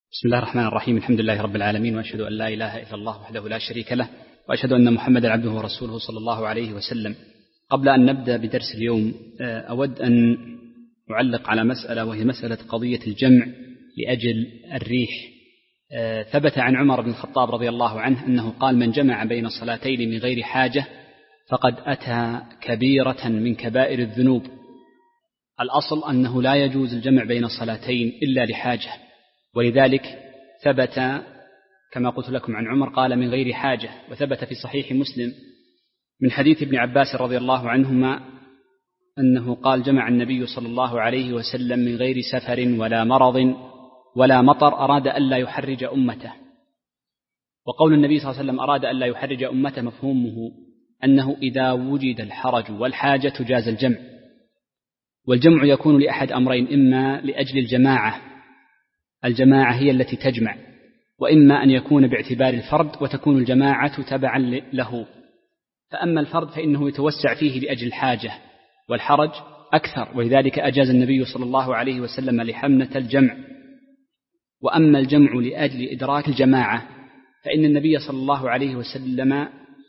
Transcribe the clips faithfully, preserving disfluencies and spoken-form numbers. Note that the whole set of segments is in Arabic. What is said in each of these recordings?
بسم الله الرحمن الرحيم. الحمد لله رب العالمين، وأشهد أن لا إله إلا الله وحده لا شريك له، وأشهد أن محمدا عبده ورسوله صلى الله عليه وسلم. قبل أن نبدأ بدرس اليوم أود أن أعلق على مسألة، وهي مسألة قضية الجمع لأجل الريح. ثبت عن عمر بن الخطاب رضي الله عنه أنه قال: من جمع بين الصلاتين من غير حاجة فقد أتى كبيرة من كبائر الذنوب. الأصل أنه لا يجوز الجمع بين الصلاتين إلا لحاجة، ولذلك ثبت كما قلت لكم عن عمر قال من غير حاجة. وثبت في صحيح مسلم من حديث ابن عباس رضي الله عنهما أنه قال: جمع النبي صلى الله عليه وسلم من غير سفر ولا مرض ولا مطر، أراد ألا يحرج أمته. وقول النبي صلى الله عليه وسلم أراد ألا يحرج أمته مفهومه أنه إذا وجد الحرج والحاجة جاز الجمع. والجمع يكون لأحد أمرين: إما لأجل الجماعة، الجماعة هي التي تجمع، وإما أن يكون باعتبار الفرد وتكون الجماعة تبعا له. فأما الفرد فإنه يتوسع فيه لأجل الحاجة، والحرج أكثر، ولذلك أجاز النبي صلى الله عليه وسلم لحمنة الجمع. وأما الجمع لأجل إدراك الجماعة فإن النبي صلى الله عليه وسلم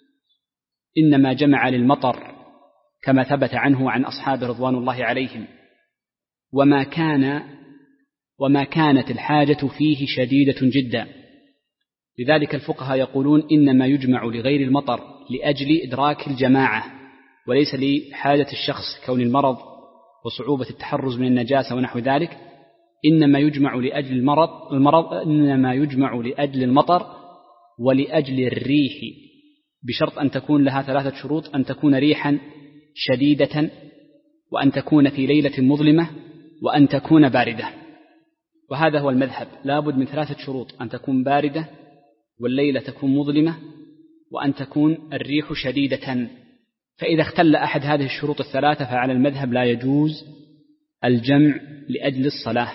إنما جمع للمطر كما ثبت عنه عن أصحاب رضوان الله عليهم، وما كان وما كانت الحاجة فيه شديدة جدا. لذلك الفقهاء يقولون إنما يجمع لغير المطر لأجل إدراك الجماعة، وليس لحاجة الشخص كون المرض وصعوبة التحرز من النجاسة ونحو ذلك. إنما يجمع لأجل المرض, المرض إنما يجمع لأجل المطر ولأجل الريح، بشرط أن تكون لها ثلاثة شروط: أن تكون ريحا شديدة، وأن تكون في ليلة مظلمة، وأن تكون باردة. وهذا هو المذهب، لابد من ثلاثة شروط: أن تكون باردة، والليلة تكون مظلمة، وأن تكون الريح شديدة. فإذا اختل أحد هذه الشروط الثلاثة فعلى المذهب لا يجوز الجمع لأجل الصلاة،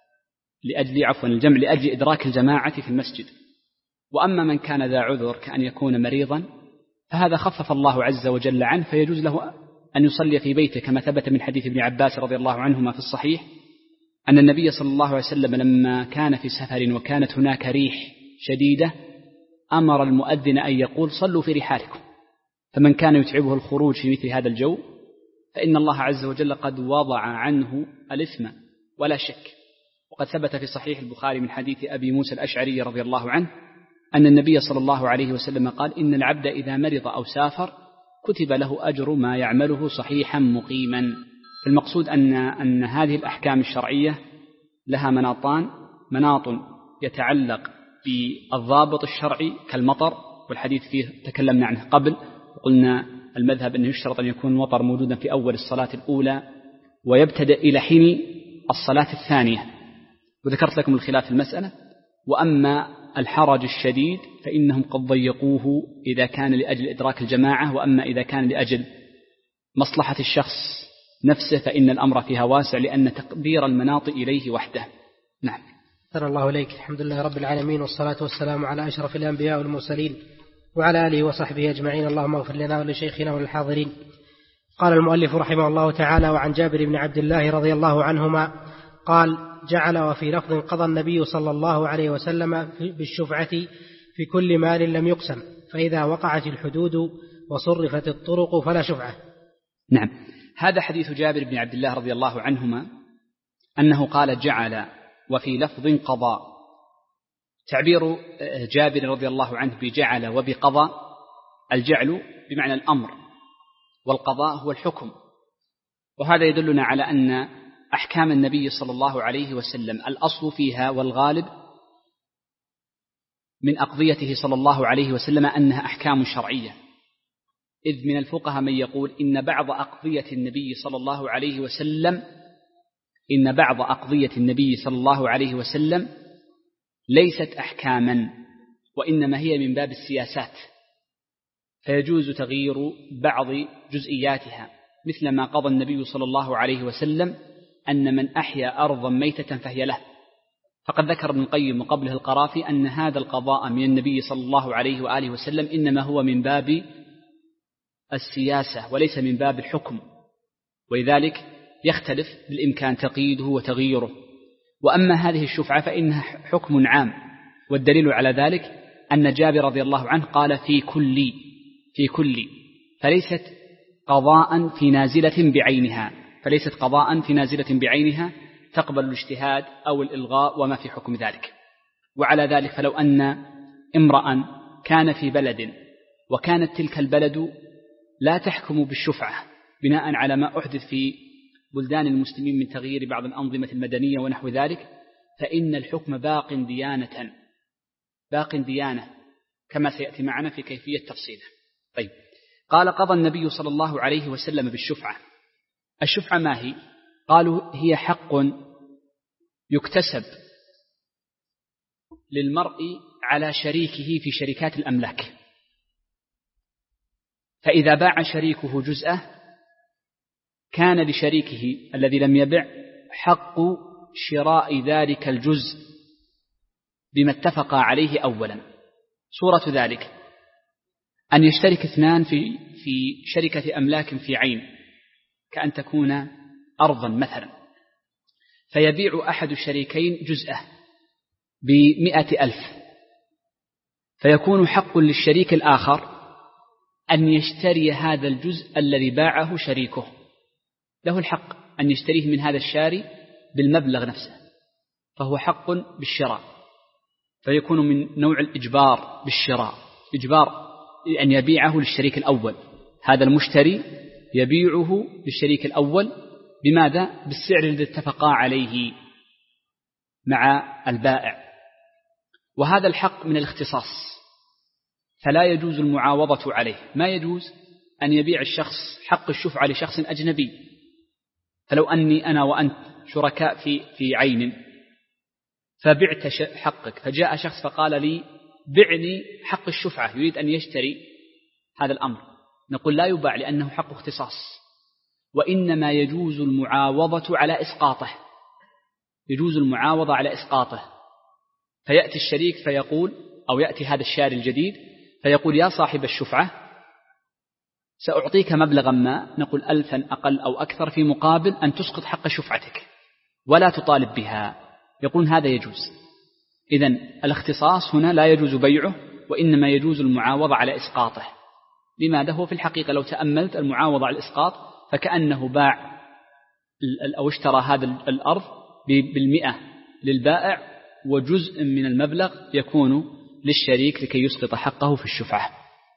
لأجل عفوا الجمع لأجل إدراك الجماعة في المسجد. وأما من كان ذا عذر كأن يكون مريضا فهذا خفف الله عز وجل عنه، فيجوز له أن يصلي في بيته، كما ثبت من حديث ابن عباس رضي الله عنهما في الصحيح أن النبي صلى الله عليه وسلم لما كان في سفر وكانت هناك ريح شديدة أمر المؤذن أن يقول: صلوا في رحالكم. فمن كان يتعبه الخروج في مثل هذا الجو فإن الله عز وجل قد وضع عنه الإثم ولا شك. وقد ثبت في صحيح البخاري من حديث أبي موسى الأشعري رضي الله عنه أن النبي صلى الله عليه وسلم قال: إن العبد إذا مرض أو سافر كتب له أجر ما يعمله صحيحا مقيما. المقصود أن, أن هذه الأحكام الشرعية لها مناطان: مناط يتعلق بالضابط الشرعي كالمطر، والحديث فيه تكلمنا عنه قبل، وقلنا المذهب أنه يشترط أن يكون المطر موجودا في أول الصلاة الأولى ويبتدأ إلى حين الصلاة الثانية، وذكرت لكم الخلاف المسألة. وأما الحرج الشديد فإنهم قد ضيقوه إذا كان لأجل إدراك الجماعة، وأما إذا كان لأجل مصلحة الشخص نفسه فإن الأمر فيها واسع، لأن تقدير المناط إليه وحده. نعم. أثر الله إليك. الحمد لله رب العالمين، والصلاة والسلام على أشرف الأنبياء والمرسلين وعلى آله وصحبه أجمعين. اللهم اغفر لنا ولشيخنا وللحاضرين. قال المؤلف رحمه الله تعالى: وعن جابر بن عبد الله رضي الله عنهما قال: جعل وفي لفظ قضى النبي صلى الله عليه وسلم بالشفعة في كل مال لم يقسم، فإذا وقعت الحدود وصرفت الطرق فلا شفعة. نعم. هذا حديث جابر بن عبد الله رضي الله عنهما أنه قال: جعل وفي لفظ قضى. تعبير جابر رضي الله عنه بجعل وبقضى: الجعل بمعنى الأمر، والقضاء هو الحكم. وهذا يدلنا على أن أحكام النبي صلى الله عليه وسلم الأصل فيها والغالب من أقضيته صلى الله عليه وسلم أنها أحكام شرعية، إذ من الفقهاء من يقول إن بعض أقضية النبي صلى الله عليه وسلم إن بعض أقضية النبي صلى الله عليه وسلم ليست أحكاما، وإنما هي من باب السياسات، فيجوز تغيير بعض جزئياتها، مثل ما قضى النبي صلى الله عليه وسلم أن من أحيا أرضا ميتة فهي له. فقد ذكر ابن القيم وقبله القرافي أن هذا القضاء من النبي صلى الله عليه وآله وسلم إنما هو من باب السياسة وليس من باب الحكم، ولذلك يختلف بالإمكان تقييده وتغييره. وأما هذه الشفعة فإنها حكم عام، والدليل على ذلك أن جابر رضي الله عنه قال في كل في كل فليست قضاء في نازلة بعينها فليست قضاء في نازلة بعينها تقبل الاجتهاد أو الإلغاء وما في حكم ذلك. وعلى ذلك فلو أن امرأ كان في بلد وكانت تلك البلد لا تحكم بالشفعة بناء على ما أحدث في بلدان المسلمين من تغيير بعض الأنظمة المدنية ونحو ذلك، فإن الحكم باق ديانة باق ديانة كما سيأتي معنا في كيفية تفصيله. طيب، قال قضى النبي صلى الله عليه وسلم بالشفعة. الشفعة ما هي؟ قالوا هي حق يكتسب للمرء على شريكه في شركات الأملاك، فإذا باع شريكه جزءه كان لشريكه الذي لم يبع حق شراء ذلك الجزء بما اتفق عليه أولا. صورة ذلك أن يشترك اثنان في في شركة أملاك في عين، كأن تكون أرضا مثلا، فيبيع أحد الشريكين جزءه بمئة ألف، فيكون حق للشريك الآخر أن يشتري هذا الجزء الذي باعه شريكه، له الحق أن يشتريه من هذا الشاري بالمبلغ نفسه، فهو حق بالشراء، فيكون من نوع الإجبار بالشراء، إجبار أن يبيعه للشريك الأول. هذا المشتري يبيعه للشريك الأول بماذا؟ بالسعر الذي اتفقا عليه مع البائع. وهذا الحق من الاختصاص، فلا يجوز المعاوضة عليه. ما يجوز أن يبيع الشخص حق الشفعة لشخص أجنبي. فلو أني أنا وأنت شركاء في في عين فبعت حقك، فجاء شخص فقال لي بعني حق الشفعة، يريد أن يشتري هذا الأمر، نقول لا يباع لأنه حق اختصاص، وإنما يجوز المعاوضة على إسقاطه، يجوز المعاوضة على إسقاطه. فيأتي الشريك فيقول، أو يأتي هذا الشاري الجديد فيقول يا صاحب الشفعة سأعطيك مبلغا ما، نقول ألفا أقل أو أكثر في مقابل أن تسقط حق شفعتك ولا تطالب بها، يقولون هذا يجوز. إذن الاختصاص هنا لا يجوز بيعه، وإنما يجوز المعاوضة على إسقاطه. لماذا؟ هو في الحقيقة لو تأملت المعاوضة على الإسقاط فكأنه باع أو اشترى هذا الأرض بالمئة للبائع، وجزء من المبلغ يكون للشريك لكي يسقط حقه في الشفعة.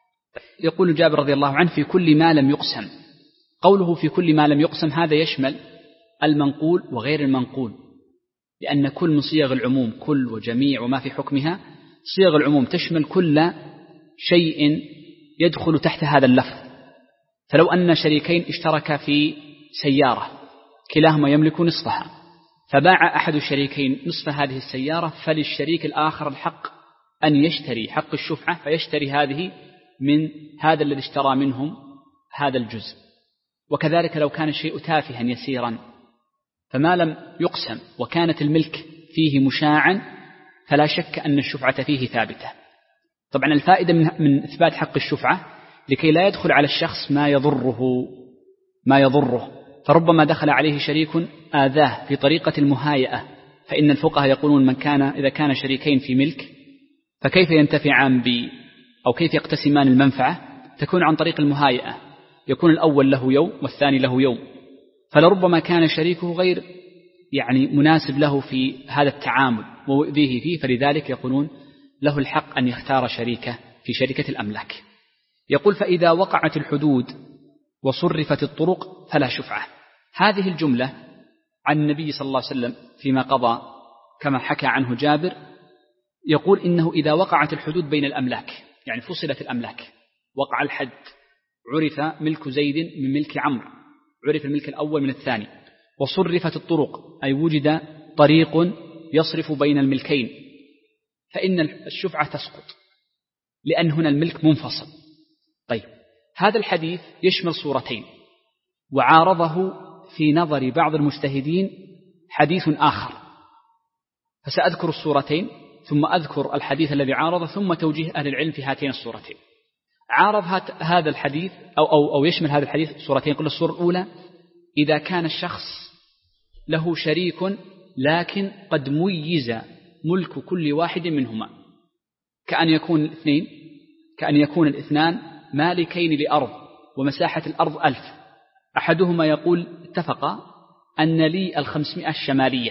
يقول جابر رضي الله عنه في كل ما لم يقسم. قوله في كل ما لم يقسم هذا يشمل المنقول وغير المنقول، لأن كل من صيغ العموم، كل وجميع وما في حكمها، صيغ العموم تشمل كل شيء يدخل تحت هذا اللفظ. فلو أن شريكين اشتركا في سيارة كلاهما يملك نصفها، فباع أحد الشريكين نصف هذه السيارة، فللشريك الآخر الحق أن يشتري حق الشفعة، فيشتري هذه من هذا الذي اشترى منهم هذا الجزء. وكذلك لو كان الشيء تافها يسيرا فما لم يقسم وكانت الملك فيه مشاعا فلا شك أن الشفعة فيه ثابتة. طبعا الفائدة من إثبات حق الشفعة لكي لا يدخل على الشخص ما يضره ما يضره فربما دخل عليه شريك آذاه في طريقة المهايئة، فإن الفقهاء يقولون من كان إذا كان شريكين في ملك فكيف ينتفعان ب أو كيف يقتسمان المنفعة؟ تكون عن طريق المهايئة، يكون الأول له يوم والثاني له يوم، فلربما كان شريكه غير يعني مناسب له في هذا التعامل ويؤذيه فيه، فلذلك يقولون له الحق أن يختار شريكه في شركة الأملاك. يقول فإذا وقعت الحدود وصرفت الطرق فلا شفعة. هذه الجملة عن النبي صلى الله عليه وسلم فيما قضى كما حكى عنه جابر، يقول إنه إذا وقعت الحدود بين الأملاك، يعني فصلت الأملاك، وقع الحد، عرف ملك زيد من ملك عمرو، عرف الملك الأول من الثاني، وصرفت الطرق أي وجد طريق يصرف بين الملكين، فإن الشفعة تسقط لأن هنا الملك منفصل. طيب، هذا الحديث يشمل صورتين، وعارضه في نظر بعض المجتهدين حديث آخر، فسأذكر الصورتين ثم أذكر الحديث الذي عارضه ثم توجيه أهل العلم في هاتين الصورتين. عارض هذا الحديث أو, أو, أو يشمل هذا الحديث صورتين. قل الصورة الأولى إذا كان الشخص له شريك لكن قد ميز ملك كل واحد منهما، كأن يكون الاثنين كأن يكون الاثنان مالكين لأرض ومساحة الأرض ألف، أحدهما يقول اتفق أن لي الخمسمائة الشمالية،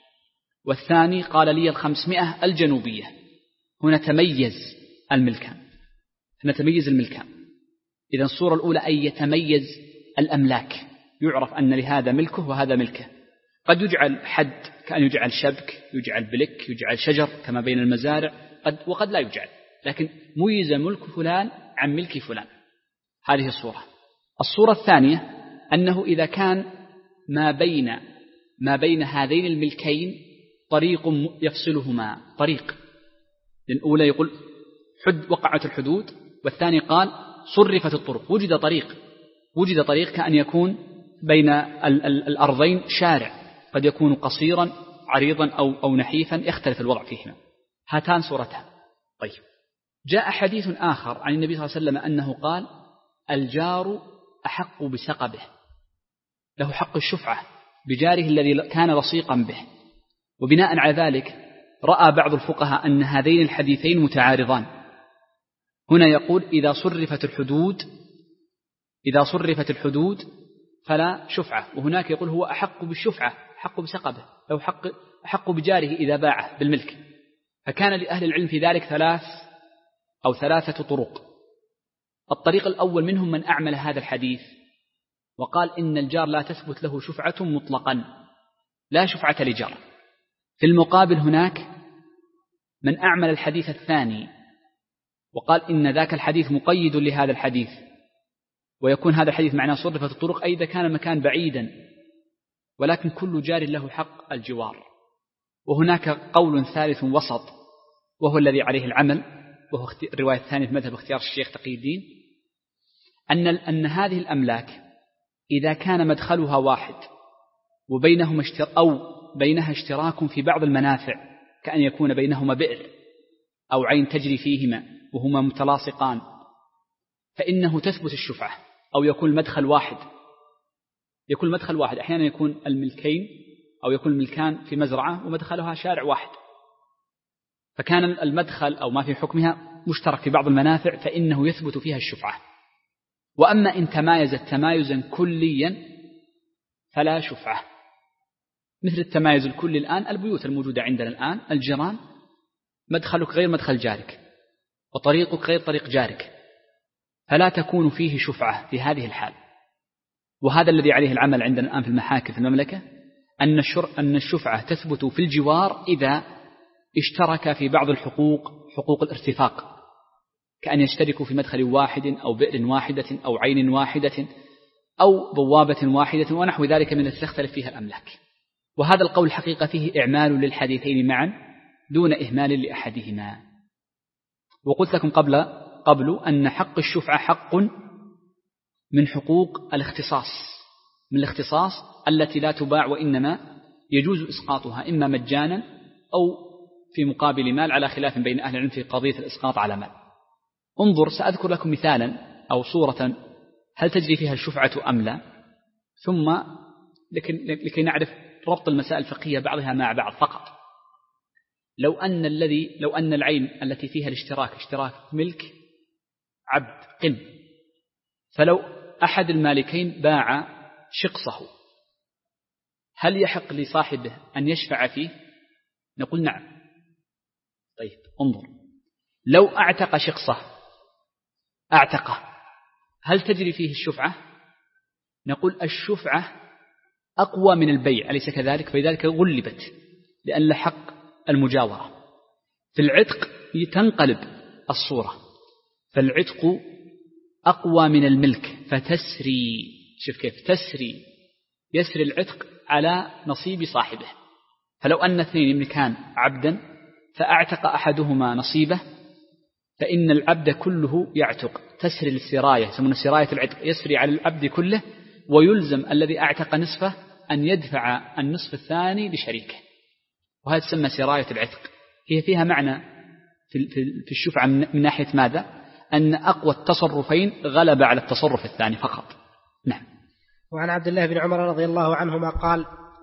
والثاني قال لي الخمسمائة الجنوبية. هنا تميز الملكان هنا تميز الملكان إذن الصورة الأولى أن يتميز الأملاك، يعرف أن لهذا ملكه وهذا ملكه. قد يجعل حد كأن يجعل شبك، يجعل بلك، يجعل شجر كما بين المزارع، قد وقد لا يجعل، لكن ميز ملك فلان عن ملك فلان. هذه الصورة. الصورة الثانية أنه إذا كان ما بين ما بين هذين الملكين طريق يفصلهما، طريق، الأولى يقول حد وقعت الحدود، والثاني قال صرفت الطرق، وجد طريق وجد طريق كأن يكون بين ال ال الأرضين شارع، قد يكون قصيرا عريضا أو, أو نحيفا، يختلف الوضع فيهما. هاتان صورتان. طيب، جاء حديث آخر عن النبي صلى الله عليه وسلم أنه قال الجار أحق بسقبه، له حق الشفعة بجاره الذي كان لصيقا به. وبناء على ذلك رأى بعض الفقهاء أن هذين الحديثين متعارضان. هنا يقول إذا صرفت الحدود إذا صرفت الحدود فلا شفعة، وهناك يقول هو أحق بالشفعة، أحق بسقبه، له حق أحق بجاره إذا باعه بالملك. فكان لأهل العلم في ذلك ثلاث أو ثلاثة طرق. الطريق الأول منهم من أعمل هذا الحديث وقال إن الجار لا تثبت له شفعة مطلقا، لا شفعة لجار. في المقابل هناك من أعمل الحديث الثاني وقال إن ذاك الحديث مقيد لهذا الحديث، ويكون هذا الحديث معناه صرفت الطرق أي إذا كان المكان بعيدا، ولكن كل جار له حق الجوار. وهناك قول ثالث وسط وهو الذي عليه العمل، وهو الرواية الثانية في مذهب اختيار الشيخ تقي الدين، أن أن هذه الأملاك إذا كان مدخلها واحد وبينهما اشتر أو بينها اشتراك في بعض المنافع، كأن يكون بينهما بئر أو عين تجري فيهما وهما متلاصقان، فإنه تثبت الشفعة. أو يكون المدخل واحد يكون المدخل واحد أحيانا يكون الملكين أو يكون الملكان في مزرعة ومدخلها شارع واحد، فكان المدخل أو ما في حكمها مشترك في بعض المنافع، فإنه يثبت فيها الشفعة. وأما إن تمايزت تمايزا كليا فلا شفعة، مثل التمايز الكلي الآن البيوت الموجودة عندنا الآن، الجيران مدخلك غير مدخل جارك وطريقك غير طريق جارك، فلا تكون فيه شفعة في هذه الحال. وهذا الذي عليه العمل عندنا الآن في المحاكم في المملكة، أن أن الشفعة تثبت في الجوار إذا اشترك في بعض الحقوق، حقوق الارتفاق، كأن يشتركوا في مدخل واحد أو بئر واحدة أو عين واحدة أو بوابة واحدة ونحو ذلك من التي تختلف فيها الأملاك. وهذا القول حقيقة فيه إعمال للحديثين معا دون إهمال لأحدهما. وقلت لكم قبل قبل أن حق الشفعة حق من حقوق الاختصاص، من الاختصاص التي لا تباع، وإنما يجوز إسقاطها إما مجانا أو في مقابل مال، على خلاف بين أهل العلم في قضية الإسقاط على مال. انظر، سأذكر لكم مثالا أو صورة هل تجري فيها الشفعة أم لا، ثم لكي نعرف ربط المسائل الفقهية بعضها مع بعض فقط. لو أن الذي لو أن العين التي فيها الاشتراك اشتراك ملك عبد قم، فلو أحد المالكين باع شقصه، هل يحق لصاحبه أن يشفع فيه؟ نقول نعم. طيب انظر، لو أعتق شقصه أعتقه، هل تجري فيه الشفعة؟ نقول الشفعة أقوى من البيع، أليس كذلك؟ فلذلك غلبت لأن حق المجاورة. في العتق تنقلب الصورة، فالعتق أقوى من الملك فتسري، شوف كيف تسري، يسري العتق على نصيب صاحبه. فلو أن اثنين يملكان عبدا فأعتق أحدهما نصيبه، فإن العبد كله يعتق، تسري السراية، يسمون سراية العتق، يسري على العبد كله، ويلزم الذي أعتق نصفه أن يدفع النصف الثاني لشريكه، وهذا تسمى سراية العتق. هي فيها معنى في الشفعة من ناحية ماذا؟ أن أقوى التصرفين غلب على التصرف الثاني فقط. نعم. وعن عبد الله بن عمر رضي الله عنهما قال: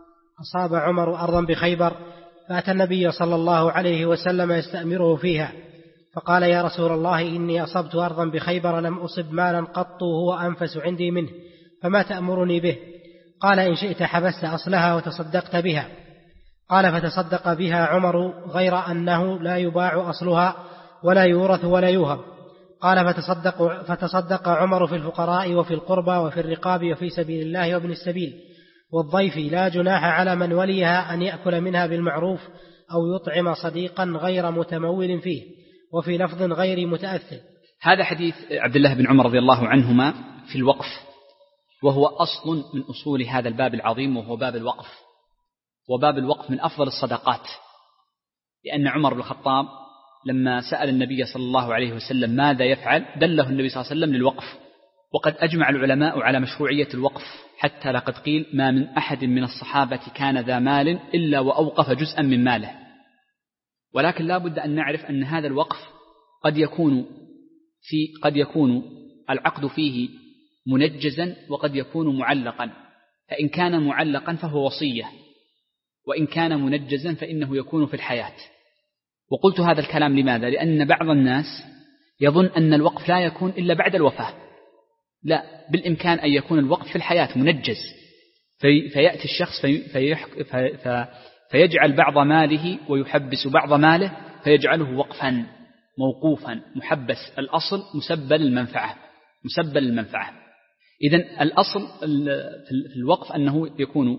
أصاب عمر أرضا بخيبر فأتى النبي صلى الله عليه وسلم يستأمره فيها، فقال: يا رسول الله، إني أصبت أرضا بخيبر لم أصب مالا قط هو أنفس عندي منه، فما تأمرني به؟ قال: إن شئت حبست أصلها وتصدقت بها. قال: فتصدق بها عمر، غير أنه لا يباع أصلها ولا يورث ولا يوهب. قال: فتصدق, فتصدق عمر في الفقراء وفي القربى وفي الرقاب وفي سبيل الله وابن السبيل والضيف، لا جناح على من وليها أن يأكل منها بالمعروف أو يطعم صديقا غير متمول فيه، وفي لفظ غير متأثر. هذا حديث عبد الله بن عمر رضي الله عنهما في الوقف، وهو أصل من أصول هذا الباب العظيم، وهو باب الوقف. وباب الوقف من أفضل الصدقات، لأن عمر بن الخطاب لما سأل النبي صلى الله عليه وسلم ماذا يفعل دله النبي صلى الله عليه وسلم للوقف. وقد أجمع العلماء على مشروعية الوقف، حتى لقد قيل: ما من أحد من الصحابة كان ذا مال إلا وأوقف جزءا من ماله. ولكن لا بد أن نعرف أن هذا الوقف قد يكون في قد يكون العقد فيه منجزا، وقد يكون معلقا. فإن كان معلقا فهو وصية، وإن كان منجزا فإنه يكون في الحياة. وقلت هذا الكلام لماذا؟ لأن بعض الناس يظن أن الوقف لا يكون إلا بعد الوفاة. لا، بالإمكان أن يكون الوقف في الحياة منجز، في فيأتي الشخص في في في فيجعل بعض ماله ويحبس بعض ماله، فيجعله وقفا موقوفا محبس، الأصل مسبل المنفعة مسبل المنفعة. إذن الأصل في الوقف أنه يكون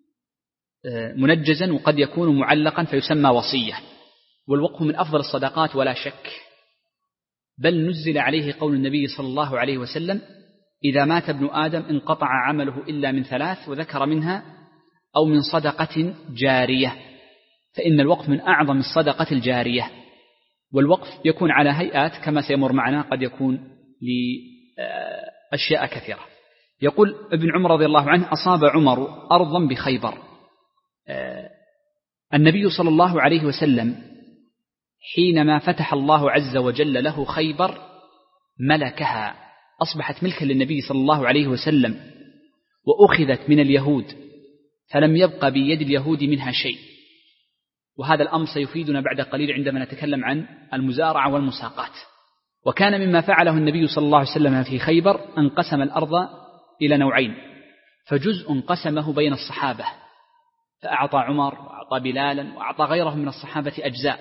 منجزا، وقد يكون معلقا فيسمى وصية. والوقف من أفضل الصدقات ولا شك، بل نزل عليه قول النبي صلى الله عليه وسلم: إذا مات ابن آدم انقطع عمله إلا من ثلاث، وذكر منها: أو من صدقة جارية. فإن الوقف من أعظم الصدقة الجارية. والوقف يكون على هيئات كما سيمر معنا، قد يكون لأشياء كثيرة. يقول ابن عمر رضي الله عنه: أصاب عمر أرضا بخيبر. النبي صلى الله عليه وسلم حينما فتح الله عز وجل له خيبر ملكها، أصبحت ملكا للنبي صلى الله عليه وسلم، وأخذت من اليهود، فلم يبق بيد اليهود منها شيء. وهذا الأمر سيفيدنا بعد قليل عندما نتكلم عن المزارعة والمساقات. وكان مما فعله النبي صلى الله عليه وسلم في خيبر أن قسم الأرض إلى نوعين، فجزء قسمه بين الصحابة، فأعطى عمر وأعطى بلالا وأعطى غيرهم من الصحابة أجزاء،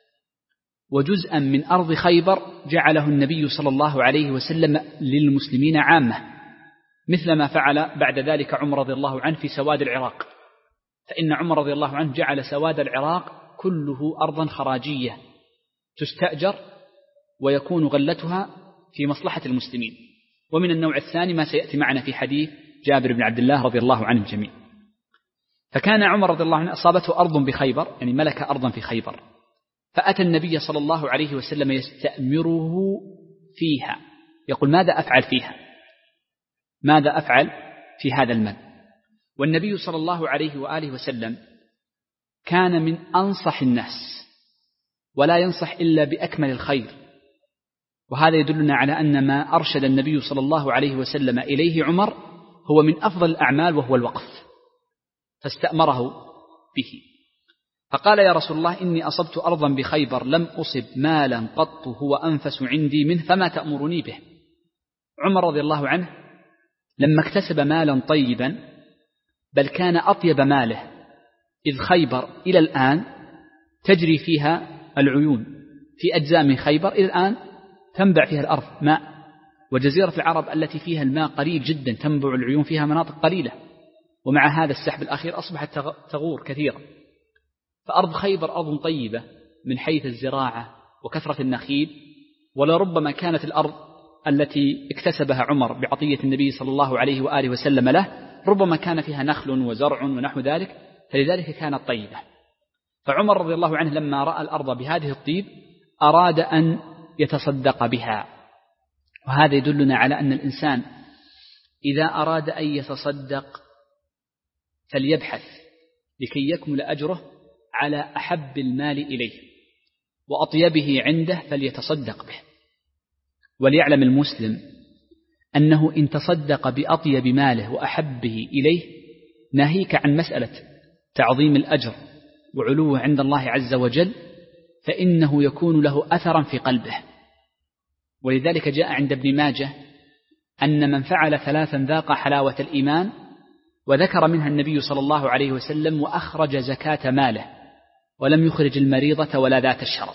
وجزءا من أرض خيبر جعله النبي صلى الله عليه وسلم للمسلمين عامة، مثل ما فعل بعد ذلك عمر رضي الله عنه في سواد العراق. فإن عمر رضي الله عنه جعل سواد العراق كله أرضا خراجية تستأجر، ويكون غلتها في مصلحة المسلمين. ومن النوع الثاني ما سيأتي معنا في حديث جابر بن عبد الله رضي الله عنه الجميع. فكان عمر رضي الله عنه أصابته أرض بخيبر، يعني ملك أرضا في خيبر، فأتى النبي صلى الله عليه وسلم يستأمره فيها، يقول: ماذا أفعل فيها؟ ماذا أفعل في هذا المال؟ والنبي صلى الله عليه وآله وسلم كان من أنصح الناس، ولا ينصح إلا بأكمل الخير. وهذا يدلنا على أن ما أرشد النبي صلى الله عليه وسلم إليه عمر هو من أفضل الأعمال، وهو الوقف، فاستأمره به. فقال: يا رسول الله، إني أصبت أرضا بخيبر لم أصب مالا قط هو أنفس عندي منه، فما تأمرني به؟ عمر رضي الله عنه لما اكتسب مالا طيبا، بل كان أطيب ماله، إذ خيبر إلى الآن تجري فيها العيون، في أجزاء من خيبر إلى الآن تنبع فيها الأرض ماء، وجزيرة العرب التي فيها الماء قليل جدا تنبع العيون فيها مناطق قليلة، ومع هذا السحب الأخير أصبحت تغور كثيرا. فأرض خيبر أرض طيبة من حيث الزراعة وكثرة النخيل، ولربما كانت الأرض التي اكتسبها عمر بعطية النبي صلى الله عليه وآله وسلم له ربما كان فيها نخل وزرع ونحو ذلك، فلذلك كانت طيبة. فعمر رضي الله عنه لما رأى الأرض بهذه الطيب أراد أن يتصدق بها. وهذا يدلنا على أن الإنسان إذا أراد أن يتصدق فليبحث لكي يكمل أجره على أحب المال إليه وأطيبه عنده فليتصدق به. وليعلم المسلم أنه إن تصدق بأطيب ماله وأحبه إليه، ناهيك عن مسألة تعظيم الأجر وعلوه عند الله عز وجل فإنه يكون له أثرا في قلبه. ولذلك جاء عند ابن ماجه أن من فعل ثلاثا ذاق حلاوة الإيمان، وذكر منها النبي صلى الله عليه وسلم: وأخرج زكاة ماله ولم يخرج المريضة ولا ذات الشرط.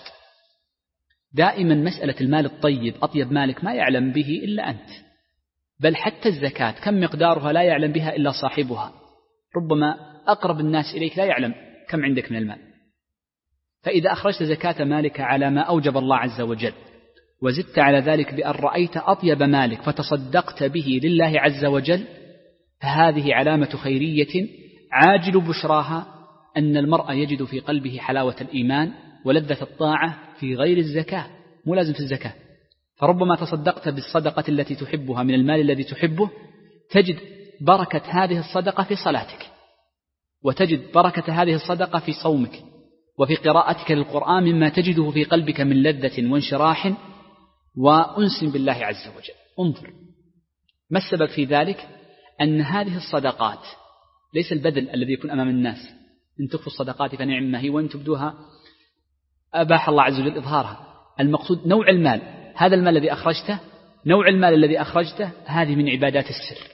دائما مسألة المال الطيب، أطيب مالك ما يعلم به إلا أنت، بل حتى الزكاة كم مقدارها لا يعلم بها إلا صاحبها، ربما أقرب الناس إليك لا يعلم كم عندك من المال. فإذا أخرجت زكاة مالك على ما أوجب الله عز وجل، وزدت على ذلك بأن رأيت أطيب مالك فتصدقت به لله عز وجل، فهذه علامة خيرية عاجل بشراها أن المرء يجد في قلبه حلاوة الإيمان ولذة الطاعة في غير الزكاة، مو لازم في الزكاة. فربما تصدقت بالصدقة التي تحبها من المال الذي تحبه، تجد بركة هذه الصدقة في صلاتك، وتجد بركة هذه الصدقة في صومك وفي قراءتك للقرآن، مما تجده في قلبك من لذة وانشراح وأنس بالله عز وجل. انظر ما السبب في ذلك؟ أن هذه الصدقات ليس البذل الذي يكون أمام الناس، إن تخفوا الصدقات فنعم ما هي وإن تبدوها أباح الله عز وجل إظهارها. المقصود نوع المال، هذا المال الذي أخرجته، نوع المال الذي أخرجته، هذه من عبادات السر.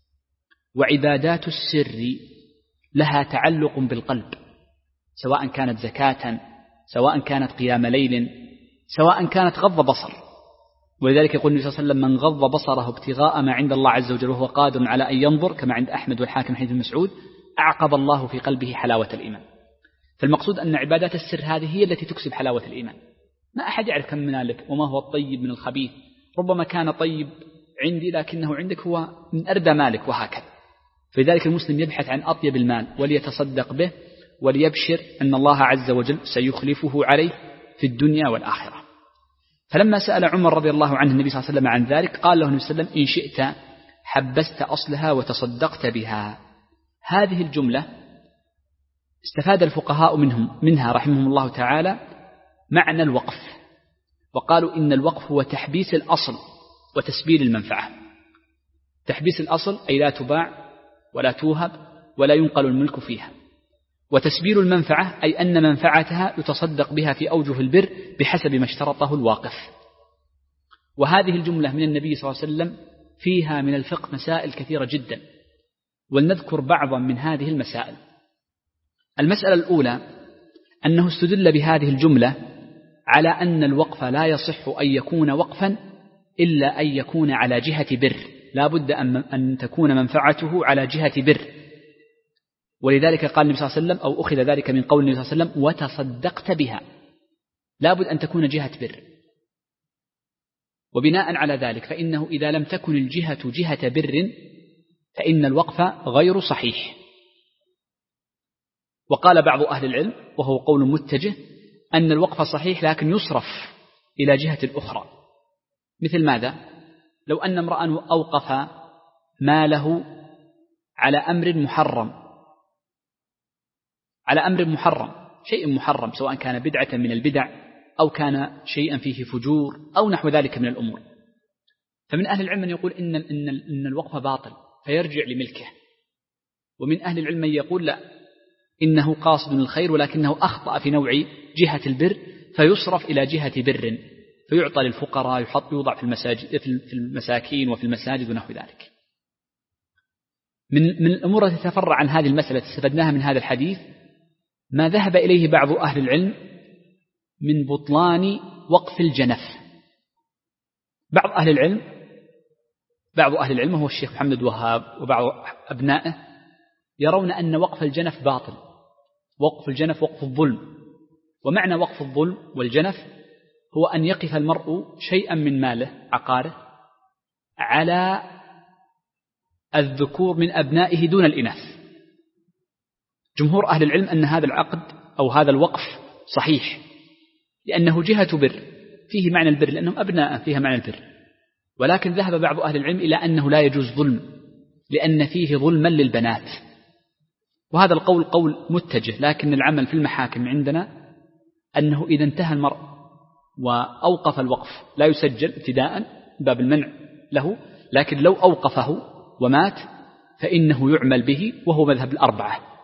وعبادات السر لها تعلق بالقلب، سواء كانت زكاة، سواء كانت قيام ليل، سواء كانت غض بصر. ولذلك يقول النبي صلى الله عليه وسلم: من غض بصره ابتغاء ما عند الله عز وجل وهو قادر على أن ينظر، كما عند أحمد والحاكم حديث مسعود، أعقب الله في قلبه حلاوة الإيمان. فالمقصود أن عبادات السر هذه هي التي تكسب حلاوة الإيمان. ما أحد يعرف كم من مالك وما هو الطيب من الخبيث، ربما كان طيب عندي لكنه عندك هو من أردى مالك، وهكذا. فلذلك المسلم يبحث عن أطيب المال وليتصدق به، وليبشر أن الله عز وجل سيخلفه عليه في الدنيا والآخرة. فلما سأل عمر رضي الله عنه النبي صلى الله عليه وسلم عن ذلك، قال له النبي صلى الله عليه وسلم: إن شئت حبست أصلها وتصدقت بها. هذه الجملة استفاد الفقهاء منهم منها رحمهم الله تعالى معنى الوقف، وقالوا إن الوقف هو تحبيس الأصل وتسبيل المنفعة. تحبيس الأصل أي لا تباع ولا توهب ولا ينقل الملك فيها، وتسبيل المنفعة أي أن منفعتها يتصدق بها في أوجه البر بحسب ما اشترطه الواقف. وهذه الجملة من النبي صلى الله عليه وسلم فيها من الفقه مسائل كثيرة جدا، ولنذكر بعضا من هذه المسائل. المسألة الأولى أنه استدل بهذه الجملة على أن الوقف لا يصح أن يكون وقفا إلا أن يكون على جهة بر، لا بد أن تكون منفعته على جهة بر. ولذلك قال النبي صلى الله عليه وسلم، أو أخذ ذلك من قول النبي صلى الله عليه وسلم: وتصدقت بها. لا بد أن تكون جهة بر. وبناء على ذلك فإنه إذا لم تكن الجهة جهة بر فإن الوقف غير صحيح. وقال بعض أهل العلم وهو قول متجه أن الوقف صحيح لكن يصرف إلى جهة أخرى. مثل ماذا؟ لو أن امرأ أوقف ماله على أمر محرم، على أمر محرم، شيء محرم، سواء كان بدعة من البدع أو كان شيئا فيه فجور أو نحو ذلك من الأمور، فمن أهل العلم من يقول إن, إن, إن الوقف باطل فيرجع لملكه، ومن أهل العلم من يقول لا، إنه قاصد الخير ولكنه أخطأ في نوع جهة البر فيصرف إلى جهة بر، فيعطى للفقراء، يحط يوضع في المساجد في المساكين وفي المساجد ونحو ذلك. من من الأمور التي تتفرع عن هذه المسألة استفدناها من هذا الحديث ما ذهب إليه بعض أهل العلم من بطلان وقف الجنف. بعض أهل العلم بعض أهل العلم هو الشيخ محمد وهاب وبعض أبنائه يرون أن وقف الجنف باطل. وقف الجنف وقف الظلم، ومعنى وقف الظلم والجنف هو أن يقف المرء شيئا من ماله عقاره على الذكور من أبنائه دون الإناث. جمهور أهل العلم أن هذا العقد أو هذا الوقف صحيح، لأنه جهة بر، فيه معنى البر لأنهم أبناء فيها معنى البر. ولكن ذهب بعض أهل العلم إلى أنه لا يجوز ظلم لأن فيه ظلما للبنات، وهذا القول قول متجه، لكن العمل في المحاكم عندنا أنه إذا انتهى المرء وأوقف الوقف لا يسجل ابتداء باب المنع له، لكن لو أوقفه ومات فإنه يعمل به، وهو مذهب الأربعة.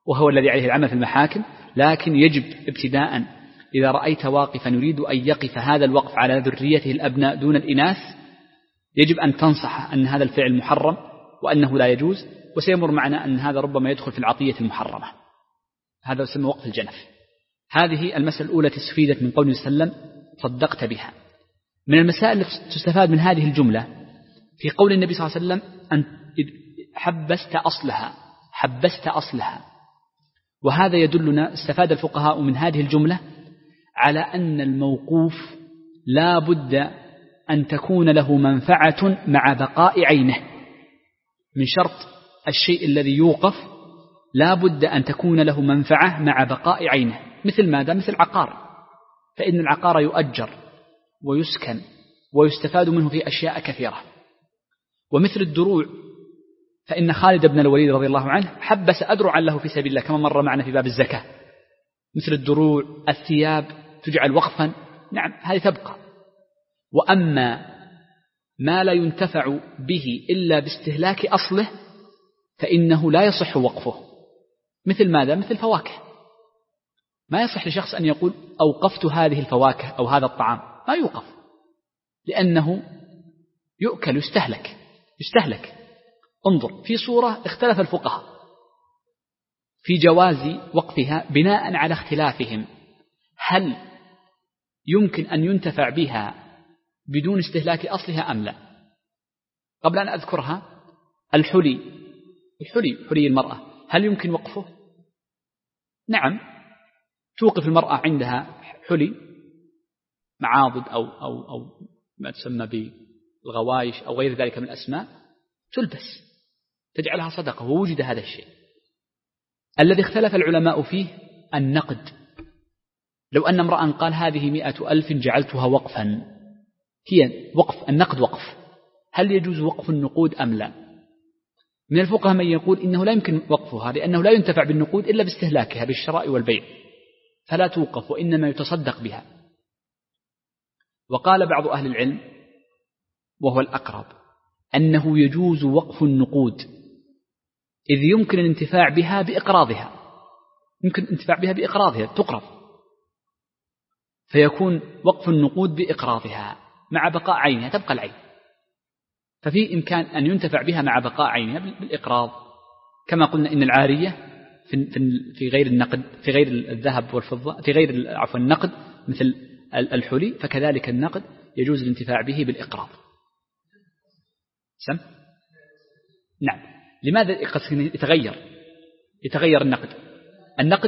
وهو الذي عليه العمل في المحاكم، لكن يجب ابتداء إذا رأيت واقفا يريد أن يقف هذا الوقف على ذريته الأبناء دون الإناث يجب أن تنصح أن هذا الفعل محرم وأنه لا يجوز، وسيمر معنا أن هذا ربما يدخل في العطية المحرمة، هذا يسمى وقف الجنف. هذه المسألة الأولى استفيدت من قوله صلى الله عليه وسلم صدقت بها. من المسائل التي تستفاد من هذه الجملة في قول النبي صلى الله عليه وسلم أن حبست أصلها حبست أصلها، وهذا يدلنا استفاد الفقهاء من هذه الجملة على أن الموقوف لا بد أن تكون له منفعة مع بقاء عينه. من شرط الشيء الذي يوقف لا بد أن تكون له منفعة مع بقاء عينه، مثل ماذا؟ مثل عقار، فإن العقار يؤجر ويسكن ويستفاد منه في أشياء كثيرة. ومثل الدروع، فإن خالد بن الوليد رضي الله عنه حبس أدرعا له في سبيل الله كما مر معنا في باب الزكاة. مثل الدروع، الثياب تجعل وقفا، نعم هذه تبقى. وأما ما لا ينتفع به إلا باستهلاك أصله فإنه لا يصح وقفه. مثل ماذا؟ مثل فواكه، ما يصح لشخص أن يقول أوقفت هذه الفواكه أو هذا الطعام، ما يوقف، لأنه يؤكل يستهلك يستهلك انظر، في صورة اختلف الفقهاء في جواز وقفها بناء على اختلافهم، هل يمكن أن ينتفع بها بدون استهلاك أصلها أم لا؟ قبل أن أذكرها، الحلي الحلي حلي المرأة هل يمكن وقفه؟ نعم، توقف المرأة عندها حلي معاضد أو, أو, أو ما تسمى بالغوايش أو غير ذلك من الأسماء، تلبس تجعلها صدقة، ووجد هذا الشيء. الذي اختلف العلماء فيه النقد. لو أن امرأ قال هذه مئة ألف جعلتها وقفا، هي وقف، النقد وقف، هل يجوز وقف النقود أم لا؟ من الفقهاء من يقول إنه لا يمكن وقفها، لأنه لا ينتفع بالنقود إلا باستهلاكها بالشراء والبيع، فلا توقف وإنما يتصدق بها. وقال بعض أهل العلم وهو الأقرب أنه يجوز وقف النقود، إذ يمكن الانتفاع بها بإقراضها، يمكن الانتفاع بها بإقراضها، تقرض، فيكون وقف النقود بإقراضها مع بقاء عينها، تبقى العين، ففي إمكان أن ينتفع بها مع بقاء عينها بالإقراض. كما قلنا إن العارية في في غير النقد، في غير الذهب والفضة، في غير عفوا النقد مثل الحلي، فكذلك النقد يجوز الانتفاع به بالإقراض. سم؟ نعم. لماذا يتغير يتغير النقد؟ النقد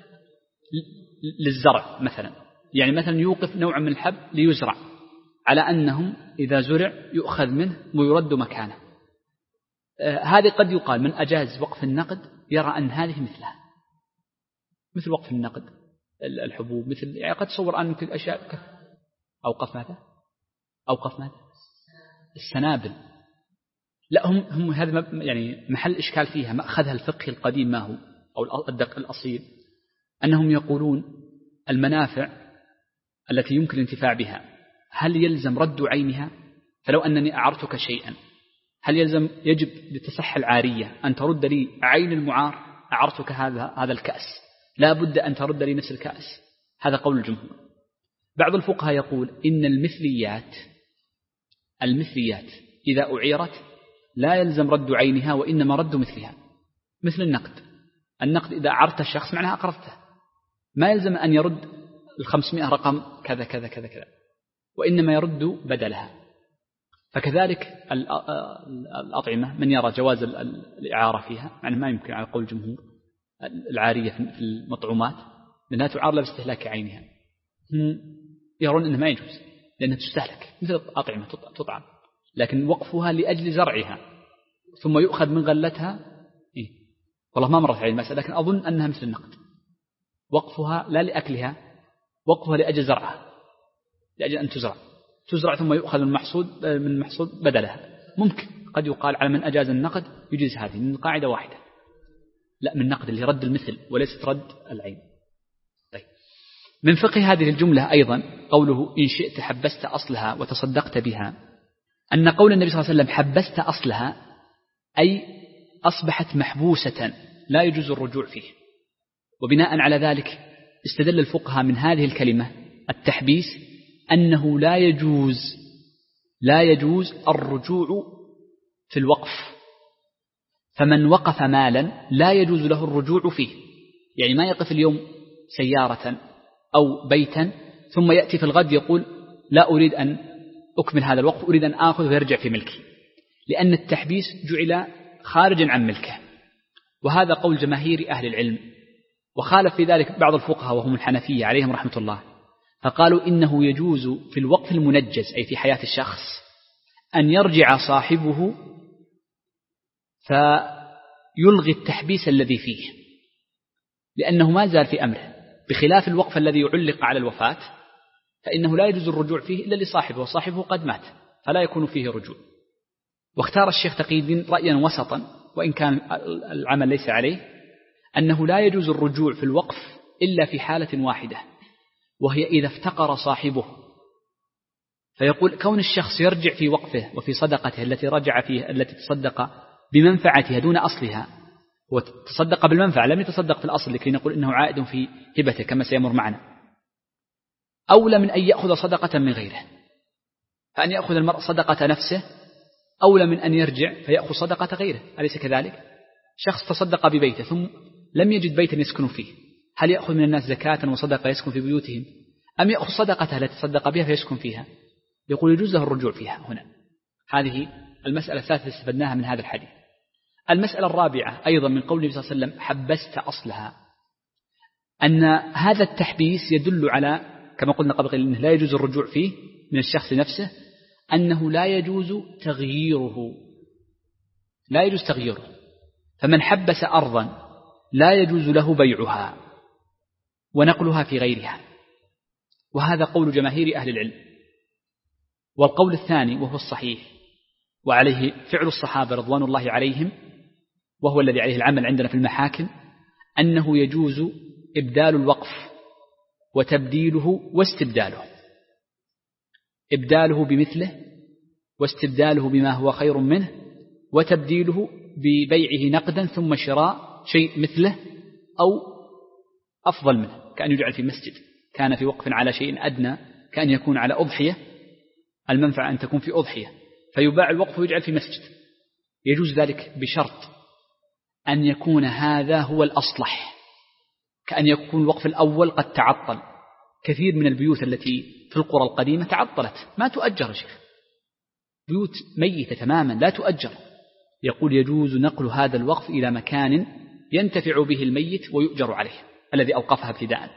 للزرع مثلا، يعني مثلا يوقف نوع من الحب ليزرع، على أنهم إذا زرع يؤخذ منه ويرد مكانه. آه هذه قد يقال من أجاز وقف النقد يرى أن هذه مثلها، مثل وقف النقد الحبوب، مثل يعني قد تصور أن مثل أشياء أوقف ماذا؟ أوقف ماذا؟ السنابل. لا، هم هم هذا يعني محل إشكال فيها، مأخذها الفقه القديم ما هو أو الدق الأصيل، أنهم يقولون المنافع التي يمكن الانتفاع بها هل يلزم رد عينها؟ فلو أنني أعرتك شيئا هل يلزم يجب لتصح العارية أن ترد لي عين المعار؟ أعرتك هذا هذا الكأس، لا بد أن ترد لي نفس الكأس. هذا قول الجمهور. بعض الفقهاء يقول إن المثليات المثليات إذا أعيرت لا يلزم رد عينها وإنما رد مثلها، مثل النقد. النقد إذا أعرت الشخص معناها أقرضته، ما يلزم أن يرد الخمسمائة رقم كذا كذا كذا كذا، وإنما يرد بدلها. فكذلك الأطعمة من يرى جواز الإعارة فيها، يعني ما يمكن على قول الجمهور العارية في المطعومات لأنها تعار لا باستهلاك عينها، هم يرون أنه ما يجوز لأنها تستهلك مثل الأطعمة تطعم، لكن وقفها لأجل زرعها ثم يؤخذ من غلتها. إيه؟ والله ما مرت علي المسألة، لكن أظن أنها مثل النقد، وقفها لا لأكلها، وقفها لأجل زرعها، لأجل أن تزرع تزرع ثم يؤخذ من المحصول من المحصول بدلها. ممكن قد يقال على من أجاز النقد يجيز هذه من قاعدة واحدة، لا، من النقد اللي رد المثل وليست رد العين. طيب، من فقه هذه الجملة أيضا قوله إن شئت حبست أصلها وتصدقت بها، أن قول النبي صلى الله عليه وسلم حبست أصلها أي أصبحت محبوسة لا يجوز الرجوع فيه. وبناء على ذلك استدل الفقهاء من هذه الكلمة التحبيس أنه لا يجوز لا يجوز الرجوع في الوقف، فمن وقف مالا لا يجوز له الرجوع فيه، يعني ما يقف اليوم سيارة أو بيتا ثم يأتي في الغد يقول لا أريد أن أكمل هذا الوقف، أريد أن آخذ ويرجع في ملكي، لأن التحبيس جعل خارجا عن ملكه. وهذا قول جماهير أهل العلم، وخالف في ذلك بعض الفقهاء وهم الحنفية عليهم رحمة الله، فقالوا إنه يجوز في الوقف المنجز أي في حياة الشخص أن يرجع صاحبه فيلغي التحبيس الذي فيه، لأنه ما زال في أمره، بخلاف الوقف الذي يعلق على الوفاة فإنه لا يجوز الرجوع فيه إلا لصاحبه، وصاحبه قد مات فلا يكون فيه رجوع. واختار الشيخ تقي الدين رأيا وسطا وإن كان العمل ليس عليه، أنه لا يجوز الرجوع في الوقف إلا في حالة واحدة، وهي إذا افتقر صاحبه، فيقول كون الشخص يرجع في وقفه وفي صدقته التي رجع فيها التي تصدق بمنفعتها دون أصلها، وتصدق بالمنفعة لم يتصدق في الأصل لكي نقول إنه عائد في هبته كما سيمر معنا، أولى من أن يأخذ صدقة من غيره، فأن يأخذ المرء صدقة نفسه أولى من أن يرجع فيأخذ صدقة غيره، أليس كذلك؟ شخص تصدق ببيته ثم لم يجد بيتا يسكن فيه، هل يأخذ من الناس زكاة وصدقة يسكن في بيوتهم، أم يأخذ صدقته التي تصدق بها فيسكن فيها؟ يقول يجوز له الرجوع فيها هنا. هذه المسألة الثالثة استفدناها من هذا الحديث. المسألة الرابعة أيضا من قول النبي صلى الله عليه وسلم حبست أصلها، أن هذا التحبيس يدل على كما قلنا قبل قليل أنه لا يجوز الرجوع فيه من الشخص نفسه، أنه لا يجوز تغييره، لا يجوز تغييره، فمن حبس أرضا لا يجوز له بيعها ونقلها في غيرها، وهذا قول جماهير أهل العلم. والقول الثاني وهو الصحيح وعليه فعل الصحابة رضوان الله عليهم، وهو الذي عليه العمل عندنا في المحاكم، أنه يجوز إبدال الوقف وتبديله واستبداله، إبداله بمثله واستبداله بما هو خير منه، وتبديله ببيعه نقدا ثم شراء شيء مثله أو أفضل منه، كأن يجعل في مسجد كان في وقف على شيء أدنى، كأن يكون على أضحية، المنفعة أن تكون في أضحية فيباع الوقف ويجعل في مسجد، يجوز ذلك بشرط أن يكون هذا هو الأصلح، كأن يكون الوقف الأول قد تعطل. كثير من البيوت التي في القرى القديمة تعطلت ما تؤجر شيخ، بيوت ميتة تماما لا تؤجر، يقول يجوز نقل هذا الوقف إلى مكان ينتفع به الميت ويؤجر عليه الذي أوقفها ابتداء.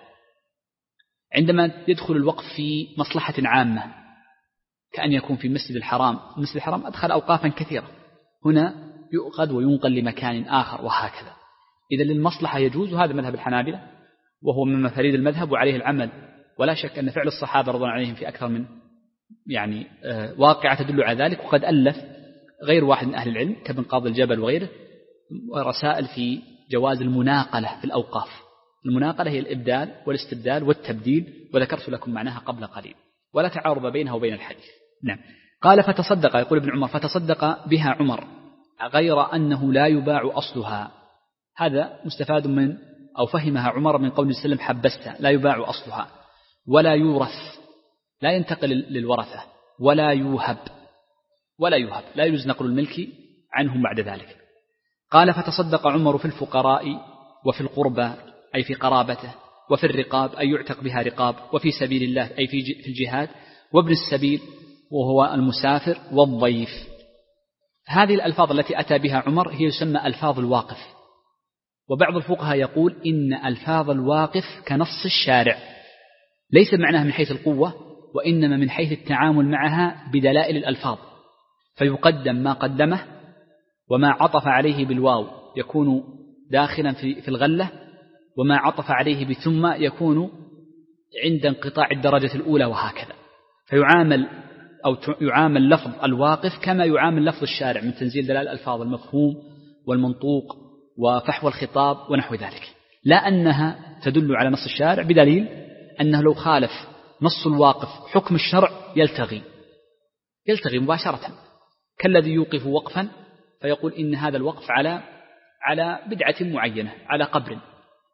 عندما يدخل الوقف في مصلحة عامة كأن يكون في مسجد الحرام، مسجد الحرام أدخل أوقافا كثيرة، هنا يؤخذ وينقل لمكان آخر وهكذا. إذا للمصلحة يجوز، وهذا مذهب الحنابلة وهو من مفاريد المذهب وعليه العمل، ولا شك أن فعل الصحابة رضوان عليهم في أكثر من يعني واقعة تدل على ذلك. وقد ألف غير واحد من أهل العلم كابن قاضي الجبل وغيره رسائل في جواز المناقلة في الأوقاف. المناقلة هي الإبدال والاستبدال والتبديل، وذكرت لكم معناها قبل قليل، ولا تعارض بينها وبين الحديث. نعم. قال فتصدق، يقول ابن عمر فتصدق بها عمر غير أنه لا يباع أصلها. هذا مستفاد من أو فهمها عمر من قول النبي صلى الله عليه وسلم حبستها، لا يباع أصلها ولا يورث، لا ينتقل للورثة، ولا يوهب ولا يوهب لا يجوز نقل الملك عنهم بعد ذلك. قال فتصدق عمر في الفقراء وفي القربى أي في قرابته، وفي الرقاب أي يعتق بها رقاب، وفي سبيل الله أي في الجهاد، وابن السبيل وهو المسافر، والضيف. هذه الألفاظ التي أتى بها عمر هي يسمى ألفاظ الواقف، وبعض الفقهاء يقول إن ألفاظ الواقف كنص الشارع، ليس معناها من حيث القوة وإنما من حيث التعامل معها بدلائل الألفاظ، فيقدم ما قدمه، وما عطف عليه بالواو يكون داخلا في الغلة، وما عطف عليه بثم يكون عند انقطاع الدرجة الأولى، وهكذا. فيعامل أو يعامل لفظ الواقف كما يعامل لفظ الشارع من تنزيل دلالة الألفاظ، المفهوم والمنطوق وفحوى الخطاب ونحو ذلك، لا أنها تدل على نص الشارع، بدليل أنه لو خالف نص الواقف حكم الشرع يلتغي يلتغي مباشرة، كالذي يوقف وقفا فيقول إن هذا الوقف على على بدعة معينة، على قبر،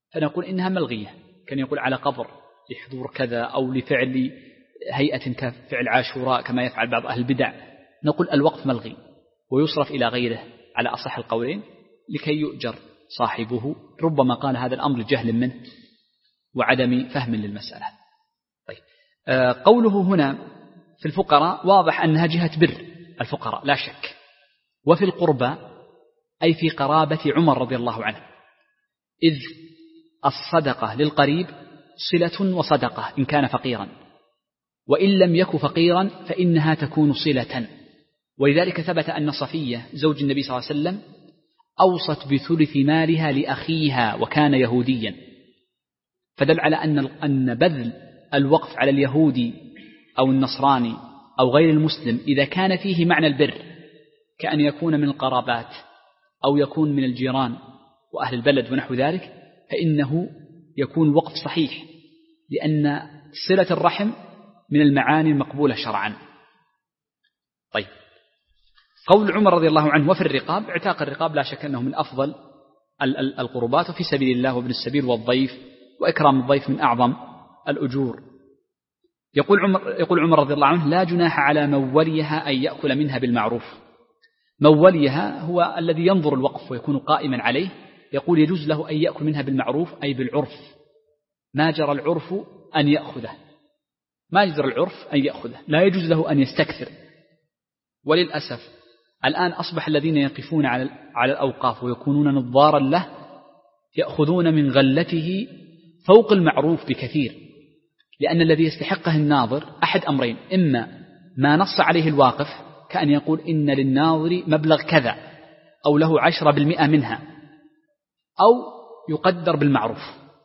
فنقول إنها ملغية، كان يقول على قبر لحضور كذا أو لفعل هيئة كفعل عاشوراء كما يفعل بعض أهل البدع، نقول الوقف ملغي ويصرف إلى غيره على أصح القولين لكي يؤجر صاحبه، ربما قال هذا الأمر جهل منه وعدم فهم للمسألة. طيب قوله هنا في الفقراء واضح أنها جهة بر الفقراء لا شك، وفي القربى أي في قرابة عمر رضي الله عنه، إذ الصدقة للقريب صلة وصدقة إن كان فقيرا، وإن لم يك فقيرا فإنها تكون صلة. ولذلك ثبت أن صفية زوج النبي صلى الله عليه وسلم أوصت بثلث مالها لأخيها وكان يهوديا، فدل على أن أن بذل الوقف على اليهودي أو النصراني أو غير المسلم إذا كان فيه معنى البر كأن يكون من القرابات أو يكون من الجيران وأهل البلد ونحو ذلك، فإنه يكون وقف صحيح، لأن صلة الرحم من المعاني المقبولة شرعا. طيب قول عمر رضي الله عنه وفي الرقاب، اعتاق الرقاب لا شك أنه من أفضل القربات وفي سبيل الله وابن السبيل والضيف، وإكرام الضيف من أعظم الأجور. يقول عمر, يقول عمر رضي الله عنه لا جناح على من وليها أن يأكل منها بالمعروف. من وليها هو الذي ينظر الوقف ويكون قائما عليه، يقول يجوز له أن يأكل منها بالمعروف أي بالعرف، ما جرى العرف أن يأخذه، ما جرى العرف أن يأخذه، لا يجوز له أن يستكثر. وللأسف الآن أصبح الذين يقفون على على الأوقاف ويكونون نظارا له يأخذون من غلته فوق المعروف بكثير، لأن الذي يستحقه الناظر أحد أمرين: إما ما نص عليه الواقف كأن يقول إن للناظر مبلغ كذا أو له عشرة بالمئة منها، أو يقدر بالمعروف.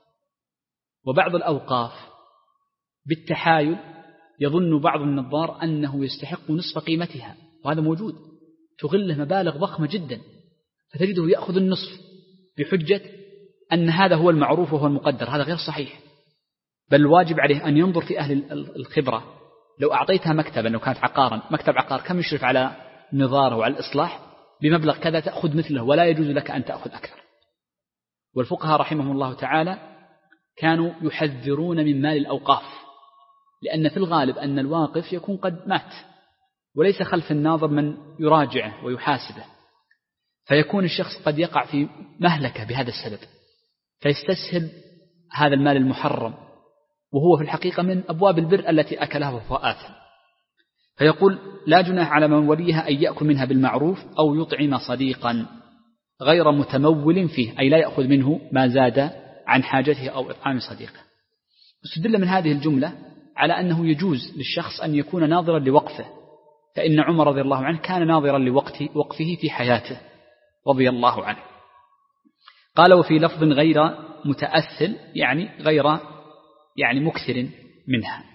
وبعض الأوقاف بالتحايل يظن بعض النظار أنه يستحق نصف قيمتها، وهذا موجود، تغله مبالغ ضخمة جدا، فتجده يأخذ النصف بحجة أن هذا هو المعروف وهو المقدر. هذا غير صحيح، بل الواجب عليه أن ينظر في أهل الخبرة. لو أعطيتها مكتبا، لو كانت عقارا، مكتب عقار كم يشرف على النظارة وعلى الإصلاح بمبلغ كذا، تأخذ مثله ولا يجوز لك أن تأخذ أكثر. والفقهاء رحمهم الله تعالى كانوا يحذرون من مال الأوقاف، لأن في الغالب أن الواقف يكون قد مات وليس خلف الناظر من يراجعه ويحاسبه، فيكون الشخص قد يقع في مهلكة بهذا السبب، فيستسهل هذا المال المحرم، وهو في الحقيقة من أبواب البر التي أكلها وهو آثم. فيقول لا جناح على من وليها أن يأكل منها بالمعروف أو يطعم صديقا غير متمول فيه، أي لا يأخذ منه ما زاد عن حاجته أو إطعام صديقه. استدل من هذه الجملة على أنه يجوز للشخص أن يكون ناظرا لوقفه، فإن عمر رضي الله عنه كان ناظرا لوقفه في حياته رضي الله عنه. قال وفي لفظ غير متأثل، يعني غير يعني مكثر منها.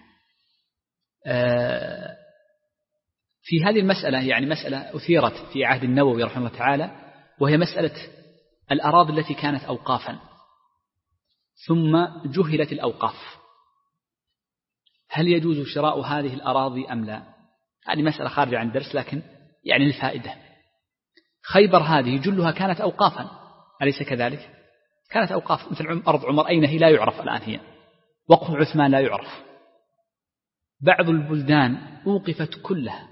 في هذه المسألة يعني مسألة أثيرت في عهد النووي رحمه الله تعالى، وهي مسألة الأراضي التي كانت أوقافا ثم جهلت الأوقاف، هل يجوز شراء هذه الأراضي أم لا؟ هذه مسألة خارجة عن الدرس لكن يعني الفائدة. خيبر هذه جلها كانت أوقافا، أليس كذلك؟ كانت أوقاف، مثل أرض عمر أين هي لا يعرف الآن، هي وقف عثمان لا يعرف. بعض البلدان أوقفت كلها،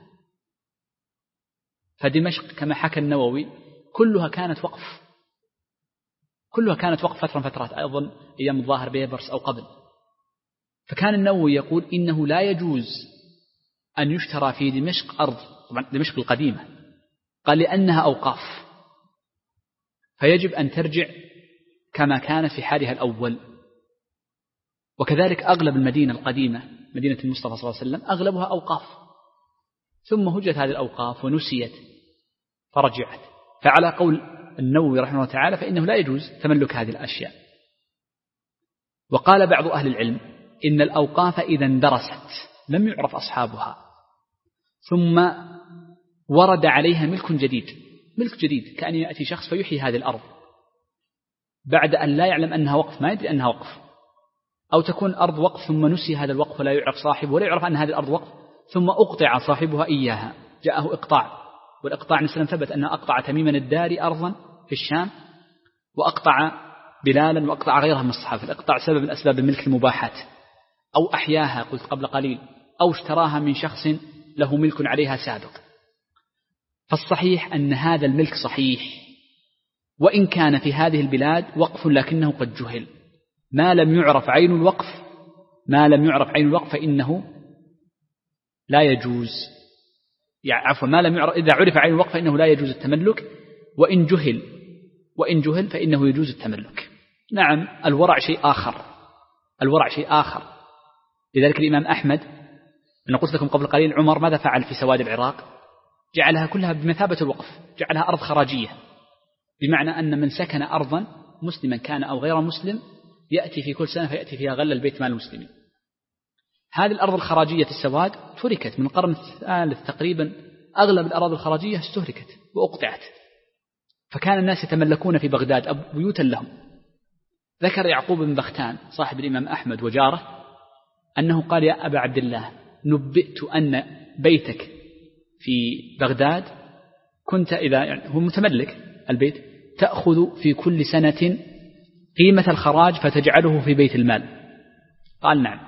فدمشق كما حكى النووي كلها كانت وقف، كلها كانت وقف فترة فترات، أيضا أيام الظاهر بيبرس أو قبل. فكان النووي يقول إنه لا يجوز أن يشترى في دمشق أرض، طبعا دمشق القديمة، قال لأنها أوقاف، فيجب أن ترجع كما كانت في حالها الأول. وكذلك أغلب المدينة القديمة، مدينة المصطفى صلى الله عليه وسلم، أغلبها أوقاف، ثم هجت هذه الأوقاف ونسيت فرجعت. فعلى قول النووي رحمه الله تعالى فإنه لا يجوز تملك هذه الأشياء. وقال بعض أهل العلم إن الأوقاف إذا اندرست لم يعرف أصحابها ثم ورد عليها ملك جديد، ملك جديد كأن يأتي شخص فيحيي هذه الأرض بعد أن لا يعلم أنها وقف، ما يدري أنها وقف، أو تكون أرض وقف ثم نسي هذا الوقف ولا يعرف صاحبه ولا يعرف أن هذه الأرض وقف، ثم أقطع صاحبها إياها، جاءه إقطاع، والإقطاع نسلم ثبت أنه أقطع تميما الداري أرضا في الشام، وأقطع بلالا وأقطع غيرها من الصحابة، الإقطاع سبب من أسباب الملك المباحات، أو أحياها قلت قبل قليل، أو اشتراها من شخص له ملك عليها سابق. فالصحيح أن هذا الملك صحيح، وإن كان في هذه البلاد وقف لكنه قد جهل، ما لم يعرف عين الوقف ما لم يعرف عين الوقف فإنه لا يجوز، يعني عفوا ما لم يعرف إذا عرف عين الوقف فإنه لا يجوز التملك، وإن جهل وإن جهل فإنه يجوز التملك. نعم الورع شيء آخر، الورع شيء آخر. لذلك الإمام أحمد، أنا قلت لكم قبل قليل عمر ماذا فعل في سواد العراق؟ جعلها كلها بمثابة الوقف، جعلها أرض خراجية، بمعنى أن من سكن أرضا مسلما كان أو غير مسلم يأتي في كل سنة فيأتي فيها غلة البيت مال المسلمين. هذه الأرض الخراجية السواد تركت من القرن الثالث تقريبا، أغلب الأراضي الخراجية استهلكت وأقطعت، فكان الناس يتملكون في بغداد بيوتا لهم. ذكر يعقوب بن بختان صاحب الإمام أحمد وجاره أنه قال يا أبا عبد الله نبئت أن بيتك في بغداد كنت إذا يعني هو متملك البيت تأخذ في كل سنة قيمة الخراج فتجعله في بيت المال. قال نعم.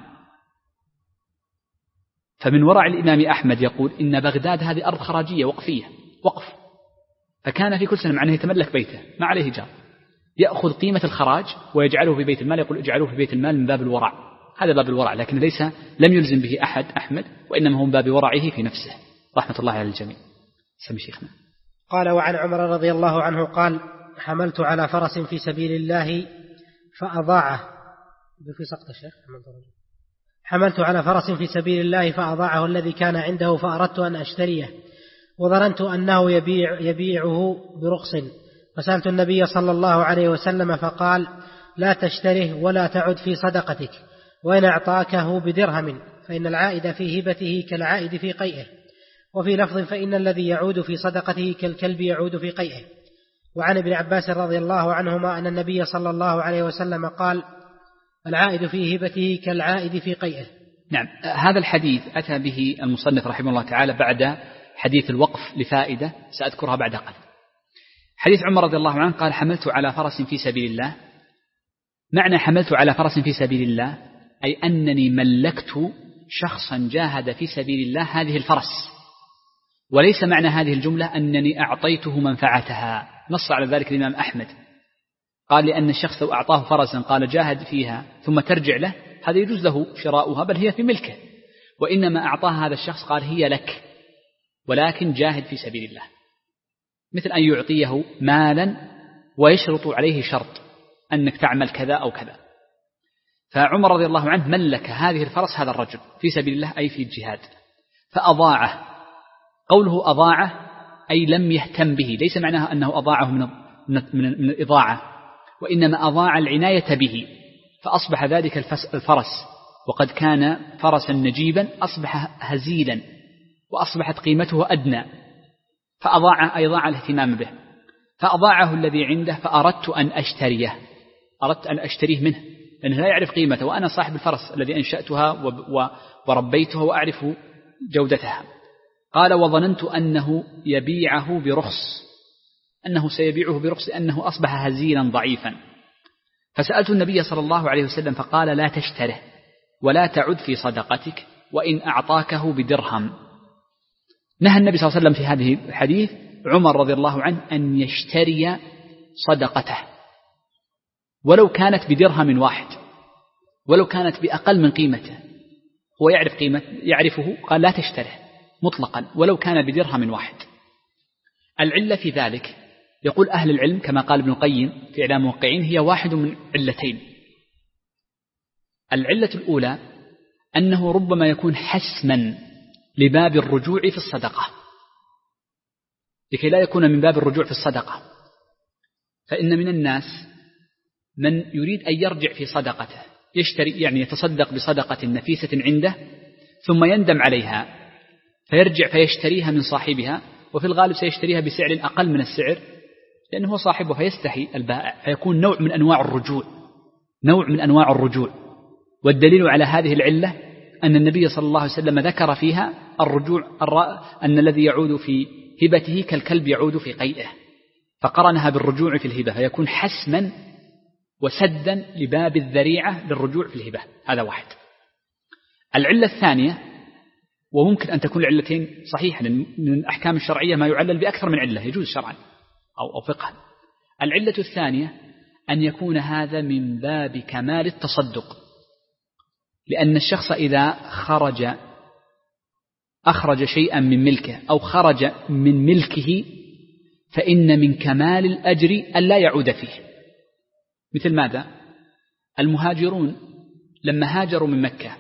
فمن ورع الإمام أحمد يقول إن بغداد هذه أرض خراجية وقفية وقف، فكان في كل سنة معناه يتملك بيته ما عليه جار، يأخذ قيمة الخراج ويجعله في بيت المال، يقول اجعلوه في بيت المال من باب الورع، هذا باب الورع، لكن ليس لم يلزم به أحد أحمد، وإنما هو من باب ورعه في نفسه رحمة الله على الجميع. سمي شيخنا. قال وعن عمر رضي الله عنه قال حملت على فرس في سبيل الله فأضاعه في سقط الشيخ حملت على فرس في سبيل الله فأضاعه الذي كان عنده فأردت أن أشتريه وظننت أنه يبيع يبيعه برخص، فسألت النبي صلى الله عليه وسلم فقال لا تشتره ولا تعد في صدقتك، وإن أعطاكه بدرهم فإن العائد في هبته كالعائد في قيئه، وفي لفظ فإن الذي يعود في صدقته كالكلب يعود في قيئه. وعن ابن عباس رضي الله عنهما أن النبي صلى الله عليه وسلم قال العائد في هبته كالعائد في قيئه. نعم هذا الحديث أتى به المصنف رحمه الله تعالى بعد حديث الوقف لفائدة سأذكرها بعد قليل. حديث عمر رضي الله عنه قال حملت على فرس في سبيل الله. معنى حملت على فرس في سبيل الله أي أنني ملكت شخصا جاهد في سبيل الله هذه الفرس، وليس معنى هذه الجملة أنني أعطيته منفعتها، نص على ذلك الإمام أحمد قال لأن الشخص لو أعطاه فرسا قال جاهد فيها ثم ترجع له هذا يجوز له شراؤها بل هي في ملكه، وإنما أعطاها هذا الشخص قال هي لك ولكن جاهد في سبيل الله، مثل أن يعطيه مالا ويشرط عليه شرط أنك تعمل كذا أو كذا. فعمر رضي الله عنه ملك هذه الفرس هذا الرجل في سبيل الله أي في الجهاد فأضاعه. قوله أضاعه أي لم يهتم به، ليس معناها أنه أضاعه من من الإضاعة، وإنما أضاع العناية به، فأصبح ذلك الفرس وقد كان فرسا نجيبا أصبح هزيلا وأصبحت قيمته أدنى، فأضاع أي ضاع الاهتمام به، فأضاعه الذي عنده فأردت أن أشتريه، أردت أن أشتريه منه لأنه لا يعرف قيمته، وأنا صاحب الفرس الذي أنشأتها وربيتها وأعرف جودتها. قال وظننت أنه يبيعه برخص، أنه سيبيعه برخص أنه أصبح هزيلا ضعيفا، فسألت النبي صلى الله عليه وسلم فقال لا تشتره ولا تعد في صدقتك وإن أعطاكه بدرهم. نهى النبي صلى الله عليه وسلم في هذه الحديث عمر رضي الله عنه أن يشتري صدقته ولو كانت بدرهم واحد، ولو كانت بأقل من قيمته، هو يعرف قيمة يعرفه قال لا تشتره مطلقا ولو كان بدرهم واحد. العلة في ذلك يقول أهل العلم كما قال ابن القيم في إعلام الموقعين هي واحد من علتين. العلة الأولى أنه ربما يكون حسما لباب الرجوع في الصدقة، لكي لا يكون من باب الرجوع في الصدقة، فإن من الناس من يريد أن يرجع في صدقته، يشتري يعني يتصدق بصدقة نفيسة عنده ثم يندم عليها فيرجع فيشتريها من صاحبها، وفي الغالب سيشتريها بسعر أقل من السعر لأنه هو صاحبه فيستحي البائع، فيكون نوع من أنواع الرجوع نوع من أنواع الرجوع والدليل على هذه العلة أن النبي صلى الله عليه وسلم ذكر فيها الرجوع أن الذي يعود في هبته كالكلب يعود في قيئه، فقرنها بالرجوع في الهبة، فيكون حسما وسدا لباب الذريعة للرجوع في الهبة. هذا واحد. العلة الثانية، وممكن أن تكون العلتين صحيحة، من الأحكام الشرعية ما يعلل بأكثر من علة يجوز شرعا أو فقها. العلة الثانية أن يكون هذا من باب كمال التصدق، لأن الشخص إذا خرج أخرج شيئا من ملكه أو خرج من ملكه فإن من كمال الأجر أن لا يعود فيه. مثل ماذا؟ المهاجرون لما هاجروا من مكة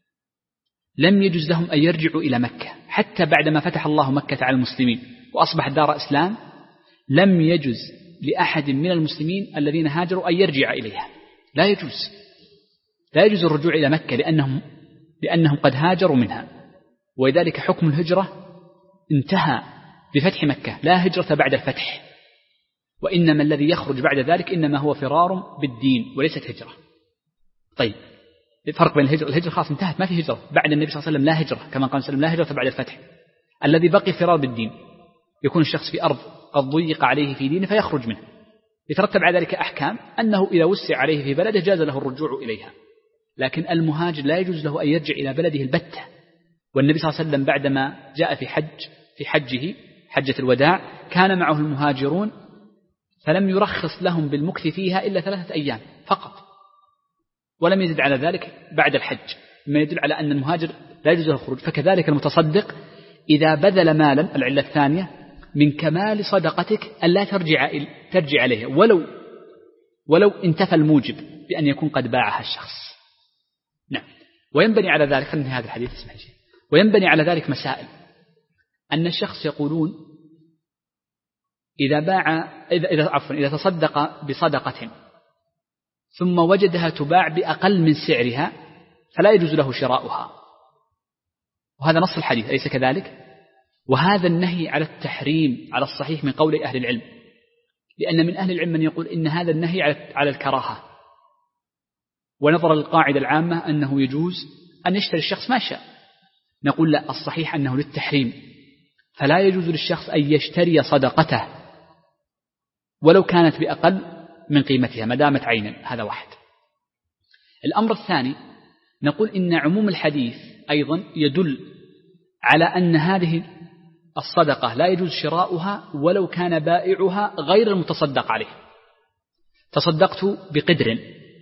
لم يجوز لهم أن يرجعوا إلى مكة حتى بعدما فتح الله مكة على المسلمين وأصبحت دار إسلام، لم يجوز لأحد من المسلمين الذين هاجروا أن يرجع إليها. لا يجوز لا يجوز الرجوع إلى مكة لأنهم, لأنهم قد هاجروا منها، ولذلك حكم الهجرة انتهى بفتح مكة، لا هجرة بعد الفتح، وإنما الذي يخرج بعد ذلك إنما هو فرار بالدين وليست هجرة. طيب، الفرق بين الهجرة الهجرة خلاص انتهت، ما في هجرة بعد النبي صلى الله عليه وسلم، لا هجرة كما قال صلى الله عليه وسلم لا هجرة بعد الفتح. الذي بقي فرار بالدين، يكون الشخص في أرض قد ضيق عليه في دينه فيخرج منه، يترتب على ذلك أحكام أنه إذا وسع عليه في بلده جاز له الرجوع إليها. لكن المهاجر لا يجوز له أن يرجع إلى بلده البتة. والنبي صلى الله عليه وسلم بعدما جاء في حج في حجه حجة الوداع كان معه المهاجرون فلم يرخص لهم بالمكث فيها إلا ثلاثة أيام فقط، ولم يزد على ذلك بعد الحج، ما يدل على أن المهاجر لا يجوز له الخروج. فكذلك المتصدق إذا بذل مالا، العلة الثانية من كمال صدقتك ألا ترجع ترجع عليه ولو ولو انتفى الموجب بأن يكون قد باعها الشخص. نعم. وينبني على ذلك، خلينا هذا الحديث اسمه شيء، وينبني على ذلك مسائل. أن الشخص يقولون إذا باع إذا إذا عفوا إذا تصدق بصدقة ثم وجدها تباع بأقل من سعرها فلا يجوز له شراؤها، وهذا نص الحديث أليس كذلك؟ وهذا النهي على التحريم على الصحيح من قول أهل العلم، لأن من أهل العلم من يقول إن هذا النهي على الكراهة، ونظر القاعدة العامة أنه يجوز أن يشتري الشخص ما شاء. نقول لا، الصحيح أنه للتحريم، فلا يجوز للشخص أن يشتري صدقته ولو كانت بأقل من قيمتها ما دامت عينا. هذا واحد. الأمر الثاني، نقول إن عموم الحديث أيضا يدل على أن هذه الصدقة لا يجوز شراؤها ولو كان بائعها غير المتصدق عليه. تصدقت بقدر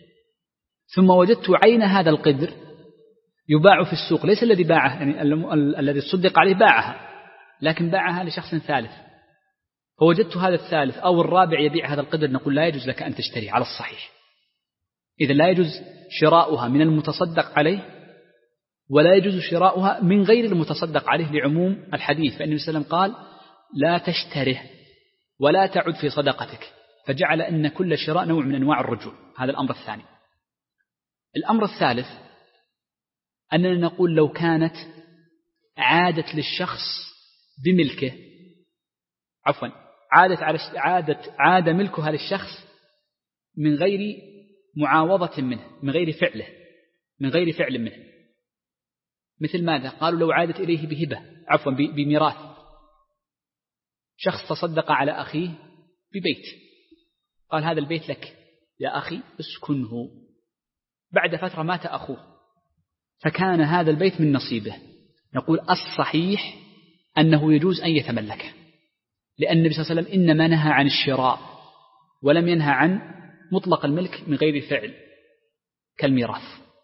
ثم وجدت عين هذا القدر يباع في السوق، ليس الذي باعه يعني الذي تصدق عليه باعها، لكن باعها لشخص ثالث، فوجدت هذا الثالث أو الرابع يبيع هذا القدر، نقول لا يجوز لك أن تشتري على الصحيح. إذا لا يجوز شراؤها من المتصدق عليه ولا يجوز شراؤها من غير المتصدق عليه لعموم الحديث، فإن النبي صلى الله عليه وسلم قال لا تشتره ولا تعد في صدقتك، فجعل أن كل شراء نوع من أنواع الرجوع. هذا الأمر الثاني. الأمر الثالث أننا نقول لو كانت عادت للشخص بملكه عفوا عادت على عادت عاد ملكها للشخص من غير معاوضة منه، من غير فعله من غير فعل منه. مثل ماذا؟ قالوا لو عادت إليه بهبة عفوا بميراث، شخص تصدق على أخيه ببيت، قال هذا البيت لك يا أخي اسكنه، بعد فترة مات أخوه فكان هذا البيت من نصيبه، نقول الصحيح أنه يجوز أن يتملكه، لأن النبي صلى الله عليه وسلم إنما نهى عن الشراء ولم ينهى عن مطلق الملك من غير فعل كالميراث.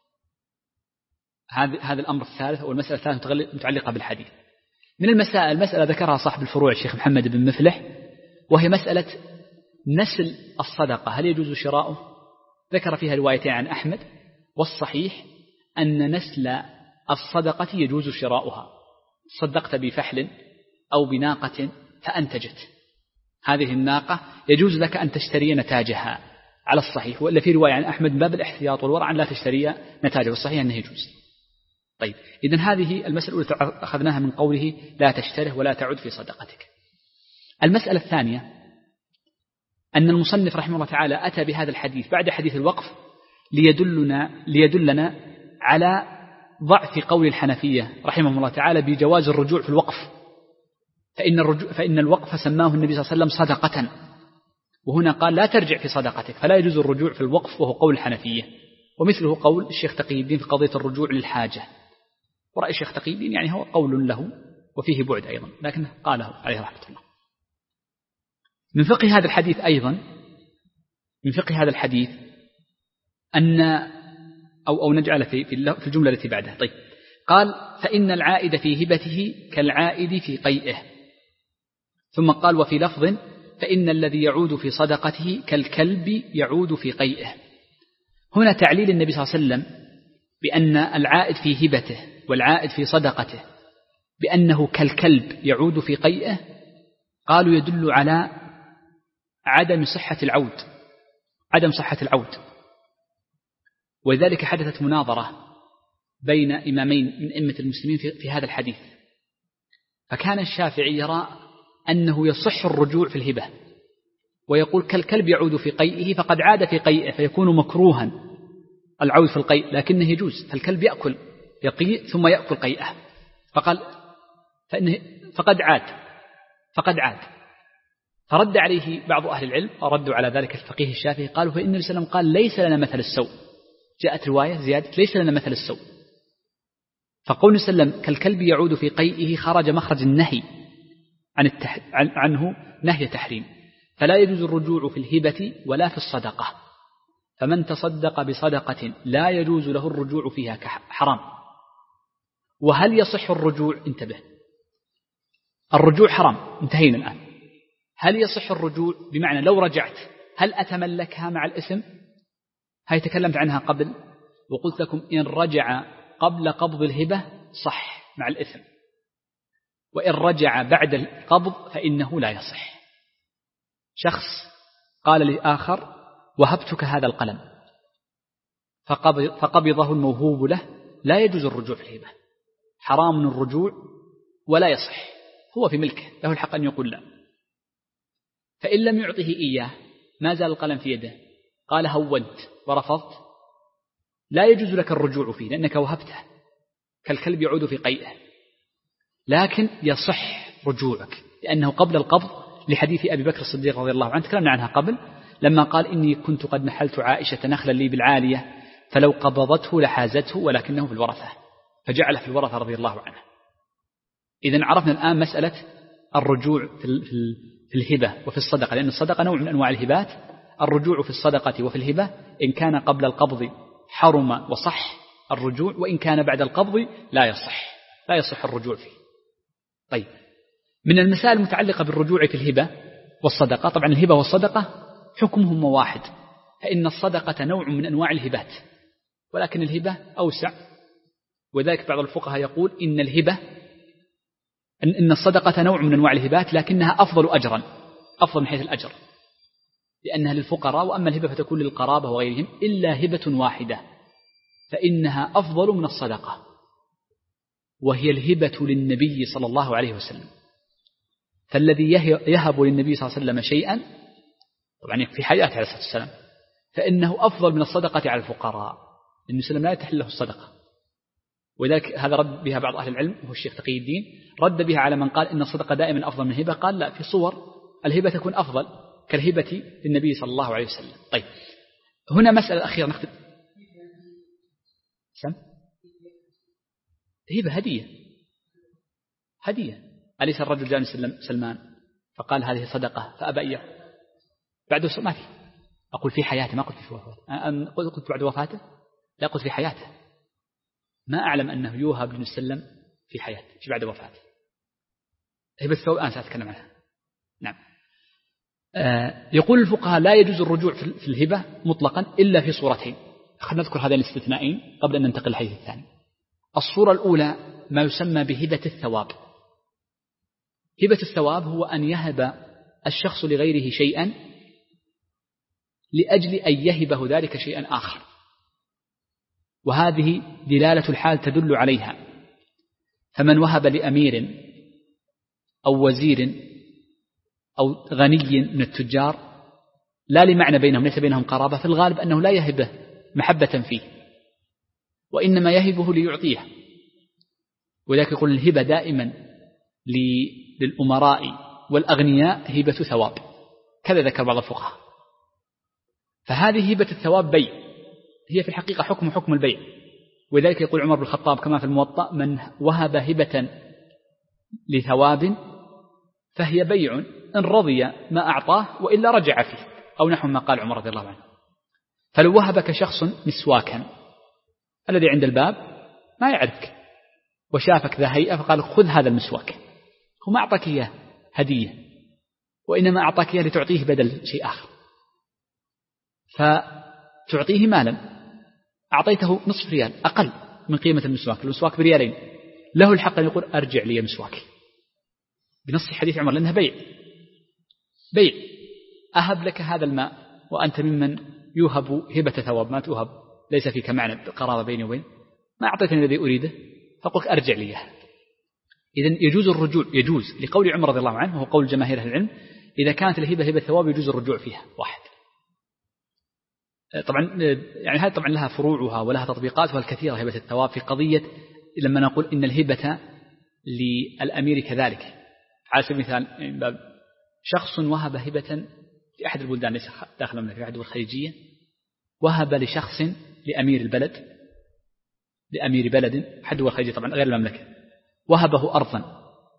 هذا هذا الأمر الثالث أو المسألة الثالثة متعلقة بالحديث. من المسائل مسألة ذكرها صاحب الفروع الشيخ محمد بن مفلح، وهي مسألة نسل الصدقة، هل يجوز شراؤه؟ ذكر فيها روايتين عن أحمد، والصحيح أن نسل الصدقة يجوز شراؤها. صدقت بفحل أو بناقة فأنتجت، هذه الناقة يجوز لك أن تشتري نتاجها على الصحيح، وإلا في رواية عن أحمد من باب الاحتياط والورع لا تشتري نتاجه، والصحيح أنه يجوز. طيب، إذن هذه المسألة الأولى أخذناها من قوله لا تشتره ولا تعد في صدقتك. المسألة الثانية أن المصنف رحمه الله تعالى أتى بهذا الحديث بعد حديث الوقف ليدلنا, ليدلنا على ضعف قول الحنفية رحمه الله تعالى بجواز الرجوع في الوقف، فإن, الرجوع فإن الوقف سماه النبي صلى الله عليه وسلم صدقة، وهنا قال لا ترجع في صدقتك، فلا يجوز الرجوع في الوقف، وهو قول الحنفية، ومثله قول الشيخ تقي الدين في قضية الرجوع للحاجة، ورأي الشيخ تقي الدين يعني هو قول له وفيه بعد أيضا، لكن قاله عليه رحمة الله. من فقه هذا الحديث أيضا، من فقه هذا الحديث أن أو, أو نجعل في, في الجملة التي بعدها. طيب، قال فإن العائد في هبته كالعائد في قيئه، ثم قال وفي لفظ فإن الذي يعود في صدقته كالكلب يعود في قيئه. هنا تعليل النبي صلى الله عليه وسلم بأن العائد في هبته والعائد في صدقته بأنه كالكلب يعود في قيئه، قالوا يدل على عدم صحة العود، عدم صحة العود. ولذلك حدثت مناظرة بين إمامين من أئمة المسلمين في, في هذا الحديث، فكان الشافعي يرى أنه يصح الرجوع في الهبة، ويقول كالكلب يعود في قيئه، فقد عاد في قيئه فيكون مكروها العود في القيء، لكنه يجوز، فالكلب يأكل يقيء ثم يأكل قيئه، فقال فإنه فقد عاد فقد عاد فرد عليه بعض أهل العلم، وردوا على ذلك الفقيه الشافعي، قالوا فإن النبي صلى الله عليه وسلم قال ليس لنا مثل السوء، جاءت رواية زيادة ليس لنا مثل السوء، فقول النبي صلى الله عليه وسلم كالكلب يعود في قيئه خرج مخرج النهي عن التح... عنه نهي تحريم، فلا يجوز الرجوع في الهبة ولا في الصدقة، فمن تصدق بصدقة لا يجوز له الرجوع فيها كحرام. وهل يصح الرجوع؟ انتبه، الرجوع حرام، انتهينا الآن. هل يصح الرجوع بمعنى لو رجعت هل أتملكها مع الإثم؟ هاي تكلمت عنها قبل وقلت لكم إن رجع قبل قبض الهبة صح مع الإثم، وإن رجع بعد القبض فإنه لا يصح. شخص قال لآخر وهبتك هذا القلم فقبضه الموهوب له، لا يجوز الرجوع في الهبة، حرام الرجوع ولا يصح، هو في ملكه له الحق أن يقول لا. فإن لم يعطه إياه ما زال القلم في يده، قال هونت ورفضت، لا يجوز لك الرجوع فيه لأنك وهبته كالكلب يعود في قيئه، لكن يصح رجوعك لأنه قبل القبض، لحديث أبي بكر الصديق رضي الله عنه تكلمنا عنها قبل، لما قال إني كنت قد نحلت عائشة نخلا لي بالعالية فلو قبضته لحازته ولكنه في الورثة، فجعله في الورثة رضي الله عنه. إذن عرفنا الآن مسألة الرجوع في الهبة وفي الصدقة، لأن الصدقة نوع من أنواع الهبات. الرجوع في الصدقة وفي الهبة إن كان قبل القبض حرم وصح الرجوع، وإن كان بعد القبض لا يصح لا يصح الرجوع فيه. طيب، من المسائل المتعلقة بالرجوع في الهبة والصدقة، طبعا الهبة والصدقة حكمهم واحد، فإن الصدقة نوع من أنواع الهبات، ولكن الهبة أوسع، وذلك بعض الفقهاء يقول إن الهبة إن الصدقة نوع من أنواع الهبات لكنها أفضل أجرا، أفضل من حيث الأجر، لأنها للفقراء، وأما الهبة فتكون للقرابة وغيرهم، إلا هبة واحدة فإنها أفضل من الصدقة، وهي الهبة للنبي صلى الله عليه وسلم. فالذي يهب للنبي صلى الله عليه وسلم شيئا طبعا في حياته عليه الصلاة والسلام فإنه أفضل من الصدقة على الفقراء، لأن النبي لا يتحل له الصدقة. ولذلك هذا رد بها بعض أهل العلم، وهو الشيخ تقي الدين، رد بها على من قال إن الصدقة دائما أفضل من الهبة، قال لا، في صور الهبة تكون أفضل كالهبة للنبي صلى الله عليه وسلم. طيب، هنا مسألة أخيرة نختم. سم هبة هدية هدية أليس الرجل جاء سلمان فقال هذه صدقة فأبى إياه بعد ما في، أقول في حياته، ما قلت في وفاته، قلت بعد وفاته، لا قلت في حياته، ما أعلم أنه يوهب للنبي صلى الله عليه وسلم في حياته في بعد وفاته. هبة الثوب أنا سأتكلم عنها. نعم. آه يقول الفقهاء لا يجوز الرجوع في الهبة مطلقا إلا في صورتين. خلينا نذكر هذين الاستثنائين قبل أن ننتقل للحديث الثاني. الصورة الأولى ما يسمى بهبة الثواب. هبة الثواب هو أن يهب الشخص لغيره شيئا لأجل أن يهبه ذلك شيئا آخر، وهذه دلالة الحال تدل عليها. فمن وهب لأمير أو وزير أو غني من التجار لا لمعنى بينهم، ليس بينهم قرابة، في الغالب أنه لا يهبه محبة فيه، وإنما يهبه ليعطيه. وذلك يقول الهبة دائما للأمراء والأغنياء هبة ثواب، كذا ذكر بعض الفقهاء. فهذه هبة الثواب بيع، هي في الحقيقة حكم حكم البيع. ولذلك يقول عمر بن الخطاب كما في الموطأ: من وهب هبة لثواب فهي بيع إن رضي ما أعطاه وإلا رجع فيه، أو نحو ما قال عمر رضي الله عنه. فلو وهبك شخص مسواكا الذي عند الباب ما يعرفك وشافك ذا هيئة فقال خذ هذا المسواك، هو ما أعطاك إياه هدية، وإنما أعطاك إياه لتعطيه بدل شيء آخر، فتعطيه مالا، أعطيته نصف ريال أقل من قيمة المسواك، المسواك بريالين، له الحق أن يقول أرجع لي مسواكي بنص حديث عمر، لأنها بيع. بيع أهب لك هذا الماء وأنت ممن يوهب هبة ثواب، ما توهب ليس فيك معنى قرابة بيني وبين، ما أعطيتني الذي أريده فقلت أرجع لي. إذن يجوز الرجوع، يجوز لقول عمر رضي الله عنه وهو قول جماهير أهل العلم، إذا كانت الهبة هبة ثواب يجوز الرجوع فيها. واحد، طبعا يعني هذه طبعا لها فروعها ولها تطبيقاتها الكثيرة هبة الثواب في قضية لما نقول إن الهبة للأمير كذلك. على سبيل المثال شخص وهب هبة في أحد البلدان ليس داخل المملكة، في أحد الخليجية، وهب لشخص لأمير البلد، لأمير بلد أحد الخليجية طبعا غير المملكة، وهبه أرضا،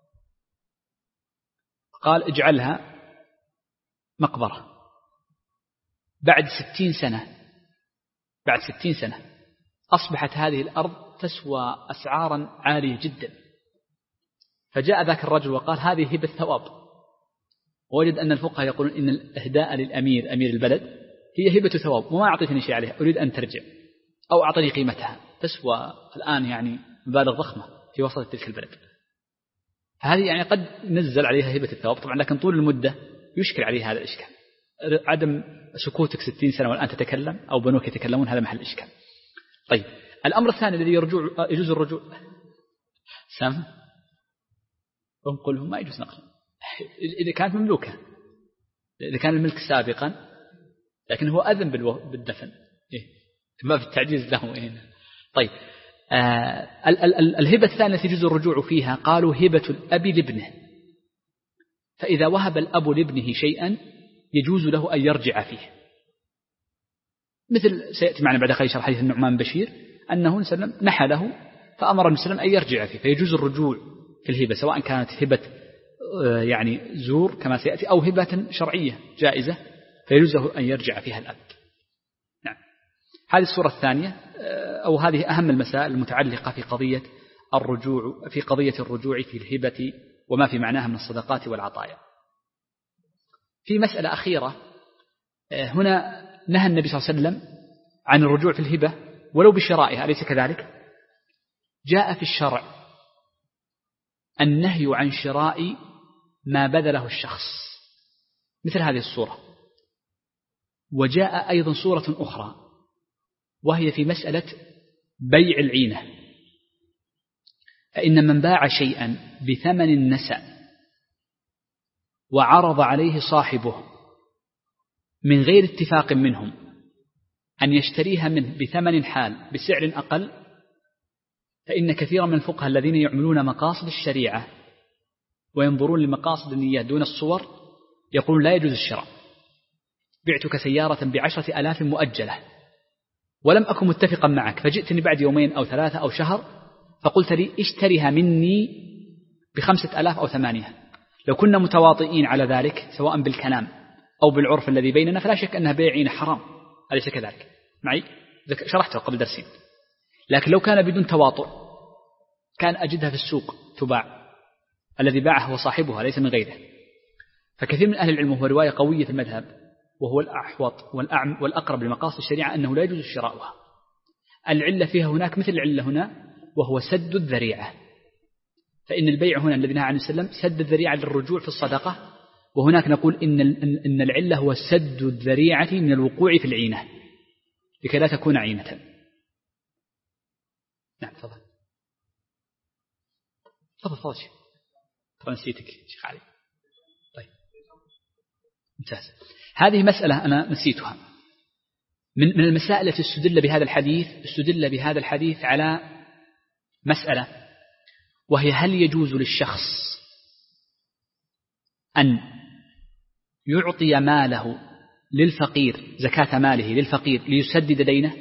قال اجعلها مقبرة. بعد ستين سنة بعد ستين سنة أصبحت هذه الأرض تسوى أسعارا عالية جدا، فجاء ذاك الرجل وقال هذه هبة ثواب، ووجد أن الفقهاء يقولون إن الإهداء للأمير أمير البلد هي هبة ثواب وما أعطيتني شيء عليها، أريد أن ترجع أو أعطني قيمتها، تسوى الآن يعني مبالغ ضخمة في وسط تلك البلد. هذه يعني قد نزل عليها هبة الثواب طبعا، لكن طول المدة يشكل عليها هذا الإشكال، عدم سكوتك ستين سنة والآن تتكلم أو بنوك يتكلمون، هذا محل إشكال. طيب الأمر الثاني الذي يرجع يجوز الرجوع سام انقلهم، ما يجوز نقل إذا كانت مملوكة، إذا كان الملك سابقا، لكن هو أذن بالدفن إيه؟ ما في التعجيز له إيه؟ طيب آه ال- ال- الهبة الثانية التي يجوز الرجوع فيها قالوا هبة الأب لابنه، فإذا وهب الأب لابنه شيئا يجوز له أن يرجع فيه، مثل سيأتي معنا بعد قليل شرح حديث النعمان بشير أنه سلم نحى له فأمر النبي أن يرجع فيه، فيجوز الرجوع في الهبة سواء كانت هبة يعني زور كما سيأتي أو هبة شرعية جائزة فيجوز له أن يرجع فيها الأب. نعم، هذه الصورة الثانية أو هذه أهم المسائل المتعلقة في قضية الرجوع في قضية الرجوع في الهبة وما في معناها من الصدقات والعطايا. في مسألة أخيرة، هنا نهى النبي صلى الله عليه وسلم عن الرجوع في الهبة ولو بشرائها، أليس كذلك؟ جاء في الشرع النهي عن شراء ما بذله الشخص مثل هذه الصورة، وجاء أيضا صورة أخرى وهي في مسألة بيع العينة، فإن من باع شيئا بثمن نسأ وعرض عليه صاحبه من غير اتفاق منهم أن يشتريها منه بثمن حال بسعر أقل، فإن كثيرا من الفقهاء الذين يعملون مقاصد الشريعة وينظرون لمقاصد النية دون الصور يقولون لا يجوز الشراء. بعتك سيارة بعشرة ألاف مؤجلة ولم أكن متفقا معك، فجئتني بعد يومين أو ثلاثة أو شهر فقلت لي اشتريها مني بخمسة ألاف أو ثمانية، لو كنا متواطئين على ذلك سواء بالكلام أو بالعرف الذي بيننا فلا شك أنها بيع عينة حرام، أليس كذلك؟ معي شرحته قبل درسين. لكن لو كان بدون تواطؤ كان أجدها في السوق تباع، الذي باعه هو صاحبها ليس من غيره. فكثير من أهل العلم وهو رواية قوية في المذهب وهو الأحوط والأعم والأقرب لمقاصد الشريعة أنه لا يجوز شراؤها. العلة فيها هناك مثل العلة هنا وهو سد الذريعة، فإن البيع هنا الذي نهى عنه وسلم سد الذريعة للرجوع في الصدقة، وهناك نقول إن إن العلة هو سد الذريعة من الوقوع في العينة لكي لا تكون عينة. نعم تفضل تفضل تفضل ترى نسيتك شيخ علي. طيب ممتاز. هذه مسألة أنا نسيتها من من المسائل التي استدل بهذا الحديث، استدل بهذا الحديث على مسألة وهي هل يجوز للشخص أن يعطي ماله للفقير، زكاة ماله للفقير ليسدد دينه؟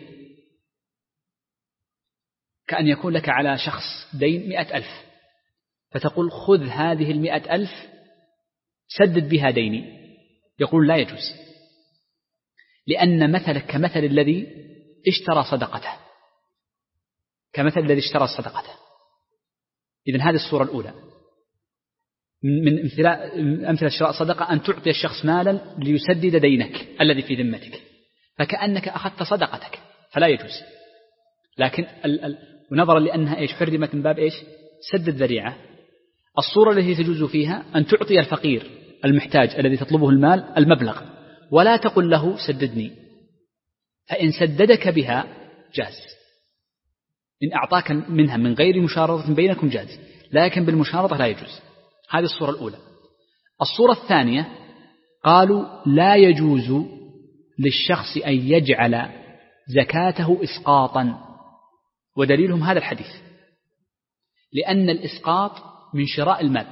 كأن يكون لك على شخص دين مئة ألف، فتقول خذ هذه المئة ألف سدد بها ديني، يقول لا يجوز، لأن مثلك كمثل الذي اشترى صدقته، كمثل الذي اشترى صدقته. إذن هذه الصورة الأولى من أمثلة شراء صدقة، أن تعطي الشخص مالا ليسدد دينك الذي في ذمتك، فكأنك أخذت صدقتك فلا يجوز. لكن ال ال ونظرا لأنها إيش حرمت من باب إيش سد الذريعة، الصورة التي تجوز فيها أن تعطي الفقير المحتاج الذي تطلبه المال المبلغ، ولا تقل له سددني، فإن سددك بها جاز، إن أعطاك منها من غير مشارطة بينكم جاز، لكن بالمشارطة لا يجوز. هذه الصورة الأولى. الصورة الثانية قالوا لا يجوز للشخص أن يجعل زكاته إسقاطا، ودليلهم هذا الحديث، لأن الإسقاط من شراء المال،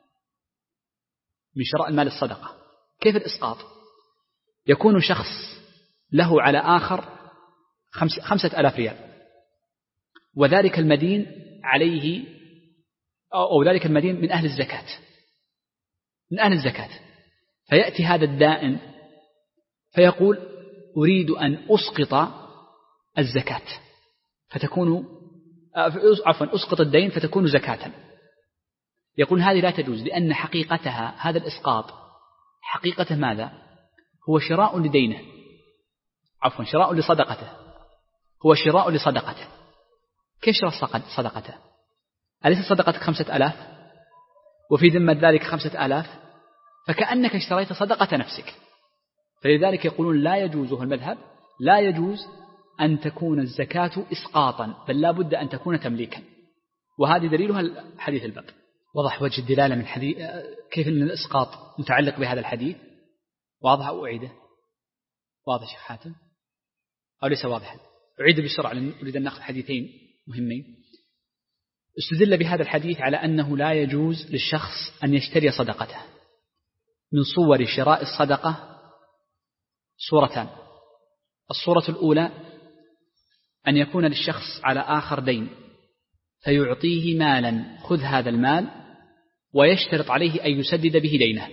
من شراء المال الصدقة. كيف الإسقاط؟ يكون شخص له على آخر خمس خمسة آلاف ريال، وذلك المدين عليه أو ذلك المدين من أهل الزكاة، من أهل الزكاة، فيأتي هذا الدائن فيقول أريد أن أسقط الزكاة فتكون عفوا أسقط الدين فتكون زكاة. يقول هذه لا تجوز، لأن حقيقتها هذا الإسقاط حقيقته ماذا؟ هو شراء لدينه، عفوا شراء لصدقته، هو شراء لصدقته. كيف شراء صدقته؟ أليس صدقتك خمسة آلاف وفي ذمة ذلك خمسة آلاف، فكأنك اشتريت صدقة نفسك. فلذلك يقولون لا يجوزه المذهب، لا يجوز أن تكون الزكاة إسقاطا، بل لا بد أن تكون تمليكا. وهذه دليلها الحديث الباب. وضح وجه الدلالة من حديث كيف أن الإسقاط متعلق بهذا الحديث. واضح أو أعيده؟ واضح شيخ حاتم أو ليس واضحا؟ أعيد بسرعة لأن أريد أن نأخذ حديثين مهمين. استدل بهذا الحديث على أنه لا يجوز للشخص أن يشتري صدقته. من صور شراء الصدقة صورتان. الصورة الأولى أن يكون للشخص على آخر دين فيعطيه مالا، خذ هذا المال، ويشترط عليه أن يسدد به دينه،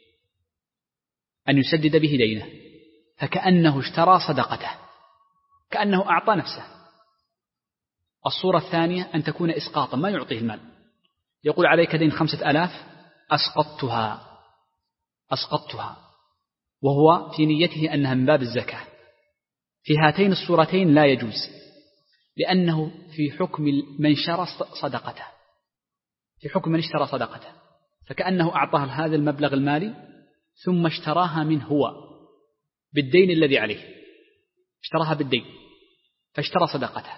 أن يسدد به دينه، فكأنه اشترى صدقته، كأنه أعطى نفسه. الصورة الثانية أن تكون إسقاطا، ما يعطيه المال، يقول عليك دين خمسة ألاف أسقطتها أسقطتها وهو في نيته أنها من باب الزكاة. في هاتين الصورتين لا يجوز، لأنه في حكم من شرى صدقته، في حكم من اشترى صدقته، فكأنه أعطاه هذا المبلغ المالي ثم اشتراها منه هو بالدين الذي عليه، اشتراها بالدين فاشترى صدقته.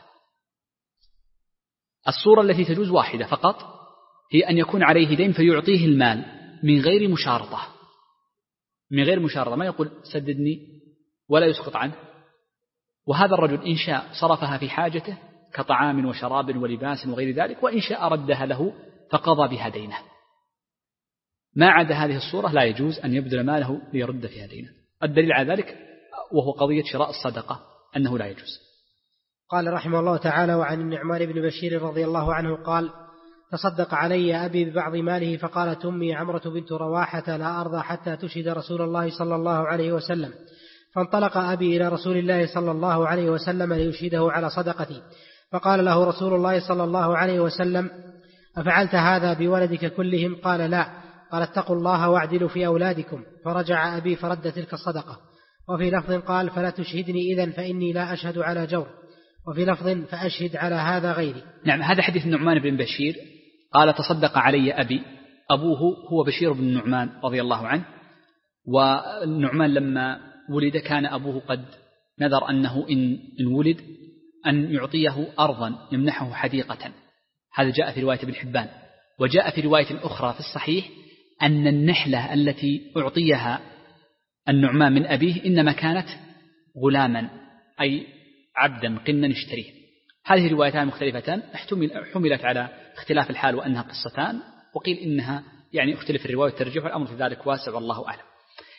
الصورة التي تجوز واحدة فقط، هي أن يكون عليه دين فيعطيه المال من غير مشارطة، من غير مشارطة، ما يقول سددني ولا يسقط عنه. وهذا الرجل إن شاء صرفها في حاجته كطعام وشراب ولباس وغير ذلك، وإن شاء ردها له فقضى بها دينه. ما عدا هذه الصورة لا يجوز أن يبذل ماله ليرد فيها دينه. الدليل على ذلك وهو قضية شراء الصدقة أنه لا يجوز. قال رحمه الله تعالى: وعن النعمان بن بشير رضي الله عنه قال: تصدق علي أبي ببعض ماله، فقالت أمي عمرة بنت رواحة: لا أرضى حتى تشهد رسول الله صلى الله عليه وسلم. فانطلق أبي إلى رسول الله صلى الله عليه وسلم ليشهده على صدقتي، فقال له رسول الله صلى الله عليه وسلم: أفعلت هذا بولدك كلهم؟ قال: لا. قال: اتقوا الله واعدلوا في أولادكم. فرجع أبي فرد تلك الصدقة. وفي لفظ قال: فلا تشهدني إذن فإني لا أشهد على جور. وفي لفظ: فأشهد على هذا غيري. نعم، هذا حديث النعمان بن بشير قال: تصدق علي أبي. أبوه هو بشير بن النعمان رضي الله عنه. والنعمان لما ولد كان أبوه قد نذر أنه إن, إن ولد أن يعطيه أرضا يمنحه حديقة. هذا جاء في رواية ابن حبان. وجاء في رواية أخرى في الصحيح أن النحلة التي أعطيها النعمان من أبيه إنما كانت غلاما، أي عبدا قنا نشتريه. هذه روايتان مختلفتان حملت على اختلاف الحال وأنها قصتان، وقيل إنها يعني اختلف الرواية والترجيح، والأمر في ذلك واسع والله أعلم.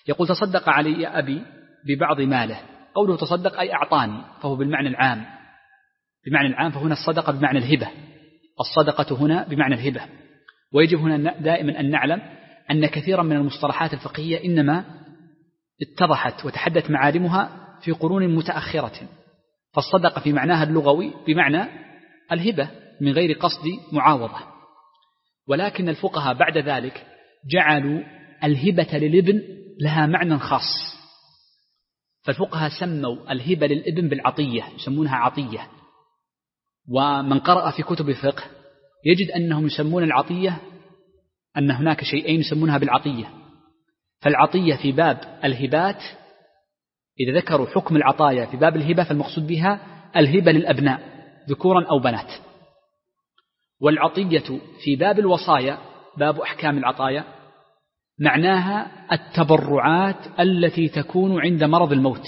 يقول تصدق علي أبي ببعض ماله، قوله تصدق أي أعطاني، فهو بالمعنى العام، بمعنى العام، فهنا الصدقة بمعنى الهبة، الصدقة هنا بمعنى الهبة. ويجب هنا دائما أن نعلم أن كثيرا من المصطلحات الفقهية إنما اتضحت وتحدث معالمها في قرون متأخرة، فالصدقة في معناها اللغوي بمعنى الهبة من غير قصد معاوضة، ولكن الفقهاء بعد ذلك جعلوا الهبة للابن لها معنى خاص، فالفقهاء سموا الهبة للابن بالعطية، يسمونها عطية. ومن قرأ في كتب الفقه يجد أنهم يسمون العطية أن هناك شيئين يسمونها بالعطية، فالعطية في باب الهبات إذا ذكروا حكم العطايا في باب الهبة فالمقصود بها الهبة للأبناء ذكورا أو بنات، والعطية في باب الوصايا باب أحكام العطايا معناها التبرعات التي تكون عند مرض الموت.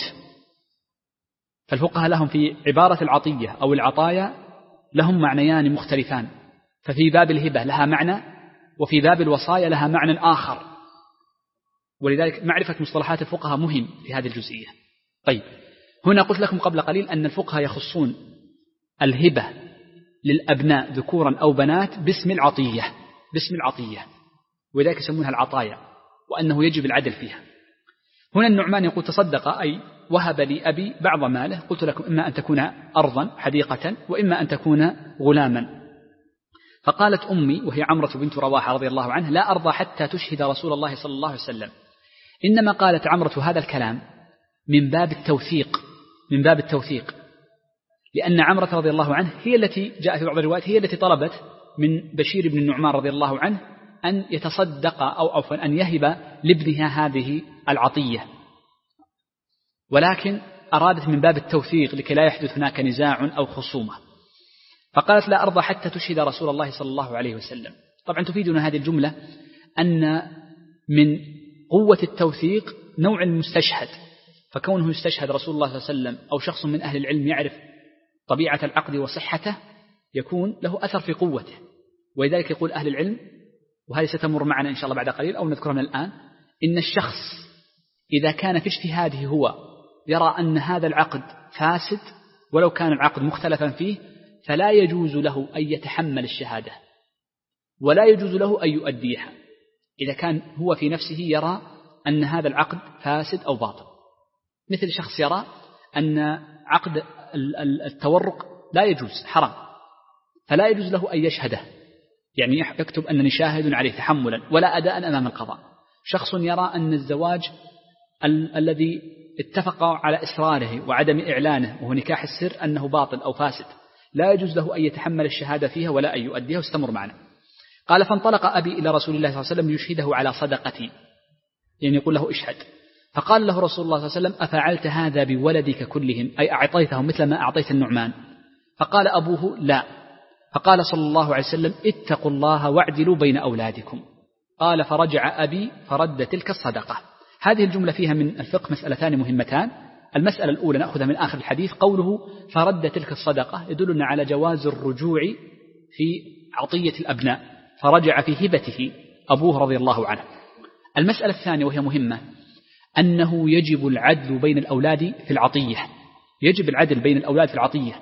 فالفقهاء لهم في عبارة العطية أو العطايا لهم معنيان مختلفان، ففي باب الهبة لها معنى وفي باب الوصايا لها معنى آخر، ولذلك معرفة مصطلحات الفقهاء مهم في هذه الجزئية. طيب، هنا قلت لكم قبل قليل أن الفقهاء يخصون الهبة للأبناء ذكورا أو بنات باسم العطية، باسم العطية، ولذلك يسمونها العطايا، وأنه يجب العدل فيها. هنا النعمان يقول تصدق أي وهب لي أبي بعض ماله، قلت لكم إما أن تكون أرضا حديقة وإما أن تكون غلاما. فقالت أمي وهي عمرة بنت رواحة رضي الله عنها لا أرضى حتى تشهد رسول الله صلى الله عليه وسلم. إنما قالت عمرة هذا الكلام من باب التوثيق، من باب التوثيق، لأن عمرة رضي الله عنه هي التي جاء في بعض الروايات هي التي طلبت من بشير بن النعمان رضي الله عنه أن يتصدق أو عفوا أن يهب لابنها هذه العطية، ولكن أرادت من باب التوثيق لكي لا يحدث هناك نزاع أو خصومة، فقالت لا أرضى حتى تشهد رسول الله صلى الله عليه وسلم. طبعا تفيدنا هذه الجملة أن من قوة التوثيق نوع المستشهد، فكونه يستشهد رسول الله صلى الله عليه وسلم أو شخص من أهل العلم يعرف طبيعة العقد وصحته يكون له أثر في قوته. ولذلك يقول أهل العلم، وهذه ستمر معنا إن شاء الله بعد قليل أو نذكرها من الآن، إن الشخص إذا كان في اجتهاده هو يرى أن هذا العقد فاسد ولو كان العقد مختلفا فيه فلا يجوز له أن يتحمل الشهادة ولا يجوز له أن يؤديها إذا كان هو في نفسه يرى أن هذا العقد فاسد أو باطل. مثل شخص يرى أن عقد التورق لا يجوز، حرام، فلا يجوز له أن يشهده، يعني يكتب أنني شاهد عليه تحملا ولا أداء أمام القضاء. شخص يرى أن الزواج ال- الذي اتفقوا على إسراره وعدم إعلانه وهو نكاح السر أنه باطل أو فاسد، لا يجوز له أن يتحمل الشهادة فيها ولا أن يؤديها، واستمر معنا. قال فانطلق أبي إلى رسول الله صلى الله عليه وسلم ليشهده على صدقتي، يعني يقول له اشهد. فقال له رسول الله صلى الله عليه وسلم أفعلت هذا بولدك كلهم، أي أعطيتهم مثل ما أعطيت النعمان؟ فقال أبوه لا. فقال صلى الله عليه وسلم اتقوا الله واعدلوا بين أولادكم. قال فرجع أبي فرد تلك الصدقة. هذه الجملة فيها من الفقه مسألتان مهمتان. المسألة الأولى نأخذها من آخر الحديث، قوله فرد تلك الصدقة يدلنا على جواز الرجوع في عطية الأبناء، فرجع في هبته أبوه رضي الله عنه. المسألة الثانية وهي مهمة، أنه يجب العدل بين الأولاد في العطية، يجب العدل بين الأولاد في العطية،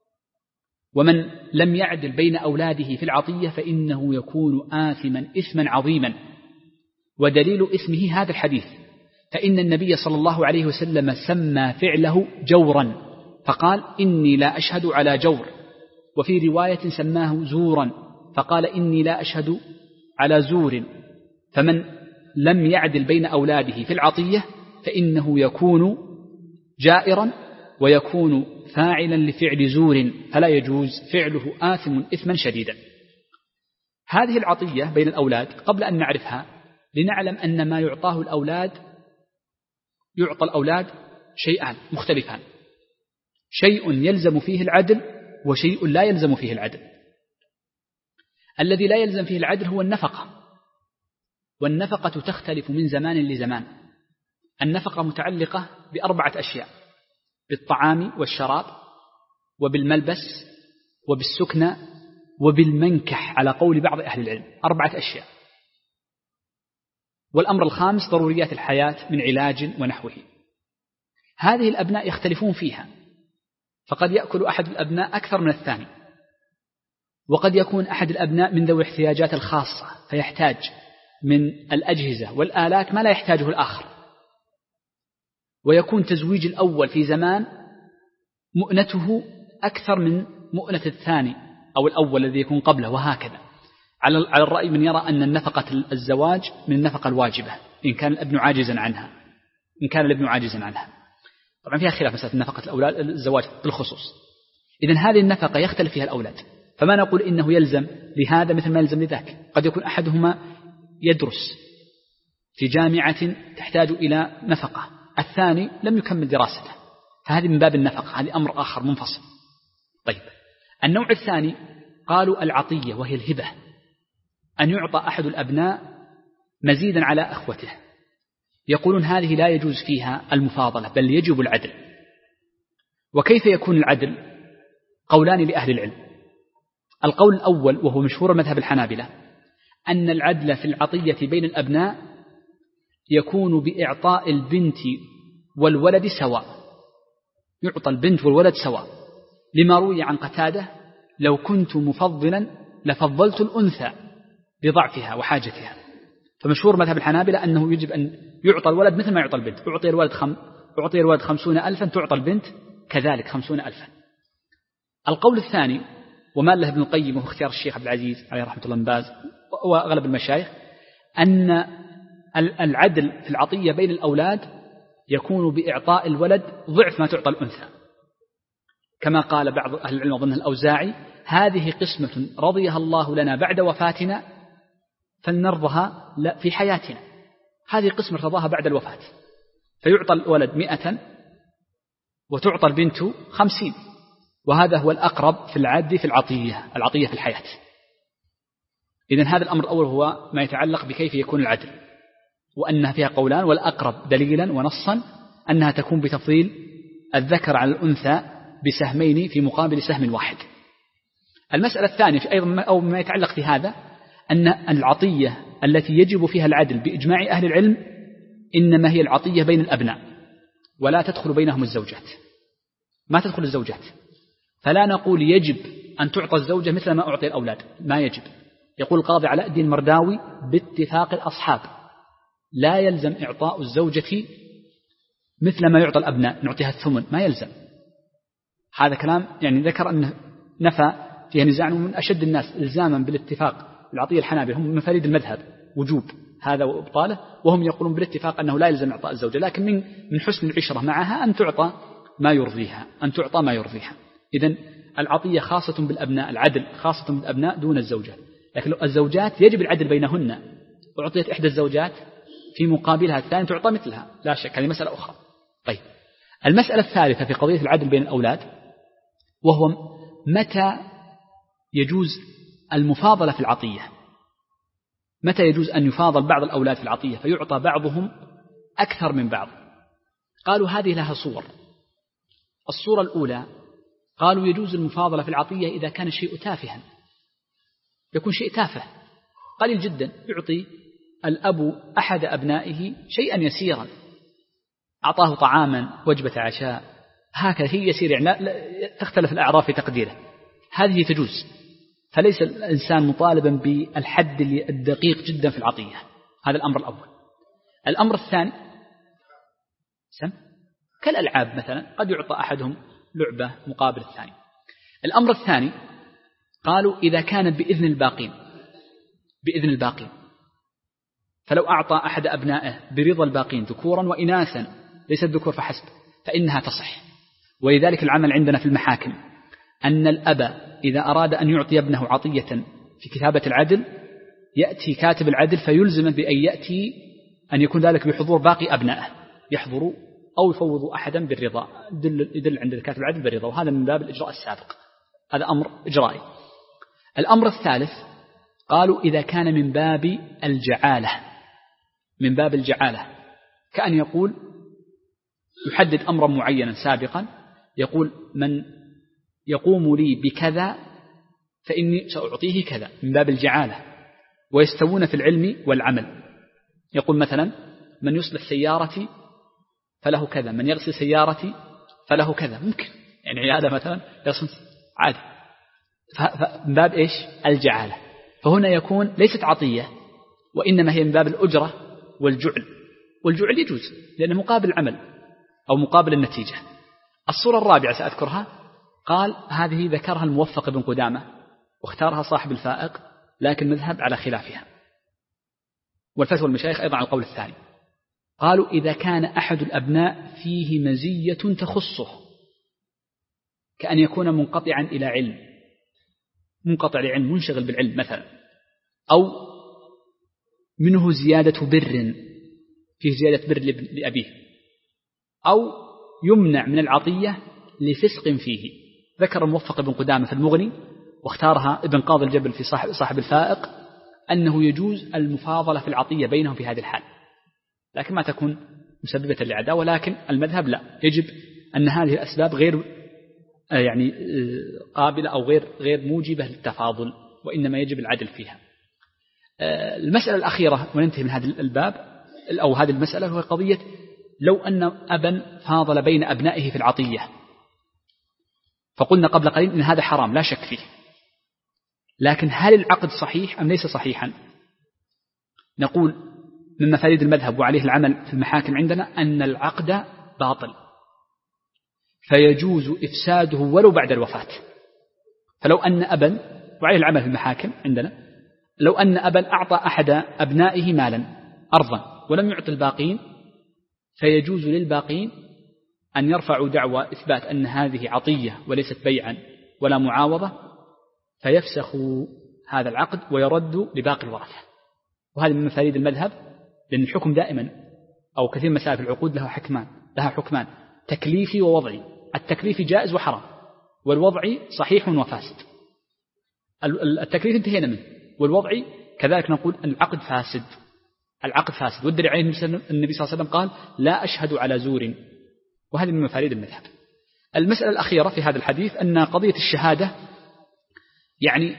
ومن لم يعدل بين أولاده في العطية فإنه يكون آثما إثما عظيما. ودليل إثمه هذا الحديث، فإن النبي صلى الله عليه وسلم سمى فعله جورا فقال إني لا أشهد على جور، وفي رواية سماه زورا فقال إني لا أشهد على زور. فمن لم يعدل بين أولاده في العطية فإنه يكون جائرا ويكون فاعلا لفعل زور، فلا يجوز فعله آثم إثما شديدا. هذه العطية بين الأولاد قبل أن نعرفها لنعلم أن ما يعطاه الأولاد يعطى الأولاد شيئان مختلفان، شيء يلزم فيه العدل وشيء لا يلزم فيه العدل. الذي لا يلزم فيه العدل هو النفقة، والنفقة تختلف من زمان لزمان. النفقة متعلقة بأربعة أشياء: بالطعام والشراب وبالملبس وبالسكنى وبالمنكح على قول بعض أهل العلم، أربعة أشياء. والأمر الخامس ضروريات الحياة من علاج ونحوه. هذه الأبناء يختلفون فيها، فقد يأكل أحد الأبناء أكثر من الثاني، وقد يكون أحد الأبناء من ذوي الاحتياجات الخاصة فيحتاج من الأجهزة والآلات ما لا يحتاجه الآخر، ويكون تزويج الأول في زمان مؤنته أكثر من مؤنة الثاني أو الأول الذي يكون قبله، وهكذا. على الرأي من يرى أن النفقة الزواج من النفقة الواجبة إن كان الابن عاجزا عنها إن كان الابن عاجزا عنها طبعا فيها خلاف مسألة نفقة الأولاد الزواج بالخصوص. إذن هذه النفقة يختلف فيها الأولاد، فما نقول إنه يلزم لهذا مثل ما يلزم لذاك. قد يكون أحدهما يدرس في جامعة تحتاج إلى نفقة، الثاني لم يكمل دراسته، فهذه من باب النفقة، هذه أمر آخر منفصل. طيب، النوع الثاني قالوا العطية، وهي الهبة، أن يعطى أحد الأبناء مزيدا على أخوته. يقولون هذه لا يجوز فيها المفاضلة بل يجب العدل. وكيف يكون العدل؟ قولان لأهل العلم. القول الأول وهو مشهور مذهب الحنابلة أن العدل في العطية بين الأبناء يكون بإعطاء البنت والولد سواء، يعطى البنت والولد سواء، لما روي عن قتادة: لو كنت مفضلا لفضلت الأنثى لضعفها وحاجتها. فمشهور مذهب الحنابلة أنه يجب أن يعطى الولد مثل ما يعطى البنت، أعطي الولد خم... أعطي الولد خمسون ألفا تعطى البنت كذلك خمسون ألفا. القول الثاني ومال له ابن القيم وهو اختيار الشيخ عبد العزيز عليه رحمة الله بن باز وأغلب المشايخ، أن العدل في العطية بين الأولاد يكون بإعطاء الولد ضعف ما تعطى الأنثى، كما قال بعض أهل العلم وظنه الأوزاعي: هذه قسمة رضيها الله لنا بعد وفاتنا فلنرضها في حياتنا. هذه قسمة رضاها بعد الوفاة، فيعطى الولد مئة وتعطى البنت خمسين، وهذا هو الأقرب في العدل في العطية العطية في الحياة. إذن هذا الأمر الأول هو ما يتعلق بكيف يكون العدل، وأنها فيها قولان، والأقرب دليلا ونصا أنها تكون بتفضيل الذكر على الأنثى بسهمين في مقابل سهم واحد. المسألة الثانية في أيضا أو ما يتعلق في هذا أن العطية التي يجب فيها العدل بإجماع أهل العلم إنما هي العطية بين الأبناء، ولا تدخل بينهم الزوجات، ما تدخل الزوجات. فلا نقول يجب أن تعطى الزوجة مثل ما أعطي الأولاد، ما يجب. يقول القاضي علاء الدين المرداوي باتفاق الأصحاب: لا يلزم إعطاء الزوجة مثل ما يعطى الأبناء، نعطيها الثمن، ما يلزم. هذا كلام يعني ذكر أنه نفى فيها نزاع، من أشد الناس إلزاما بالاتفاق العطية الحنابلة، هم من فريد المذهب وجوب هذا وإبطاله، وهم يقولون بالاتفاق أنه لا يلزم إعطاء الزوجة، لكن من من حسن العشرة معها أن تعطى ما يرضيها أن تعطى ما يرضيها. إذن العطية خاصة بالأبناء، العدل خاصة بالأبناء دون الزوجات. لكن الزوجات يجب العدل بينهن، أعطيت إحدى الزوجات في مقابلها الثانية تعطى مثلها، لا شك، هذه مسألة أخرى. طيب، المسألة الثالثة في قضية العدل بين الأولاد، وهو متى يجوز المفاضلة في العطية، متى يجوز أن يفاضل بعض الأولاد في العطية فيعطى بعضهم أكثر من بعض. قالوا هذه لها صور. الصورة الأولى قالوا يجوز المفاضلة في العطية إذا كان الشيء تافها، يكون شيء تافه قليل جدا، يعطي الأب أحد أبنائه شيئا يسيرا، أعطاه طعاما وجبة عشاء، هكذا شيء يسير، يعني لا, لا تختلف الأعراف في تقديره، هذه تجوز. فليس الإنسان مطالبا بالحد الدقيق جدا في العطية. هذا الأمر الأول. الأمر الثاني سم كالألعاب مثلا، قد يعطى أحدهم لعبة مقابل الثاني. الأمر الثاني قالوا إذا كان بإذن الباقين، بإذن الباقين، فلو أعطى أحد أبنائه برضا الباقين ذكورا وإناثا، ليس الذكور فحسب، فإنها تصح. ولذلك العمل عندنا في المحاكم أن الأب إذا أراد أن يعطي ابنه عطية في كتابة العدل يأتي كاتب العدل فيلزم بأن يأتي أن يكون ذلك بحضور باقي أبنائه، يحضروا أو يفوضوا أحدا بالرضا، يدل, يدل عند كاتب العدل بالرضا، وهذا من باب الإجراء السابق، هذا أمر إجرائي. الأمر الثالث قالوا إذا كان من باب الجعالة، من باب الجعالة، كأن يقول يحدد أمرا معينا سابقا، يقول من يقوم لي بكذا فإني سأعطيه كذا، من باب الجعالة، ويستوون في العلم والعمل. يقول مثلا من يصلح سيارتي فله كذا، من يغسل سيارتي فله كذا، ممكن يعني عيادة مثلا يصنع عادي، فمن باب إيش؟ الجعالة. فهنا يكون ليست عطية وإنما هي من باب الأجرة والجعل، والجعل يجوز لأنه مقابل العمل أو مقابل النتيجة. الصورة الرابعة سأذكرها، قال هذه ذكرها الموفق بن قدامة واختارها صاحب الفائق، لكن نذهب على خلافها، والفتوى المشايخ أيضا على القول الثاني. قالوا إذا كان أحد الأبناء فيه مزية تخصه، كأن يكون منقطعا إلى علم، منقطع لعلم، منشغل بالعلم مثلا، أو منه زيادة بر، فيه زيادة بر لأبيه، أو يمنع من العطية لفسق فيه. ذكر الموفق بن قدامة في المغني واختارها ابن قاضي الجبل في صاحب, صاحب الفائق أنه يجوز المفاضلة في العطية بينهم في هذه الحال، لكن ما تكون مسببة للعداوة. ولكن المذهب لا، يجب أن هذه الأسباب غير يعني قابلة أو غير غير موجبة للتفاضل، وإنما يجب العدل فيها. المسألة الأخيرة وننتهي من هذا الباب أو هذه المسألة، هو قضية لو أن أبا فاضل بين أبنائه في العطية، فقلنا قبل قليل إن هذا حرام لا شك فيه، لكن هل العقد صحيح أم ليس صحيحا؟ نقول من مفاريد المذهب وعليه العمل في المحاكم عندنا أن العقد باطل، فيجوز إفساده ولو بعد الوفاة. فلو أن أبا، وعليه العمل في المحاكم عندنا، لو أن أبا أعطى أحد أبنائه مالا أرضا ولم يعطي الباقين، فيجوز للباقين أن يرفعوا دعوى إثبات أن هذه عطية وليست بيعا ولا معاوضة، فيفسخوا هذا العقد ويرد لباقي الورثة. وهذا من مفاريد المذهب، لأن الحكم دائما أو كثير من مسائل العقود لها حكمان لها حكمان تكليفي ووضعي. التكليفي جائز وحرام، والوضعي صحيح وفاسد. التكليف انتهينا منه، والوضعي كذلك نقول أن العقد فاسد، العقد فاسد، والدليل عليه النبي صلى الله عليه وسلم قال لا أشهد على زور، وهذه من مفاريد المذهب. المسألة الأخيرة في هذا الحديث أن قضية الشهادة يعني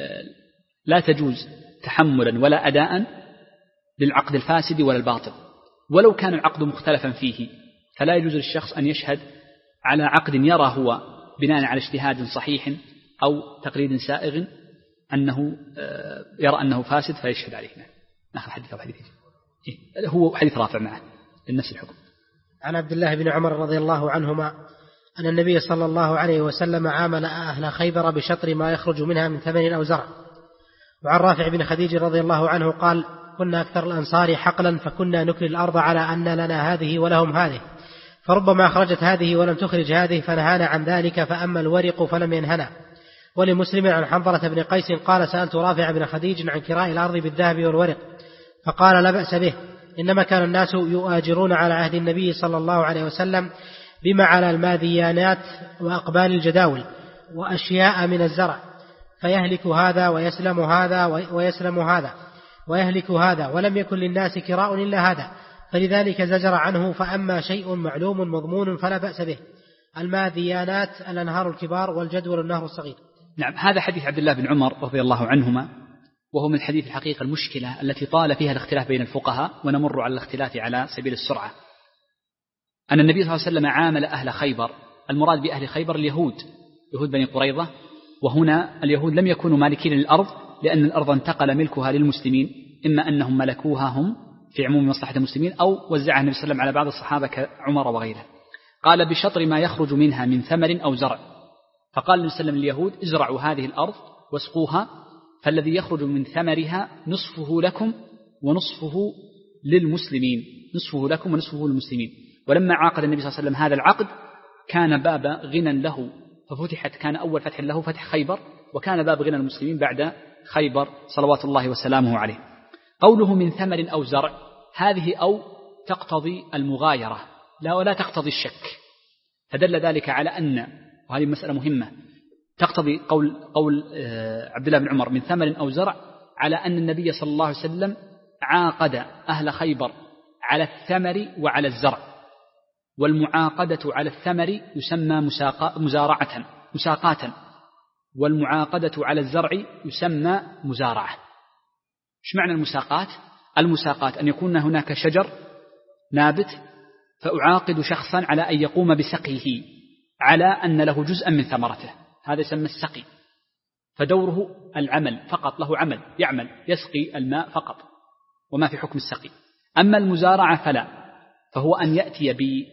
لا تجوز تحملا ولا أداء للعقد الفاسد ولا الباطل، ولو كان العقد مختلفا فيه، فلا يجوز للشخص أن يشهد على عقد يرى هو بناء على اجتهاد صحيح أو تقليد سائغ أنه يرى أنه فاسد فيشهد عليه. ناخذ حديث أو حديثين، هو حديث رافع معه لنفس الحكم. عن عبد الله بن عمر رضي الله عنهما أن النبي صلى الله عليه وسلم عامل أهل خيبر بشطر ما يخرج منها من ثمن أو زرع. وعن رافع بن خديج رضي الله عنه قال كنا أكثر الأنصار حقلا، فكنا نكل الأرض على أن لنا هذه ولهم هذه، فربما أخرجت هذه ولم تخرج هذه فنهانا عن ذلك، فأما الورق فلم ينهنا. ولمسلم عن حنظلة بن قيس قال سألت رافع بن خديج عن كراء الأرض بالذهب والورق، فقال لا بأس به، إنما كان الناس يؤاجرون على عهد النبي صلى الله عليه وسلم بما على الماذيانات وأقبال الجداول وأشياء من الزرع، فيهلك هذا ويسلم هذا ويسلم هذا ويهلك هذا، ولم يكن للناس كراء إلا هذا، فلذلك زجر عنه. فأما شيء معلوم مضمون فلا بأس به. الماذيانات الأنهار الكبار، والجدول النهر الصغير. نعم، هذا حديث عبد الله بن عمر رضي الله عنهما، وهو من الحديث الحقيقة المشكلة التي طال فيها الاختلاف بين الفقهاء، ونمر على الاختلاف على سبيل السرعة. أن النبي صلى الله عليه وسلم عامل أهل خيبر، المراد بأهل خيبر اليهود، يهود بني قريظة، وهنا اليهود لم يكونوا مالكين للأرض، لأن الأرض انتقل ملكها للمسلمين، إما أنهم ملكوها هم في عموم مصلحة المسلمين، أو وزعها النبي صلى الله عليه وسلم على بعض الصحابة كعمر وغيره. قال بشطر ما يخرج منها من ثمر أو زرع، فقال النبي صلى الله عليه وسلم لليهود ازرعوا هذه الأرض واسقوها، فالذي يخرج من ثمرها نصفه لكم ونصفه للمسلمين، نصفه لكم ونصفه للمسلمين. ولما عاقد النبي صلى الله عليه وسلم هذا العقد كان باب غنى له، ففتحت كان أول فتح له فتح خيبر، وكان باب غنى المسلمين بعد خيبر صلوات الله وسلامه عليه. قوله من ثمر أو زرع، هذه أو تقتضي المغايرة لا ولا تقتضي الشك، فدل ذلك على أن، وهذه مسألة مهمة، تقتضي قول, قول عبد الله بن عمر من ثمر أو زرع على أن النبي صلى الله عليه وسلم عاقد أهل خيبر على الثمر وعلى الزرع، والمعاقدة على الثمر يسمى مزارعة مساقاة، والمعاقدة على الزرع يسمى مزارعة. إيش معنى المساقات؟ المساقات أن يكون هناك شجر نابت فأعاقد شخصا على أن يقوم بسقيه على أن له جزءا من ثمرته، هذا يسمى السقي، فدوره العمل فقط، له عمل يعمل يسقي الماء فقط وما في حكم السقي. أما المزارعة فلا، فهو أن يأتي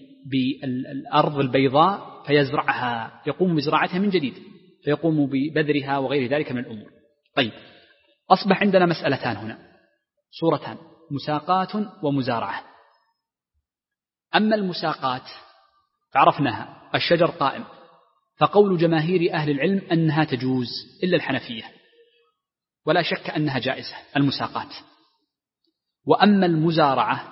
بالأرض البيضاء فيزرعها، يقوم بزراعتها من جديد، فيقوم ببذرها وغير ذلك من الأمور. طيب، أصبح عندنا مسألتان هنا، صورتان، مساقات ومزارعة. أما المساقات فعرفناها، الشجر قائم، فقول جماهير أهل العلم أنها تجوز إلا الحنفية، ولا شك أنها جائزة المساقات. وأما المزارعة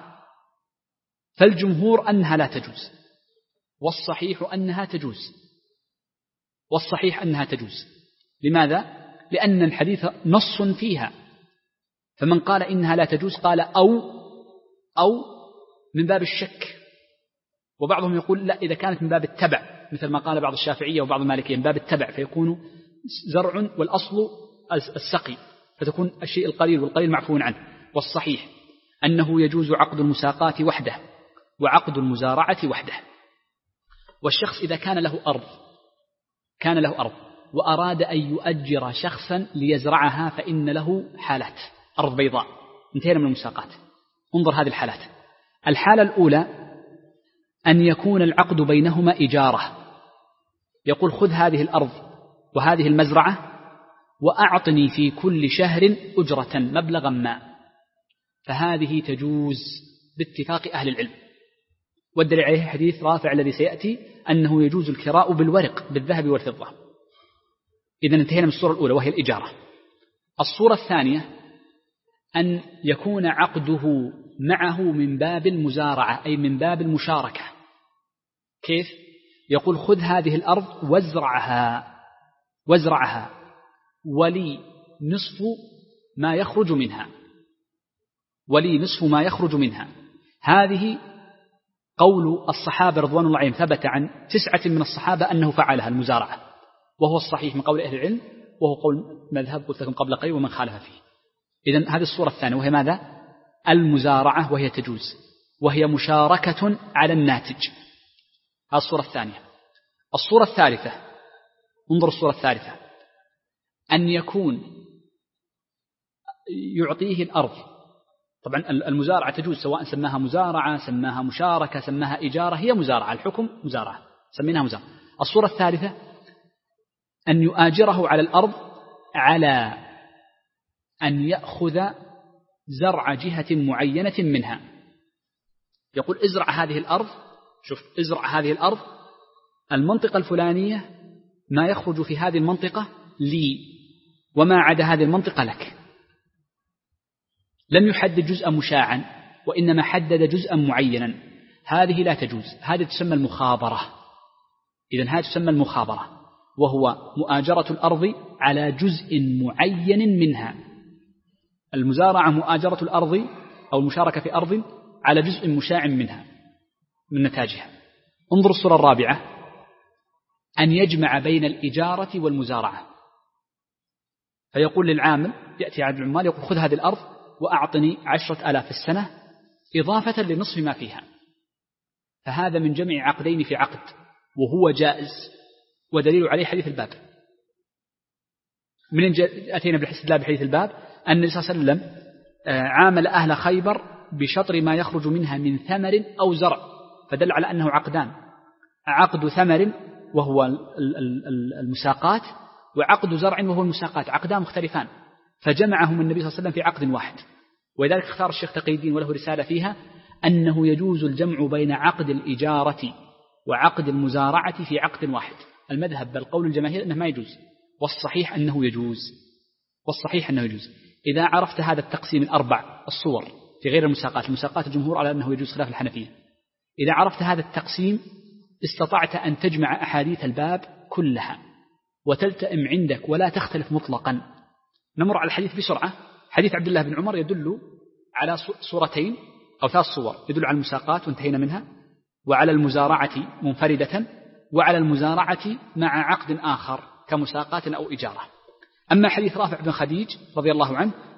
فالجمهور أنها لا تجوز، والصحيح أنها تجوز، والصحيح أنها تجوز. لماذا؟ لأن الحديث نص فيها، فمن قال إنها لا تجوز قال أو أو من باب الشك، وبعضهم يقول لا، إذا كانت من باب التبع مثل ما قال بعض الشافعية وبعض المالكية من باب التبع، فيكون زرع والأصل السقي، فتكون الشيء القليل والقليل معفو عنه. والصحيح أنه يجوز عقد المساقات وحده وعقد المزارعة وحده. والشخص إذا كان له أرض كان له أرض وأراد أن يؤجر شخصا ليزرعها فإن له حالات، أرض بيضاء، انتهينا من المساقات. انظر هذه الحالات. الحالة الأولى أن يكون العقد بينهما إجارة، يقول خذ هذه الأرض وهذه المزرعة وأعطني في كل شهر أجرة مبلغا ما، فهذه تجوز باتفاق أهل العلم. والدليل عليه حديث رافع الذي سيأتي أنه يجوز الكراء بالورق بالذهب والفضة. إذن انتهينا من الصورة الأولى وهي الإجارة. الصورة الثانية أن يكون عقده معه من باب المزارعة، أي من باب المشاركة. كيف؟ يقول خذ هذه الأرض وازرعها وازرعها ولي نصف ما يخرج منها، ولي نصف ما يخرج منها. هذه قول الصحابة رضوان الله عليهم، ثبت عن تسعة من الصحابة أنه فعلها المزارعة، وهو الصحيح من قول أهل العلم، وهو قول مذهب قلت لكم قبل قليل ومن خالف فيه. إذن هذه الصورة الثانية وهي ماذا؟ المزارعة، وهي تجوز، وهي مشاركة على الناتج. هذه الصورة الثانية. الصورة الثالثة، انظر الصورة الثالثة، أن يكون يعطيه الأرض. طبعا المزارعة تجوز سواء سماها مزارعة سماها مشاركة سماها إجارة، هي مزارعة، الحكم مزارعة، سميناها مزارعة. الصورة الثالثة أن يؤاجره على الأرض على أن يأخذ زرع جهة معينة منها. يقول ازرع هذه الأرض، شوف ازرع هذه الأرض، المنطقة الفلانية ما يخرج في هذه المنطقة لي، وما عدا هذه المنطقة لك. لم يحدد جزءا مشاعا، وإنما حدد جزءا معينا. هذه لا تجوز، هذه تسمى المخابرة. إذن هذه تسمى المخابرة، وهو مؤاجرة الأرض على جزء معين منها. المزارعة مؤاجرة الأرض أو المشاركة في أرض على جزء مشاع منها من نتاجها. انظر الصورة الرابعة، أن يجمع بين الإجارة والمزارعة، فيقول للعامل، يأتي عبد العمال يقول خذ هذه الأرض وأعطني عشرة آلاف في السنة إضافة لنصف ما فيها. فهذا من جمع عقدين في عقد، وهو جائز، ودليل عليه حديث الباب. من أتينا بالاستدلال بحديث الباب أن النبي صلى الله عليه وسلم عامل أهل خيبر بشطر ما يخرج منها من ثمر أو زرع، فدل على أنه عقدان، عقد ثمر وهو المساقات، وعقد زرع وهو المساقات، عقدان مختلفان، فجمعهم النبي صلى الله عليه وسلم في عقد واحد. ولذلك اختار الشيخ تقي الدين وله رسالة فيها أنه يجوز الجمع بين عقد الإجارة وعقد المزارعة في عقد واحد. المذهب بل قول الجماهير أنه ما يجوز، والصحيح أنه يجوز، والصحيح أنه يجوز. إذا عرفت هذا التقسيم الأربع الصور في غير المساقات، المساقات الجمهور على أنه يجوز خلاف الحنفية، إذا عرفت هذا التقسيم استطعت أن تجمع أحاديث الباب كلها وتلتئم عندك ولا تختلف مطلقا. نمر على الحديث بسرعة. حديث عبد الله بن عمر يدل على صورتين أو ثلاث صور، يدل على المساقات وانتهينا منها، وعلى المزارعة منفردة، وعلى المزارعة مع عقد آخر كمساقات أو إجارة. أما حديث رافع بن خديج رضي الله عنه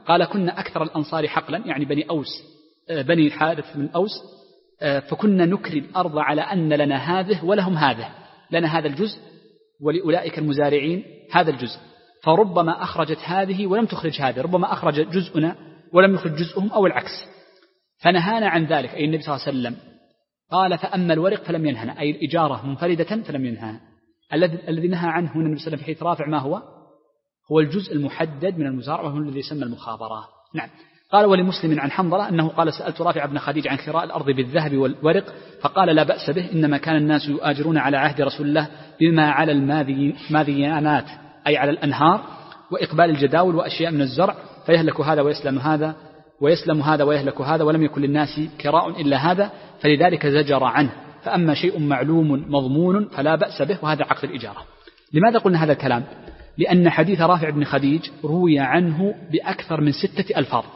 قال كنا أكثر الأنصار حقلا، يعني بني أوس بني الحارث من أوس، فكنا نكري الأرض على أن لنا هذه ولهم هذا، لنا هذا الجزء ولأولئك المزارعين هذا الجزء، فربما أخرجت هذه ولم تخرج هذه، ربما أخرج جزءنا ولم يخرج جزءهم أو العكس، فنهانا عن ذلك. أي النبي صلى الله عليه وسلم قال فأما الورق فلم ينهنا، أي الإجارة منفردة فلم ينهى. الذي نهى عنه هنا النبي صلى الله عليه وسلم في حديث رافع ما هو؟ هو الجزء المحدد من المزارع، وهو الذي يسمى المخابرة. نعم. قال ولمسلم عن حنظلة أنه قال سألت رافع بن خديج عن كراء الأرض بالذهب والورق فقال لا بأس به، إنما كان الناس يؤاجرون على عهد رسول الله بما على الماذيانات، أي على الأنهار، وإقبال الجداول وأشياء من الزرع، فيهلك هذا ويسلم هذا ويسلم هذا ويهلك هذا، ولم يكن للناس كراء إلا هذا، فلذلك زجر عنه. فأما شيء معلوم مضمون فلا بأس به، وهذا عقد الإجارة. لماذا قلنا هذا الكلام؟ لأن حديث رافع بن خديج روي عنه بأكثر من ستة ألفاظ،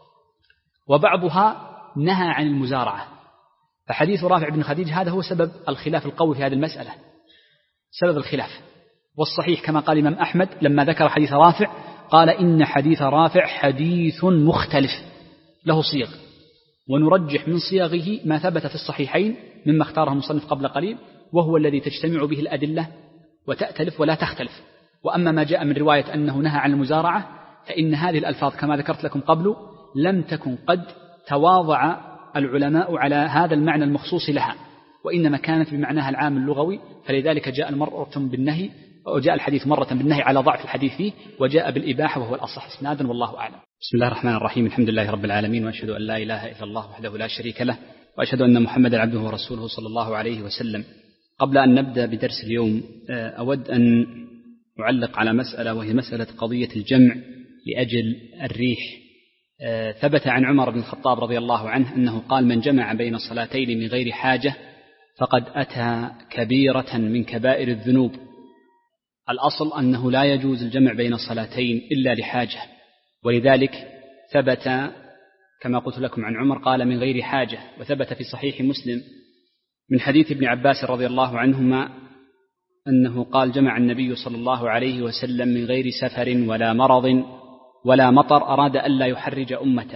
وبعضها نهى عن المزارعة. فحديث رافع بن خديج هذا هو سبب الخلاف القوي في هذه المسألة، سبب الخلاف. والصحيح كما قال الإمام أحمد لما ذكر حديث رافع قال إن حديث رافع حديث مختلف له صيغ، ونرجح من صيغه ما ثبت في الصحيحين مما اختاره المصنف قبل قليل، وهو الذي تجتمع به الأدلة وتأتلف ولا تختلف. وأما ما جاء من رواية أنه نهى عن المزارعة فإن هذه الألفاظ كما ذكرت لكم قبل لم تكن قد تواضع العلماء على هذا المعنى المخصوص لها، وإنما كانت بمعناها العام اللغوي، فلذلك جاء المرة بالنهي، وجاء الحديث مرة بالنهي على ضعف الحديث فيه، وجاء بالإباحة وهو الأصح إسنادا، والله أعلم. بسم الله الرحمن الرحيم، الحمد لله رب العالمين، وأشهد أن لا إله إلا الله وحده لا شريك له، وأشهد أن محمدا عبده ورسوله صلى الله عليه وسلم. قبل أن نبدأ بدرس اليوم أود أن أعلق على مسألة، وهي مسألة قضية الجمع لأجل الريح. ثبت عن عمر بن الخطاب رضي الله عنه أنه قال من جمع بين الصلاتين من غير حاجة فقد أتى كبيرة من كبائر الذنوب. الأصل أنه لا يجوز الجمع بين الصلاتين إلا لحاجة، ولذلك ثبت كما قلت لكم عن عمر قال من غير حاجة. وثبت في صحيح مسلم من حديث ابن عباس رضي الله عنهما أنه قال جمع النبي صلى الله عليه وسلم من غير سفر ولا مرض ولا مطر، أراد ألا يحرج أمته.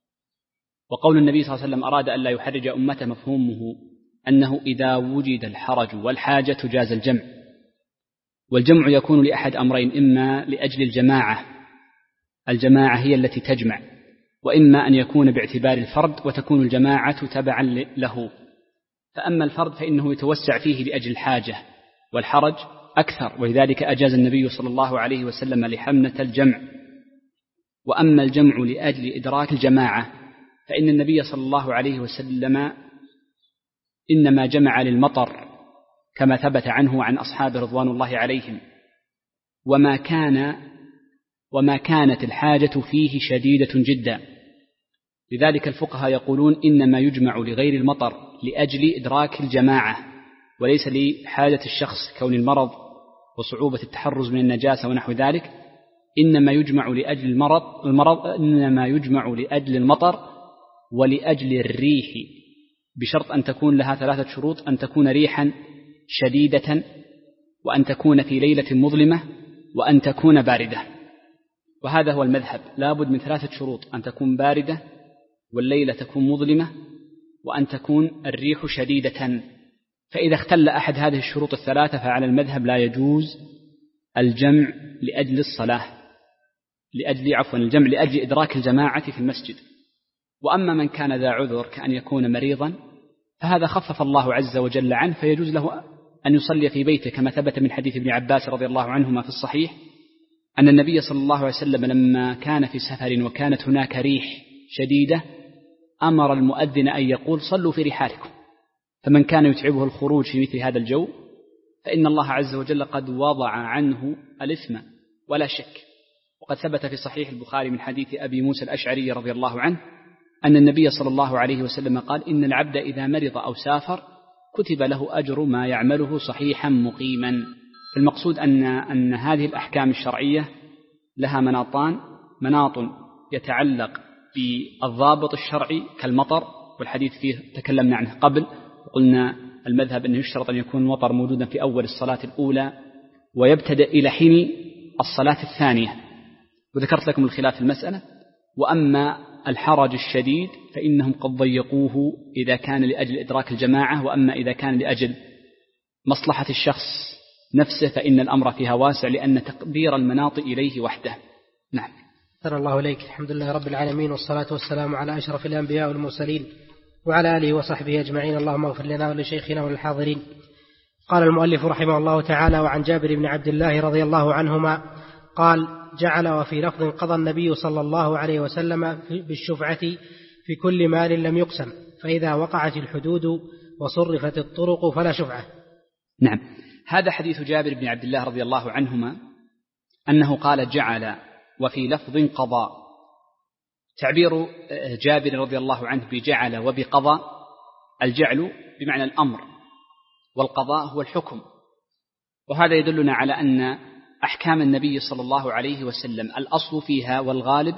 وقول النبي صلى الله عليه وسلم أراد ألا يحرج أمته مفهومه أنه إذا وجد الحرج والحاجة جاز الجمع. والجمع يكون لأحد أمرين، إما لأجل الجماعة، الجماعة هي التي تجمع، وإما أن يكون باعتبار الفرد وتكون الجماعة تبعا له. فأما الفرد فإنه يتوسع فيه لأجل الحاجة، والحرج أكثر، ولذلك أجاز النبي صلى الله عليه وسلم لحمنة الجمع. وأما الجمع لأجل إدراك الجماعة فإن النبي صلى الله عليه وسلم إنما جمع للمطر كما ثبت عنه عن أصحابه رضوان الله عليهم، وما كان وما كانت الحاجة فيه شديدة جدا. لذلك الفقهاء يقولون إنما يجمع لغير المطر لأجل إدراك الجماعة، وليس لحاجة الشخص كون المرض وصعوبة التحرز من النجاسة ونحو ذلك. إنما يجمع لأجل المرض, المرض إنما يجمع لأجل المطر ولأجل الريح، بشرط أن تكون لها ثلاثة شروط: أن تكون ريحا شديدة، وأن تكون في ليلة مظلمة، وأن تكون باردة. وهذا هو المذهب، لابد من ثلاثة شروط: أن تكون باردة، والليلة تكون مظلمة، وأن تكون الريح شديدة. فإذا اختل أحد هذه الشروط الثلاثة فعلى المذهب لا يجوز الجمع لأجل الصلاة، لأجل عفوا الجمع لأجل إدراك الجماعة في المسجد. وأما من كان ذا عذر كأن يكون مريضا فهذا خفف الله عز وجل عنه، فيجوز له أن يصلي في بيته، كما ثبت من حديث ابن عباس رضي الله عنهما في الصحيح أن النبي صلى الله عليه وسلم لما كان في سفر وكانت هناك ريح شديدة أمر المؤذن أن يقول صلوا في رحالكم. فمن كان يتعبه الخروج في مثل هذا الجو فإن الله عز وجل قد وضع عنه الإثم ولا شك. وقد ثبت في صحيح البخاري من حديث أبي موسى الأشعري رضي الله عنه أن النبي صلى الله عليه وسلم قال إن العبد إذا مرض أو سافر كتب له أجر ما يعمله صحيحا مقيما. المقصود أن, أن هذه الأحكام الشرعية لها مناطان: مناط يتعلق بالضابط الشرعي كالمطر، والحديث فيه تكلمنا عنه قبل، وقلنا المذهب أنه يشترط أن يكون المطر موجودا في أول الصلاة الأولى ويبتدأ إلى حين الصلاة الثانية، وذكرت لكم الخلاف في المسألة. وأما الحرج الشديد فإنهم قد ضيقوه إذا كان لأجل إدراك الجماعة، وأما إذا كان لأجل مصلحة الشخص نفسه فإن الأمر فيها واسع، لأن تقدير المناط إليه وحده. نعم. أحسن الله إليك. الحمد لله رب العالمين، والصلاة والسلام على أشرف الأنبياء والمرسلين وعلى آله وصحبه أجمعين. اللهم اغفر لنا ولشيخنا وللحاضرين. قال المؤلف رحمه الله تعالى: وعن جابر بن عبد الله رضي الله عنهما قال: جعل وفي لفظ قضى النبي صلى الله عليه وسلم بالشفعة في كل مال لم يقسم، فإذا وقعت الحدود وصرفت الطرق فلا شفعة. نعم. هذا حديث جابر بن عبد الله رضي الله عنهما أنه قال: جعل وفي لفظ قضى. تعبير جابر رضي الله عنه بجعل وبقضى: الجعل بمعنى الأمر، والقضاء هو الحكم. وهذا يدلنا على أن أحكام النبي صلى الله عليه وسلم الأصل فيها والغالب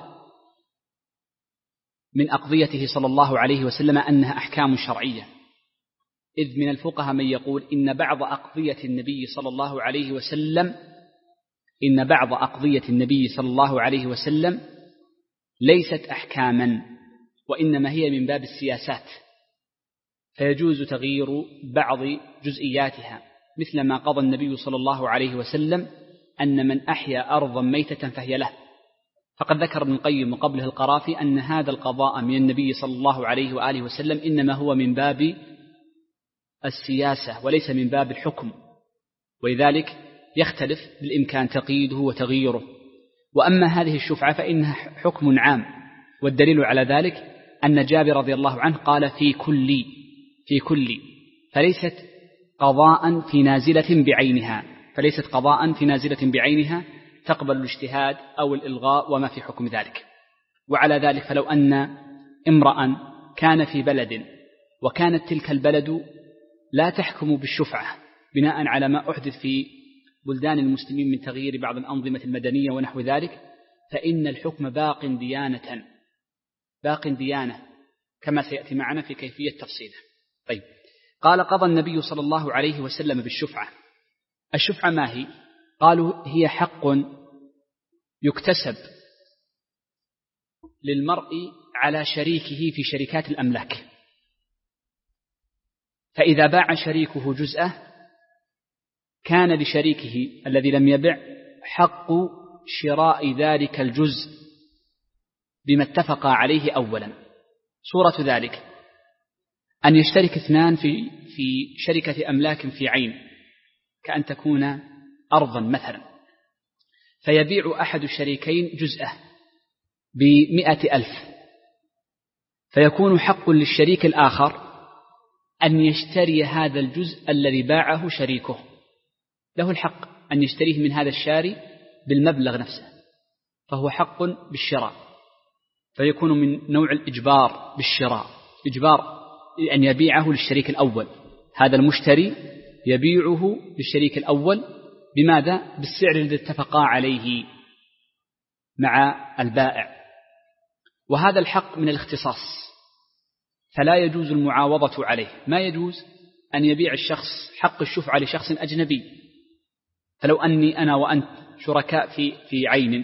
من أقضيته صلى الله عليه وسلم أنها أحكام شرعية، إذ من الفقهاء من يقول إن بعض أقضية النبي صلى الله عليه وسلم إن بعض أقضية النبي صلى الله عليه وسلم ليست أحكاما، وإنما هي من باب السياسات، فيجوز تغيير بعض جزئياتها، مثل ما قضى النبي صلى الله عليه وسلم أن من أحيا أرضا ميتة فهي له. فقد ذكر ابن القيم وقبله القرافي أن هذا القضاء من النبي صلى الله عليه وآله وسلم إنما هو من باب السياسة وليس من باب الحكم، ولذلك يختلف بالإمكان تقييده وتغييره. وأما هذه الشفعة فإنها حكم عام، والدليل على ذلك أن جابر رضي الله عنه قال في كل في كل فليست قضاء في نازلة بعينها فليست قضاء في نازلة بعينها تقبل الاجتهاد أو الإلغاء وما في حكم ذلك. وعلى ذلك فلو أن امرأ كان في بلد وكانت تلك البلد لا تحكم بالشفعة بناء على ما أحدث في بلدان المسلمين من تغيير بعض الأنظمة المدنية ونحو ذلك، فإن الحكم باق ديانة باق ديانة كما سيأتي معنا في كيفية تفصيله. طيب، قال: قضى النبي صلى الله عليه وسلم بالشفعة. الشفعة ما هي؟ قالوا: هي حق يكتسب للمرء على شريكه في شركات الأملاك، فإذا باع شريكه جزءه كان لشريكه الذي لم يبع حق شراء ذلك الجزء بما اتفق عليه أولا. صورة ذلك أن يشترك اثنان في في شركة أملاك في عين، كأن تكون أرضا مثلا، فيبيع أحد الشريكين جزءه بمئة ألف، فيكون حق للشريك الآخر أن يشتري هذا الجزء الذي باعه شريكه، له الحق أن يشتريه من هذا الشاري بالمبلغ نفسه، فهو حق بالشراء، فيكون من نوع الإجبار بالشراء، إجبار أن يبيعه للشريك الأول. هذا المشتري يبيعه للشريك الأول بماذا؟ بالسعر الذي اتفقا عليه مع البائع. وهذا الحق من الاختصاص، فلا يجوز المعاوضة عليه. ما يجوز أن يبيع الشخص حق الشفعة لشخص أجنبي. فلو أني أنا وأنت شركاء في في عين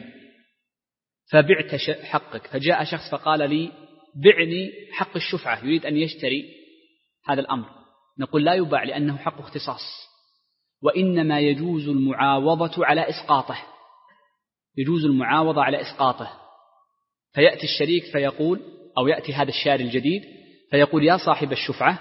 فبعت حقك، فجاء شخص فقال لي بعني حق الشفعة، يريد أن يشتري هذا الأمر، نقول لا يباع لأنه حق اختصاص، وإنما يجوز المعاوضة على إسقاطه، يجوز المعاوضة على إسقاطه. فيأتي الشريك فيقول، أو يأتي هذا الشاري الجديد فيقول: يا صاحب الشفعة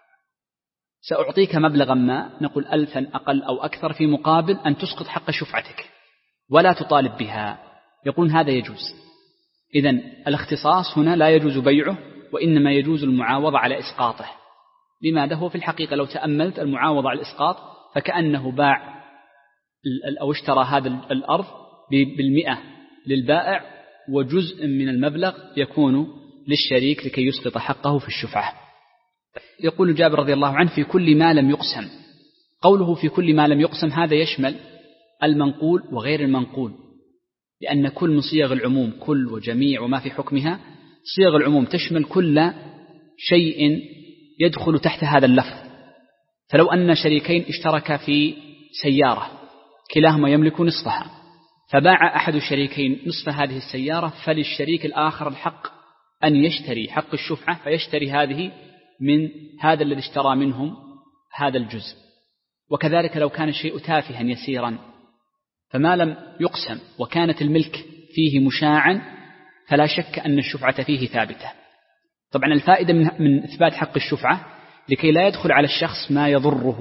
سأعطيك مبلغا ما، نقول ألفا أقل أو أكثر، في مقابل أن تسقط حق شفعتك ولا تطالب بها. يقول هذا يجوز. إذن الاختصاص هنا لا يجوز بيعه، وإنما يجوز المعاوضة على إسقاطه. لماذا؟ هو في الحقيقة لو تأملت المعاوضة على الإسقاط فكأنه باع أو اشترى هذا الأرض بالمئة للبائع، وجزء من المبلغ يكون للشريك لكي يسقط حقه في الشفعة. يقول جابر رضي الله عنه: في كل ما لم يقسم. قوله في كل ما لم يقسم هذا يشمل المنقول وغير المنقول، لأن كل من صيغ العموم، كل وجميع وما في حكمها، صيغ العموم تشمل كل شيء يدخل تحت هذا اللفظ. فلو أن شريكين اشتركا في سيارة كلاهما يملك نصفها، فباع أحد الشريكين نصف هذه السيارة، فللشريك الآخر الحق أن يشتري حق الشفعة، فيشتري هذه من هذا الذي اشترى منهم هذا الجزء. وكذلك لو كان الشيء تافها يسيرا فما لم يقسم وكانت الملك فيه مشاعا فلا شك أن الشفعة فيه ثابتة. طبعا الفائدة من إثبات حق الشفعة لكي لا يدخل على الشخص ما يضره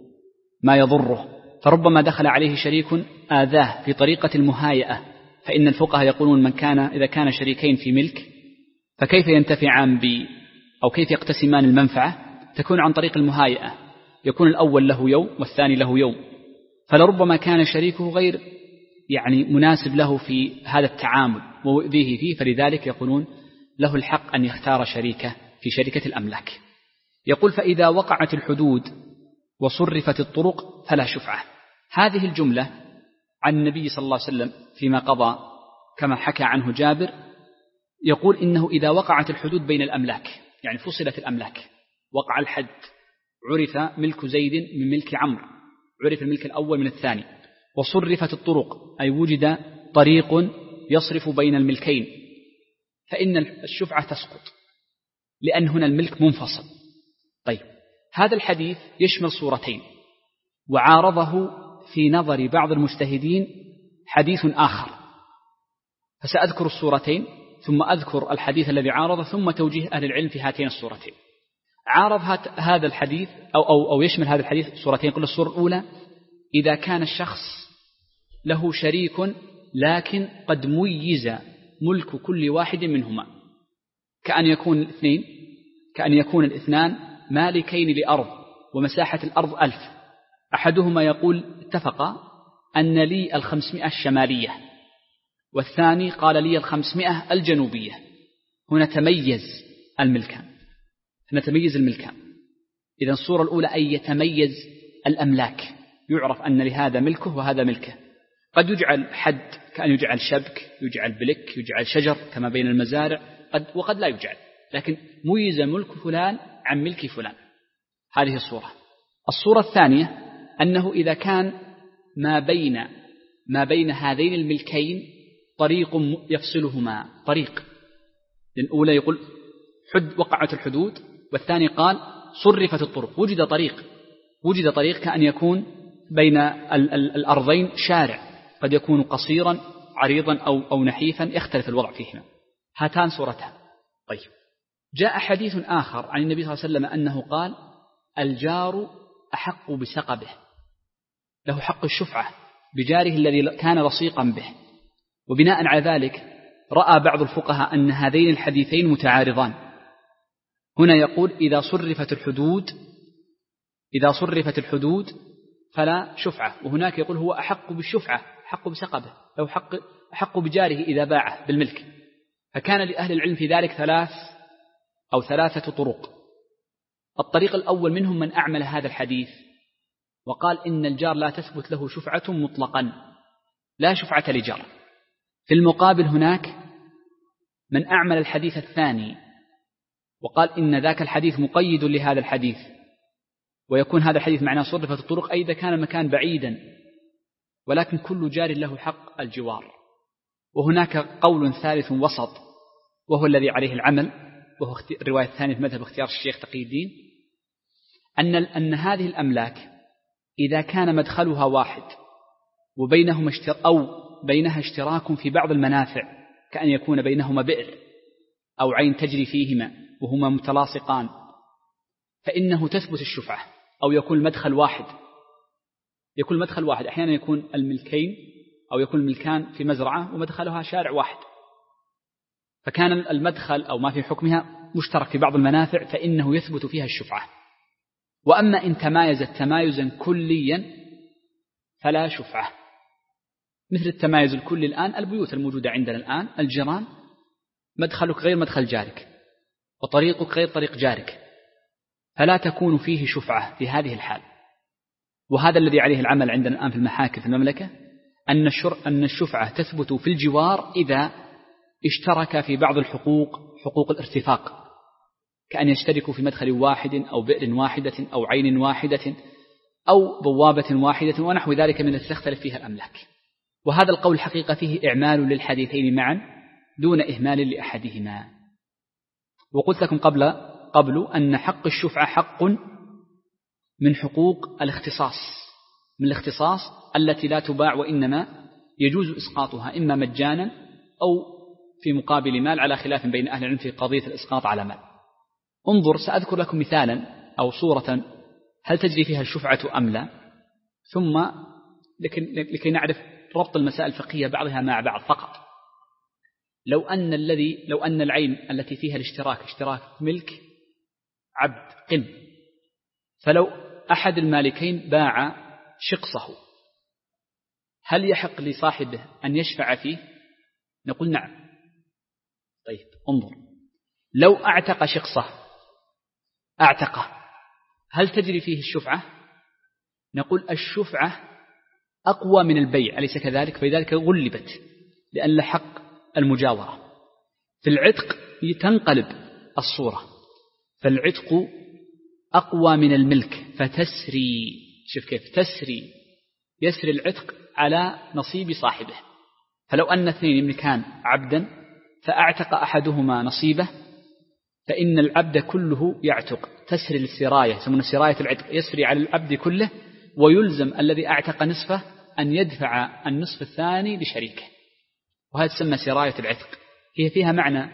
ما يضره فربما دخل عليه شريك آذاه في طريقة المهايئة، فإن الفقهاء يقولون من كان إذا كان شريكين في ملك فكيف ينتفعان ب أو كيف يقتسمان المنفعة؟ تكون عن طريق المهايئة، يكون الأول له يوم والثاني له يوم، فلربما كان شريكه غير يعني مناسب له في هذا التعامل ويؤذيه فيه، فلذلك يقولون له الحق أن يختار شريكه في شركة الأملاك. يقول فإذا وقعت الحدود وصرفت الطرق فلا شفعة. هذه الجملة عن النبي صلى الله عليه وسلم فيما قضى كما حكى عنه جابر، يقول إنه إذا وقعت الحدود بين الأملاك، يعني فصلت الأملاك، وقع الحد، عرف ملك زيد من ملك عمرو، عرف الملك الأول من الثاني، وصرفت الطرق أي وجد طريق يصرف بين الملكين، فإن الشفعة تسقط لأن هنا الملك منفصل. طيب هذا الحديث يشمل صورتين، وعارضه في نظر بعض المجتهدين حديث آخر، فسأذكر الصورتين ثم أذكر الحديث الذي عارض ثم توجيه أهل العلم في هاتين الصورتين. عارض هذا الحديث أو, أو, أو يشمل هذا الحديث صورتين. قل الصورة الأولى إذا كان الشخص له شريك لكن قد ميز ملك كل واحد منهما، كأن يكون الاثنين كأن يكون الاثنان مالكين لأرض ومساحة الأرض ألف، أحدهما يقول اتفق أن لي الخمسمائة الشمالية والثاني قال لي الخمسمائة الجنوبية، هنا تميز الملكان هنا تميز الملكان. إذن الصورة الأولى أن يتميز الأملاك، يعرف أن لهذا ملكه وهذا ملكه. قد يجعل حد كأن يجعل شبك، يجعل بلك، يجعل شجر كما بين المزارع، قد وقد لا يجعل، لكن ميز ملك فلان عن ملك فلان. هذه الصورة. الصورة الثانية أنه إذا كان ما بين ما بين هذين الملكين طريق يفصلهما، طريق، الأولى يقول حد وقعت الحدود، والثاني قال صرفت الطرق، وجد طريق وجد طريق كأن يكون بين ال ال الأرضين شارع، قد يكون قصيرا عريضا أو, أو نحيفا، يختلف الوضع فيهما. هاتان صورتان. طيب جاء حديث آخر عن النبي صلى الله عليه وسلم أنه قال الجار أحق بسقبه، له حق الشفعة بجاره الذي كان لصيقا به. وبناء على ذلك رأى بعض الفقهاء أن هذين الحديثين متعارضان. هنا يقول إذا صرفت الحدود إذا صرفت الحدود فلا شفعة، وهناك يقول هو أحق بالشفعة، أحق بسقبه، له حق أحق بجاره إذا باعه بالملك. فكان لأهل العلم في ذلك ثلاث أو ثلاثة طرق. الطريق الأول منهم من أعمل هذا الحديث وقال إن الجار لا تثبت له شفعة مطلقا، لا شفعة لجار. في المقابل هناك من أعمل الحديث الثاني وقال إن ذاك الحديث مقيد لهذا الحديث، ويكون هذا الحديث معناه صرفت الطرق أي إذا كان المكان بعيدا، ولكن كل جار له حق الجوار. وهناك قول ثالث وسط وهو الذي عليه العمل، وهو الرواية الثانية في مذهب اختيار الشيخ تقي الدين، أن أن هذه الأملاك إذا كان مدخلها واحد وبينهما اشتر أو بينها اشتراك في بعض المنافع، كأن يكون بينهما بئر أو عين تجري فيهما وهما متلاصقان، فإنه تثبت الشفعة. أو يكون المدخل واحد يكون المدخل واحد أحيانا يكون الملكين أو يكون الملكان في مزرعة ومدخلها شارع واحد، فكان المدخل أو ما في حكمها مشترك في بعض المنافع، فإنه يثبت فيها الشفعة. وأما إن تمايزت تمايزا كليا فلا شفعة، مثل التمايز الكلي الآن البيوت الموجودة عندنا الآن، الجيران مدخلك غير مدخل جارك وطريقك غير طريق جارك، فلا تكون فيه شفعة في هذه الحال. وهذا الذي عليه العمل عندنا الآن في المحاكم في المملكة، أن أن الشفعة تثبت في الجوار إذا اشترك في بعض الحقوق، حقوق الارتفاق، كأن يشتركوا في مدخل واحد أو بئر واحدة أو عين واحدة أو بوابة واحدة ونحو ذلك من التي تختلف فيها الأملاك. وهذا القول حقيقة فيه إعمال للحديثين معا دون إهمال لأحدهما. وقلت لكم قبل قبل أن حق الشفعة حق من حقوق الاختصاص، من الاختصاص التي لا تباع، وإنما يجوز إسقاطها إما مجانا أو في مقابل مال، على خلاف بين أهل العلم في قضية الإسقاط على مال. انظر، سأذكر لكم مثالا أو صورة هل تجري فيها الشفعة أم لا، ثم لكي نعرف ربط المسائل الفقهية بعضها مع بعض فقط. لو أن الذي لو أن العين التي فيها الاشتراك اشتراك ملك عبد قم، فلو أحد المالكين باع شقصه، هل يحق لصاحبه أن يشفع فيه؟ نقول نعم. طيب انظر، لو أعتق شقصه أعتقه، هل تجري فيه الشفعة؟ نقول الشفعة أقوى من البيع، أليس كذلك؟ فلذلك غلبت لأن حق المجاورة. في العتق تنقلب الصورة، فالعتق أقوى من الملك فتسري، شوف كيف تسري، يسري العتق على نصيب صاحبه. فلو أن اثنين يملكان عبدا فأعتق أحدهما نصيبه، فإن العبد كله يعتق، تسري السراية، يسمون سراية العتق، يسري على العبد كله، ويلزم الذي أعتق نصفه أن يدفع النصف الثاني لشريكه، وهذا تسمى سراية العتق. هي فيها معنى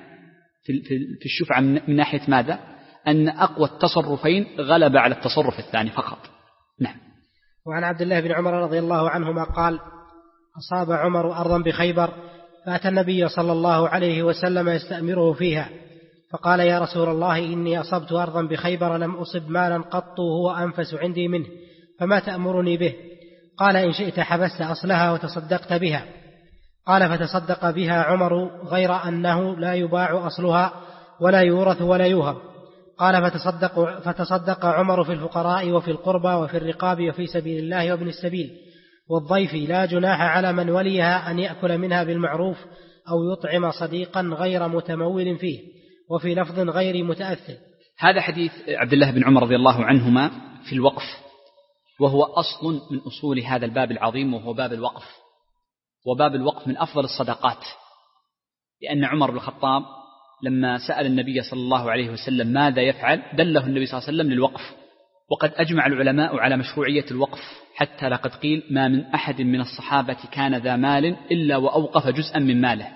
في الشفعة من ناحية ماذا؟ أن أقوى التصرفين غلب على التصرف الثاني فقط. نعم. وعن عبد الله بن عمر رضي الله عنهما قال: أصاب عمر أرضا بخيبر، فأتى النبي صلى الله عليه وسلم يستأمره فيها، فقال: يا رسول الله، إني أصبت أرضا بخيبر لم أصب مالا قط هو أنفس عندي منه، فما تأمرني به؟ قال: إن شئت حبست أصلها وتصدقت بها. قال: فتصدق بها عمر، غير أنه لا يباع أصلها ولا يورث ولا يوهب. قال: فتصدق, فتصدق عمر في الفقراء وفي القربى وفي الرقاب وفي سبيل الله وابن السبيل والضيف، لا جناح على من وليها أن يأكل منها بالمعروف أو يطعم صديقا غير متمول فيه، وفي لفظ غير متأثر. هذا حديث عبد الله بن عمر رضي الله عنهما في الوقف، وهو أصل من أصول هذا الباب العظيم، وهو باب الوقف. وباب الوقف من أفضل الصدقات، لأن عمر بن الخطاب لما سأل النبي صلى الله عليه وسلم ماذا يفعل دله النبي صلى الله عليه وسلم للوقف. وقد أجمع العلماء على مشروعية الوقف، حتى لقد قيل ما من أحد من الصحابة كان ذا مال إلا وأوقف جزءا من ماله.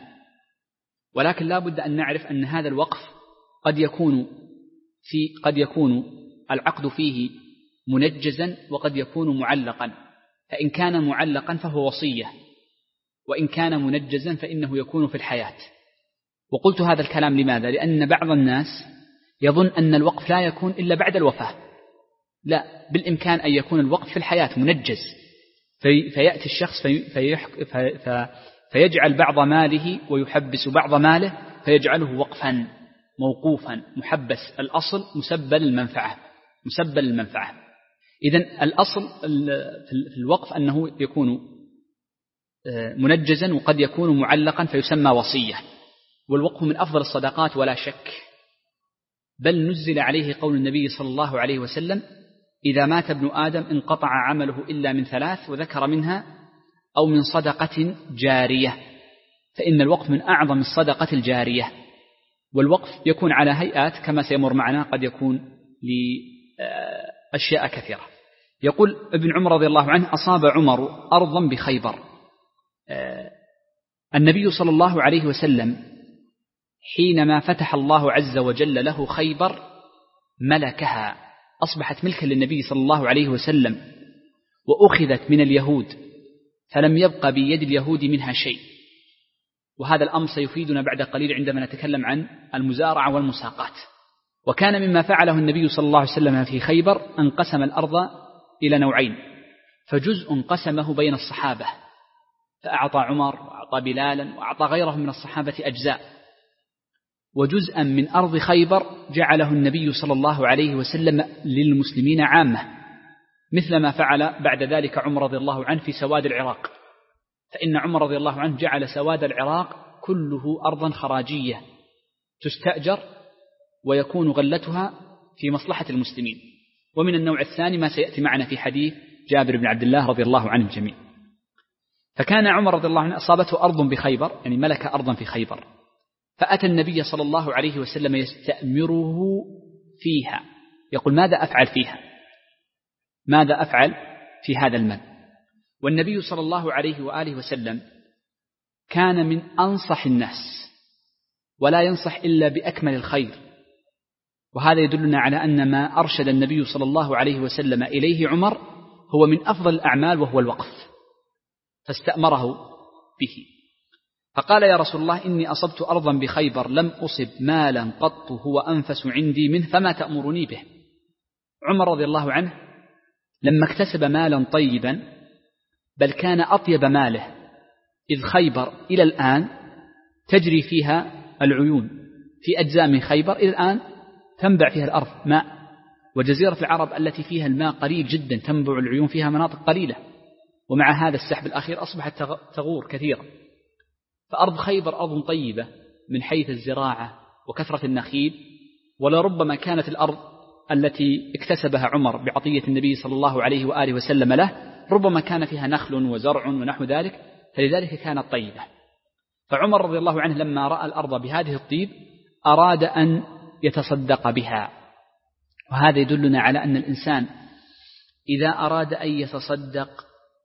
ولكن لا بد أن نعرف أن هذا الوقف قد يكون في قد يكون العقد فيه منجزا، وقد يكون معلقا. فإن كان معلقا فهو وصية، وإن كان منجزا فإنه يكون في الحياة. وقلت هذا الكلام لماذا؟ لأن بعض الناس يظن أن الوقف لا يكون إلا بعد الوفاة. لا، بالإمكان أن يكون الوقف في الحياة منجز، في فيأتي الشخص في في في فيجعل بعض ماله ويحبس بعض ماله، فيجعله وقفا موقوفا محبس، الأصل مسبل المنفعة مسبل المنفعة. إذن الأصل في الوقف أنه يكون منجزا، وقد يكون معلقا فيسمى وصية. والوقف من أفضل الصدقات ولا شك، بل نزل عليه قول النبي صلى الله عليه وسلم: إذا مات ابن آدم انقطع عمله إلا من ثلاث، وذكر منها أو من صدقة جارية، فإن الوقف من أعظم الصدقة الجارية. والوقف يكون على هيئات كما سيمر معنا، قد يكون لأشياء كثيرة. يقول ابن عمر رضي الله عنه: أصاب عمر أرضا بخيبر. النبي صلى الله عليه وسلم حينما فتح الله عز وجل له خيبر ملكها، أصبحت ملكا للنبي صلى الله عليه وسلم، وأخذت من اليهود، فلم يبق بيد اليهود منها شيء. وهذا الأمر سيفيدنا بعد قليل عندما نتكلم عن المزارعة والمساقات. وكان مما فعله النبي صلى الله عليه وسلم في خيبر أن قسم الأرض إلى نوعين، فجزء قسمه بين الصحابة، فأعطى عمر وأعطى بلالا وأعطى غيرهم من الصحابة أجزاء، وجزءا من أرض خيبر جعله النبي صلى الله عليه وسلم للمسلمين عامة، مثل ما فعل بعد ذلك عمر رضي الله عنه في سواد العراق. فإن عمر رضي الله عنه جعل سواد العراق كله أرضا خراجية تستأجر، ويكون غلتها في مصلحة المسلمين. ومن النوع الثاني ما سيأتي معنا في حديث جابر بن عبد الله رضي الله عنه الجميع. فكان عمر رضي الله عنه أصابته أرض بخيبر، يعني ملك أرضا في خيبر، فأتى النبي صلى الله عليه وسلم يستأمره فيها، يقول ماذا أفعل فيها، ماذا أفعل في هذا المال. والنبي صلى الله عليه وآله وسلم كان من أنصح الناس، ولا ينصح إلا بأكمل الخير، وهذا يدلنا على أن ما أرشد النبي صلى الله عليه وسلم إليه عمر هو من أفضل الأعمال، وهو الوقف، فاستأمره به. فقال يا رسول الله إني أصبت أرضا بخيبر لم أصب مالا قط هو أنفس عندي منه، فما تأمرني به. عمر رضي الله عنه لما اكتسب مالا طيبا، بل كان أطيب ماله، إذ خيبر إلى الآن تجري فيها العيون، في أجزاء من خيبر إلى الآن تنبع فيها الأرض ماء، وجزيرة العرب التي فيها الماء قليل جدا تنبع العيون فيها مناطق قليلة، ومع هذا السحب الأخير أصبحت تغور كثيرا. فأرض خيبر أرض طيبة من حيث الزراعة وكثرة النخيل، ولربما كانت الأرض التي اكتسبها عمر بعطية النبي صلى الله عليه وآله وسلم له ربما كان فيها نخل وزرع ونحو ذلك، فلذلك كانت طيبة. فعمر رضي الله عنه لما رأى الأرض بهذه الطيب أراد أن يتصدق بها. وهذا يدلنا على أن الإنسان إذا أراد أن يتصدق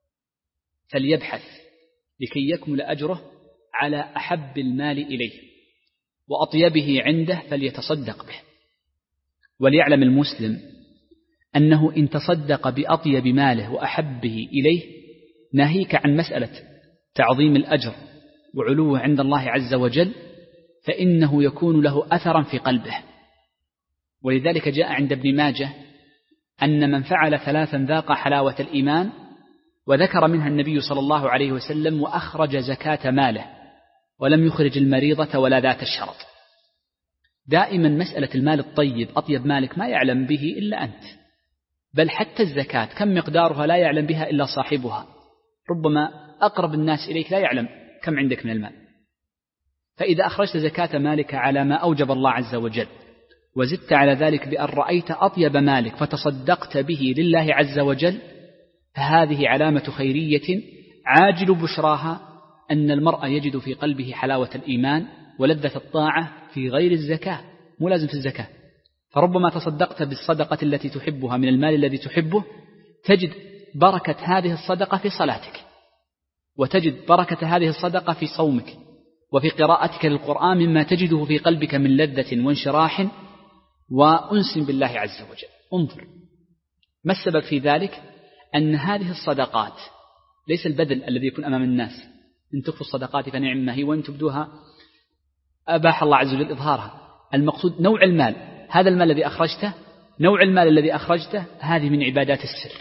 فليبحث لكي يكمل أجره على أحب المال إليه وأطيبه عنده فليتصدق به. وليعلم المسلم أنه إن تصدق بأطيب ماله وأحبه إليه، ناهيك عن مسألة تعظيم الأجر وعلوه عند الله عز وجل، فإنه يكون له أثرا في قلبه. ولذلك جاء عند ابن ماجه أن من فعل ثلاثا ذاق حلاوة الإيمان، وذكر منها النبي صلى الله عليه وسلم وأخرج زكاة ماله ولم يخرج المريضة ولا ذات الشرط. دائما مسألة المال الطيب أطيب مالك ما يعلم به إلا أنت، بل حتى الزكاة كم مقدارها لا يعلم بها إلا صاحبها، ربما أقرب الناس إليك لا يعلم كم عندك من المال. فإذا أخرجت زكاة مالك على ما أوجب الله عز وجل، وزدت على ذلك بأن رأيت أطيب مالك فتصدقت به لله عز وجل، فهذه علامة خيرية عاجل بشراها أن المرء يجد في قلبه حلاوة الإيمان ولذة الطاعة في غير الزكاة، مو لازم في الزكاة. فربما تصدقت بالصدقة التي تحبها من المال الذي تحبه، تجد بركة هذه الصدقة في صلاتك، وتجد بركة هذه الصدقة في صومك وفي قراءتك للقرآن، مما تجده في قلبك من لذة وانشراح وأنس بالله عز وجل. انظر ما السبب في ذلك؟ أن هذه الصدقات ليس البذل الذي يكون أمام الناس، إن تخفوا الصدقات فنعم ما هي وإن تبدوها أباح الله عز وجل إظهارها. المقصود نوع المال، هذا المال الذي أخرجته، نوع المال الذي أخرجته هذه من عبادات السر،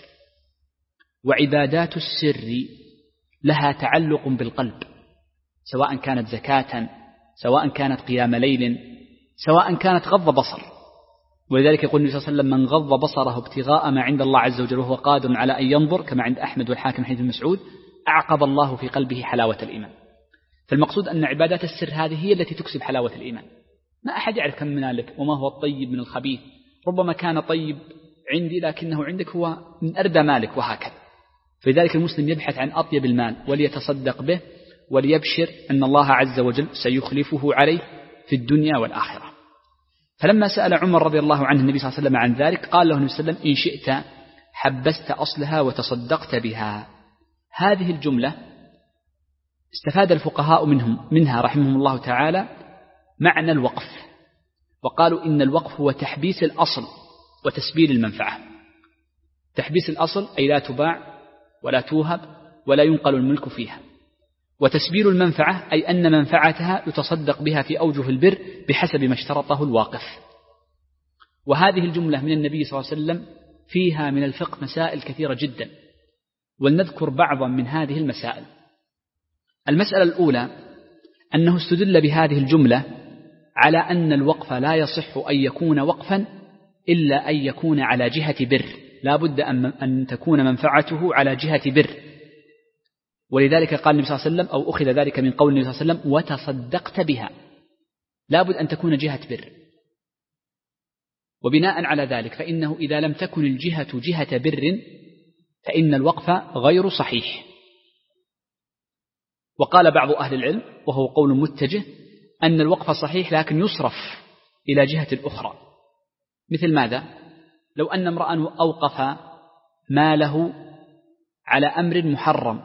وعبادات السر لها تعلق بالقلب، سواء كانت زكاة، سواء كانت قيام ليل، سواء كانت غض بصر. ولذلك يقول النبي صلى الله عليه وسلم من غض بصره ابتغاء ما عند الله عز وجل وهو قادر على أن ينظر، كما عند أحمد والحاكم حديث مسعود، أعقب الله في قلبه حلاوة الإيمان. فالمقصود أن عبادات السر هذه هي التي تكسب حلاوة الإيمان. ما أحد يعرف كم من لك وما هو الطيب من الخبيث، ربما كان طيب عندي لكنه عندك هو من أردى مالك، وهكذا. فلذلك المسلم يبحث عن أطيب المال وليتصدق به، وليبشر أن الله عز وجل سيخلفه عليه في الدنيا والآخرة. فلما سأل عمر رضي الله عنه النبي صلى الله عليه وسلم عن ذلك، قال له النبي صلى الله عليه وسلم إن شئت حبست أصلها وتصدقت بها. هذه الجملة استفاد الفقهاء منهم منها رحمهم الله تعالى معنى الوقف، وقالوا إن الوقف هو تحبيس الأصل وتسبيل المنفعة. تحبيس الأصل أي لا تباع ولا توهب ولا ينقل الملك فيها، وتسبيل المنفعة أي أن منفعتها يتصدق بها في أوجه البر بحسب ما اشترطه الواقف. وهذه الجملة من النبي صلى الله عليه وسلم فيها من الفقه مسائل كثيرة جدا، ولنذكر بعضا من هذه المسائل. المسألة الأولى أنه استدل بهذه الجملة على أن الوقف لا يصح أن يكون وقفا إلا أن يكون على جهة بر، لا بد أن تكون منفعته على جهة بر. ولذلك قال النبي صلى الله عليه وسلم، أو أخذ ذلك من قول النبي صلى الله عليه وسلم وتصدقت بها، لا بد أن تكون جهة بر. وبناء على ذلك فإنه إذا لم تكن الجهة جهة بر فإن الوقف غير صحيح. وقال بعض أهل العلم وهو قول متجه أن الوقف صحيح لكن يصرف إلى جهة أخرى. مثل ماذا؟ لو أن امرأ أوقف ماله على أمر محرم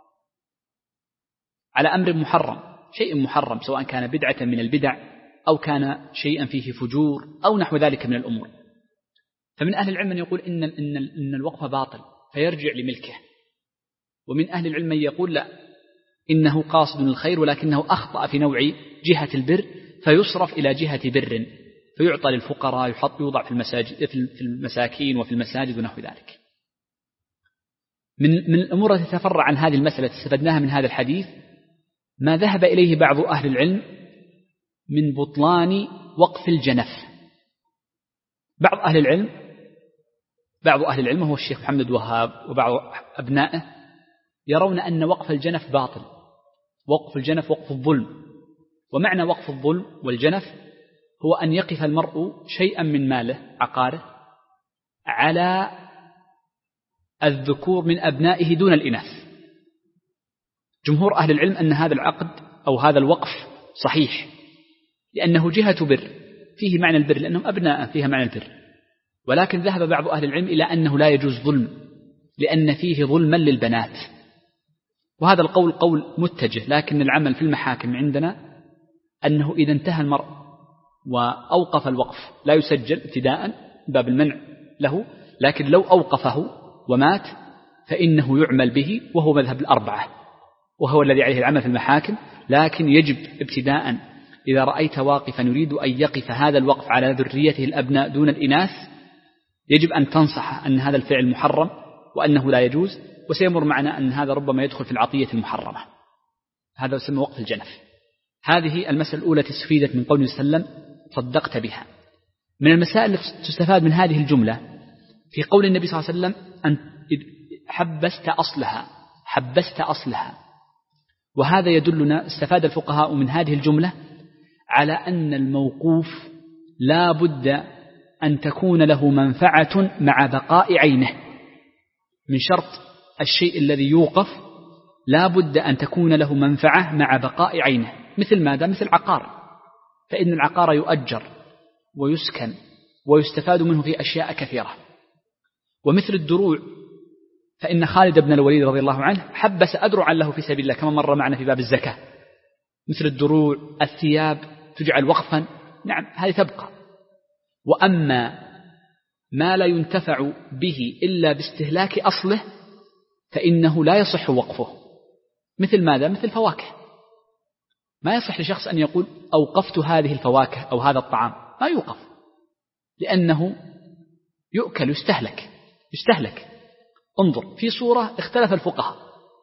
على أمر محرم شيء محرم، سواء كان بدعة من البدع أو كان شيئا فيه فجور أو نحو ذلك من الأمور، فمن أهل العلم من يقول إن, إن, إن الوقف باطل فيرجع لملكه، ومن أهل العلم من يقول لا، إنه قاصد الخير ولكنه أخطأ في نوع جهة البر فيصرف إلى جهة بر فيعطى للفقراء، يحط يوضع في المساجد في المساكين وفي المساجد ونحو ذلك. من من الأمور التي تتفرع عن هذه المسألة استفدناها من هذا الحديث ما ذهب إليه بعض أهل العلم من بطلان وقف الجنف. بعض أهل العلم بعض أهل العلم هو الشيخ محمد وهاب وبعض أبنائه يرون أن وقف الجنف باطل. وقف الجنف وقف الظلم، ومعنى وقف الظلم والجنف هو أن يقف المرء شيئا من ماله عقاره على الذكور من أبنائه دون الإناث. جمهور أهل العلم أن هذا العقد أو هذا الوقف صحيح لأنه جهة بر فيه معنى البر، لأنهم أبناء فيها معنى البر، ولكن ذهب بعض أهل العلم إلى أنه لا يجوز ظلم لأن فيه ظلما للبنات، وهذا القول قول متجه، لكن العمل في المحاكم عندنا أنه إذا انتهى المرء وأوقف الوقف لا يسجل ابتداء باب المنع له، لكن لو أوقفه ومات فإنه يعمل به، وهو مذهب الأربعة وهو الذي عليه العمل في المحاكم. لكن يجب ابتداء إذا رأيت واقفا يريد أن يقف هذا الوقف على ذريته الأبناء دون الإناث يجب أن تنصح أن هذا الفعل محرم وأنه لا يجوز، وسيمر معنا أن هذا ربما يدخل في العطية المحرمة، هذا يسمى وقف الجنف. هذه المسألة الأولى التي استفيدت من قوله صلى الله عليه وسلم صدقت بها. من المسائل التي تستفاد من هذه الجملة في قول النبي صلى الله عليه وسلم أن حبست أصلها حبست أصلها وهذا يدلنا، استفاد الفقهاء من هذه الجملة على أن الموقوف لا بد أن تكون له منفعة مع بقاء عينه. من شرط الشيء الذي يوقف لا بد أن تكون له منفعة مع بقاء عينه. مثل ماذا؟ مثل عقار، فإن العقار يؤجر ويسكن ويستفاد منه في أشياء كثيرة. ومثل الدروع، فإن خالد بن الوليد رضي الله عنه حبس أدرعا له في سبيل الله كما مر معنا في باب الزكاة. مثل الدروع، الثياب تجعل وقفا، نعم هذه تبقى. وأما ما لا ينتفع به إلا باستهلاك أصله فإنه لا يصح وقفه. مثل ماذا؟ مثل فواكه، ما يصح لشخص أن يقول أوقفت هذه الفواكه أو هذا الطعام، ما يوقف لأنه يؤكل يستهلك يستهلك انظر، في صورة اختلف الفقهاء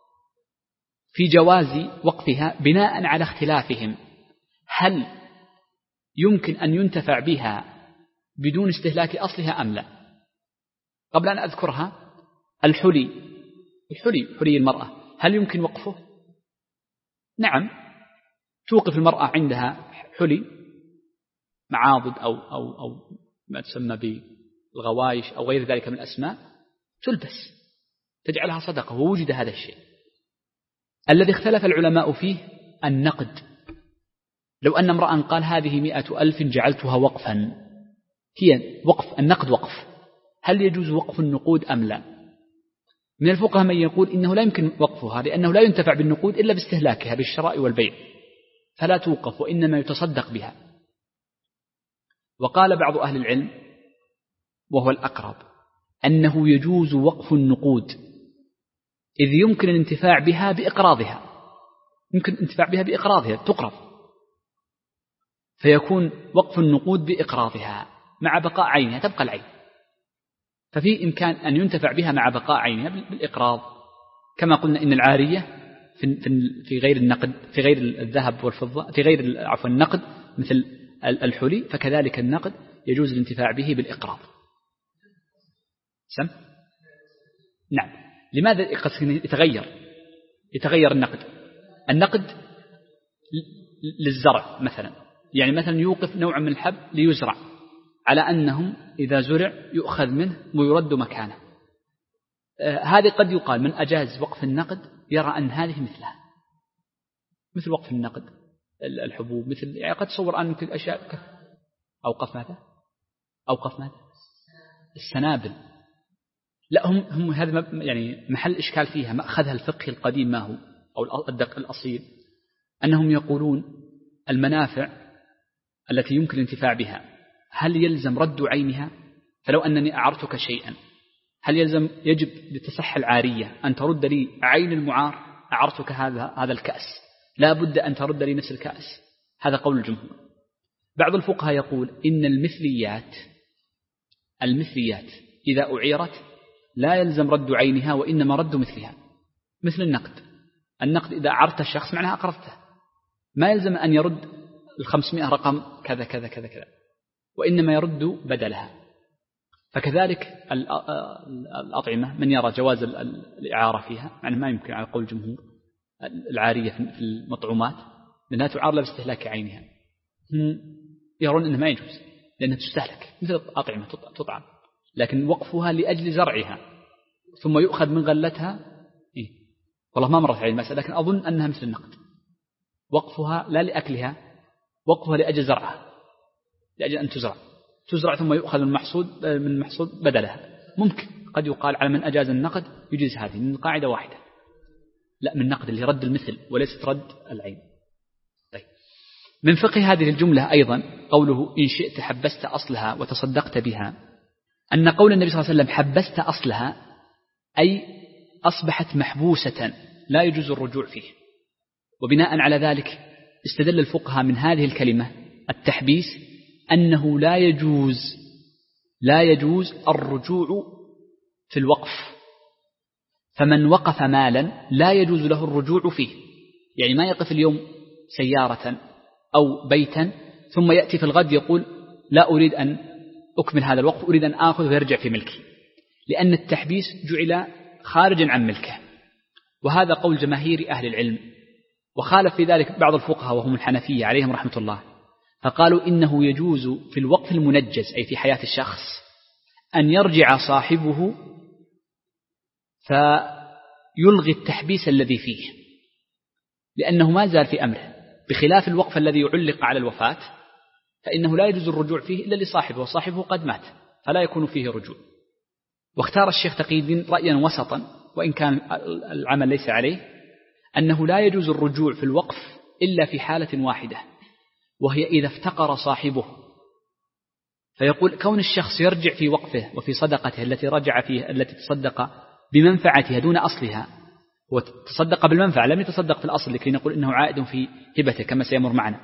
في جواز وقفها بناء على اختلافهم، هل يمكن أن ينتفع بها بدون استهلاك أصلها أم لا؟ قبل أن أذكرها، الحلي الحلي حلي المرأة هل يمكن وقفه؟ نعم، توقف المرأة عندها حلي معاضد أو, أو, أو ما تسمى بالغوايش أو غير ذلك من الأسماء، تلبس تجعلها صدقة، ووجد هذا الشيء. الذي اختلف العلماء فيه النقد. لو أن امرأ قال هذه مئة ألف جعلتها وقفا، هي وقف، النقد وقف، هل يجوز وقف النقود أم لا؟ من الفقهاء من يقول إنه لا يمكن وقفها لأنه لا ينتفع بالنقود إلا باستهلاكها بالشراء والبيع، فلا توقف وإنما يتصدق بها. وقال بعض أهل العلم وهو الأقرب أنه يجوز وقف النقود إذ يمكن الانتفاع بها بإقراضها، يمكن الانتفاع بها بإقراضها، تقرض، فيكون وقف النقود بإقراضها مع بقاء عينها، تبقى العين، ففي إمكان أن ينتفع بها مع بقاء عينها بالإقراض، كما قلنا إن العارية في غير النقد، في غير الذهب والفضة، في غير عفوا النقد مثل الحلي، فكذلك النقد يجوز الانتفاع به بالإقراض. سم؟ نعم. لماذا يتغير يتغير النقد؟ النقد للزرع مثلا، يعني مثلا يوقف نوع من الحب ليزرع على أنهم إذا زرع يؤخذ منه ويرد مكانه. آه هذه قد يقال من أجاز وقف النقد يرى أن هذه مثلها، مثل وقف النقد الحبوب، مثل يعني قد تصور أن ممكن أشياء. أوقف ماذا؟ أوقف ماذا؟ السنابل. لا هم هم هذا يعني محل إشكال فيها، مأخذها الفقه القديم ما هو أو الدق الأصيل، أنهم يقولون المنافع التي يمكن الانتفاع بها هل يلزم رد عينها؟ فلو أنني أعرتك شيئا هل يلزم يجب لتصح العارية أن ترد لي عين المعار؟ أعرتك هذا هذا الكأس، لا بد أن ترد لي نفس الكأس. هذا قول الجمهور. بعض الفقهاء يقول إن المثليات المثليات إذا أعيرت لا يلزم رد عينها وإنما رد مثلها، مثل النقد. النقد إذا أعرت الشخص معناها أقرضته، ما يلزم أن يرد الخمسمائة رقم كذا كذا كذا كذا، وإنما يرد بدلها. فكذلك الأطعمة من يرى جواز الإعارة فيها، يعني ما يمكن على قول الجمهور العارية في المطعومات لأنها تعار لا باستهلاك عينها، هم يرون أنه ما يجوز لأنها تستهلك مثل الأطعمة تطعم، لكن وقفها لأجل زرعها ثم يؤخذ من غلتها. إيه؟ والله ما مرت علي المسألة، لكن أظن أنها مثل النقد، وقفها لا لأكلها، وقفها لأجل زرعها، لأجل أن تزرع تزرع ثم يؤخذ من محصول من محصول بدلها. ممكن قد يقال على من أجاز النقد يجيز هذه من قاعدة واحدة، لا من نقد اللي رد المثل وليس رد العين. طيب، من فقه هذه الجملة أيضا قوله إن شئت حبست أصلها وتصدقت بها، أن قول النبي صلى الله عليه وسلم حبست أصلها أي أصبحت محبوسة لا يجوز الرجوع فيه. وبناء على ذلك استدل الفقهاء من هذه الكلمة التحبيس أنه لا يجوز لا يجوز الرجوع في الوقف، فمن وقف مالا لا يجوز له الرجوع فيه. يعني ما يقف اليوم سيارة أو بيتا ثم يأتي في الغد يقول لا أريد أن أكمل هذا الوقف، أريد أن آخذ ويرجع في ملكي، لأن التحبيس جعل خارجا عن ملكه. وهذا قول جماهير أهل العلم، وخالف في ذلك بعض الفقهاء وهم الحنفية عليهم رحمة الله، فقالوا إنه يجوز في الوقف المنجز أي في حياة الشخص أن يرجع صاحبه فيلغي التحبيس الذي فيه، لأنه ما زال في أمره، بخلاف الوقف الذي يعلق على الوفاة فإنه لا يجوز الرجوع فيه إلا لصاحبه، وصاحبه قد مات فلا يكون فيه رجوع. واختار الشيخ تقي الدين رأيا وسطا وإن كان العمل ليس عليه، أنه لا يجوز الرجوع في الوقف إلا في حالة واحدة، وهي إذا افتقر صاحبه. فيقول كون الشخص يرجع في وقفه وفي صدقته التي رجع فيها التي تصدق بمنفعتها دون أصلها، وتصدق بالمنفعة لم يتصدق في الأصل لكي نقول إنه عائد في هبته كما سيمر معنا،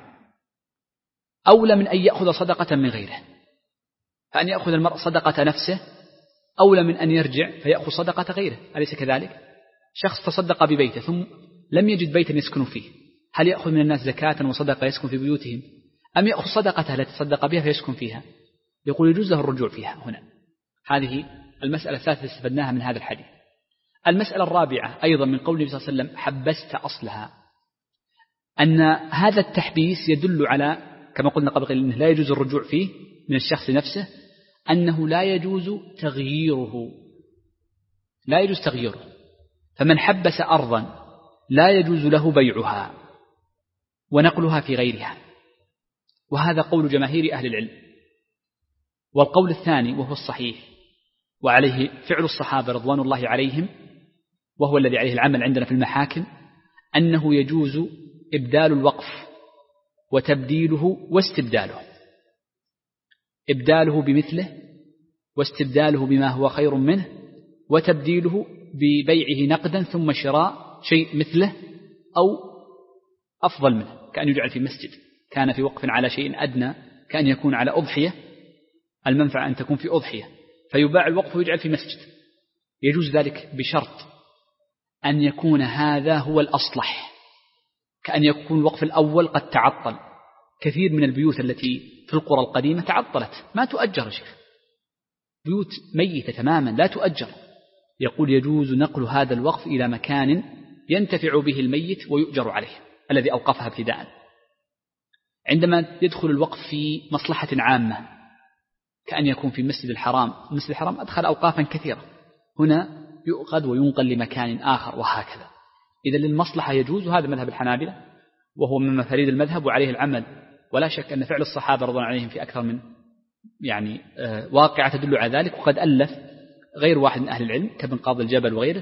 أولى من أن يأخذ صدقة من غيره. فأن يأخذ المرء صدقة نفسه أولى من أن يرجع فيأخذ صدقة غيره، أليس كذلك؟ شخص تصدق ببيته ثم لم يجد بيتا يسكن فيه، هل يأخذ من الناس زكاة وصدقة يسكن في بيوتهم، أم يأخذ صدقته التي تصدق بها فيسكن فيها؟ يقول يجوز له الرجوع فيها هنا. هذه المسألة الثالثة استفدناها من هذا الحديث. المسألة الرابعة أيضا من قول النبي صلى الله عليه وسلم حبست أصلها، أن هذا التحبيس يدل على كما قلنا قبل قليل أنه لا يجوز الرجوع فيه من الشخص نفسه، أنه لا يجوز تغييره، لا يجوز تغييره. فمن حبس أرضا لا يجوز له بيعها ونقلها في غيرها، وهذا قول جماهير أهل العلم. والقول الثاني وهو الصحيح وعليه فعل الصحابة رضوان الله عليهم، وهو الذي عليه العمل عندنا في المحاكم، أنه يجوز إبدال الوقف وتبديله واستبداله، إبداله بمثله واستبداله بما هو خير منه، وتبديله ببيعه نقدا ثم شراء شيء مثله أو أفضل منه، كأن يجعل في مسجد كان في وقف على شيء أدنى، كأن يكون على أضحية، المنفعة أن تكون في أضحية فيباع الوقف ويجعل في مسجد. يجوز ذلك بشرط أن يكون هذا هو الأصلح، كأن يكون الوقف الأول قد تعطل. كثير من البيوت التي في القرى القديمة تعطلت ما تؤجر شيخ، بيوت ميتة تماما لا تؤجر. يقول يجوز نقل هذا الوقف إلى مكان ينتفع به الميت ويؤجر عليه الذي أوقفها ابتداء. عندما يدخل الوقف في مصلحة عامة كأن يكون في مسجد الحرام، مسجد الحرام أدخل أوقافا كثيرة، هنا يؤخذ وينقل لمكان آخر وهكذا. إذا للمصلحة يجوز، وهذا مذهب الحنابلة، وهو من مفاريد المذهب وعليه العمل، ولا شك أن فعل الصحابة رضوان عليهم في أكثر من يعني واقعة تدل على ذلك. وقد ألف غير واحد من أهل العلم كابن قاضي الجبل وغيره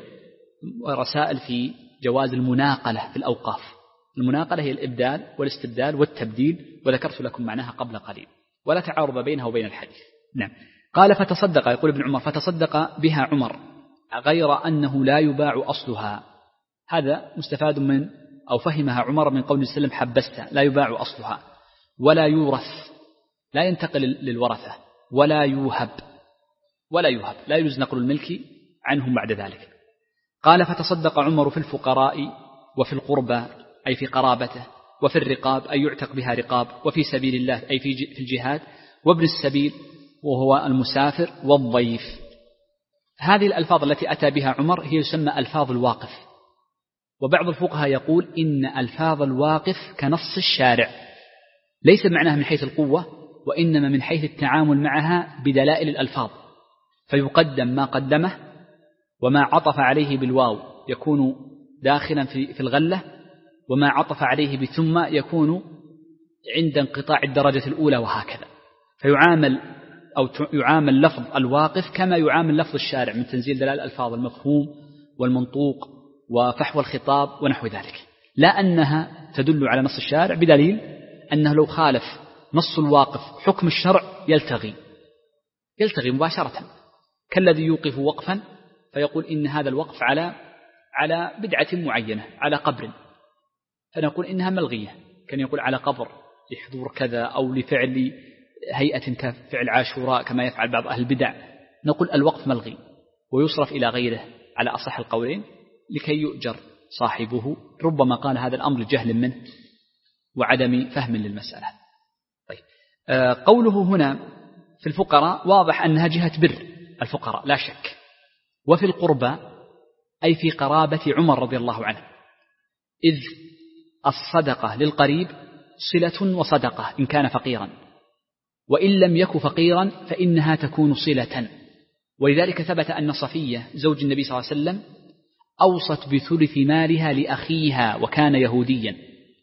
رسائل في جواز المناقلة في الأوقاف. المناقلة هي الإبدال والاستبدال والتبديل، وذكرت لكم معناها قبل قليل، ولا تعارض بينها وبين الحديث. نعم. قال فتصدق، يقول ابن عمر فتصدق بها عمر غير أنه لا يباع أصلها. هذا مستفاد من أو فهمها عمر من قول السلم حبست، لا يباع أصلها ولا يورث، لا ينتقل للورثة، ولا يوهب ولا يوهب لا يجوز نقل الملك عنهم بعد ذلك. قال فتصدق عمر في الفقراء وفي القربى أي في قرابته، وفي الرقاب أي يعتق بها رقاب، وفي سبيل الله أي في الجهاد، وابن السبيل وهو المسافر، والضيف. هذه الألفاظ التي أتى بها عمر هي يسمى ألفاظ الواقف. وبعض الفقهاء يقول إن ألفاظ الواقف كنص الشارع، ليس معناها من حيث القوة، وإنما من حيث التعامل معها بدلائل الألفاظ، فيقدم ما قدمه، وما عطف عليه بالواو يكون داخلا في الغلة، وما عطف عليه بثم يكون عند انقطاع الدرجة الأولى، وهكذا. فيعامل أو يعامل لفظ الواقف كما يعامل لفظ الشارع من تنزيل دلائل الألفاظ، المفهوم والمنطوق وفحوى الخطاب ونحو ذلك، لا أنها تدل على نص الشارع، بدليل أنه لو خالف نص الواقف حكم الشرع يلتغي يلتغي مباشرة، كالذي يوقف وقفا فيقول إن هذا الوقف على على بدعة معينة، على قبر، فنقول إنها ملغية. كان يقول على قبر لحضور كذا أو لفعل هيئة كفعل عاشوراء كما يفعل بعض أهل البدع، نقول الوقف ملغي ويصرف إلى غيره على أصح القولين لكي يؤجر صاحبه. ربما قال هذا الأمر جهل منه وعدم فهم للمسألة. طيب. قوله هنا في الفقراء واضح أنها جهة بر الفقراء لا شك، وفي القربى أي في قرابة عمر رضي الله عنه، إذ الصدقة للقريب صلة وصدقة إن كان فقيرا، وإن لم يكن فقيرا فإنها تكون صلة. ولذلك ثبت أن صفية زوج النبي صلى الله عليه وسلم أوصت بثلث مالها لأخيها وكان يهوديا،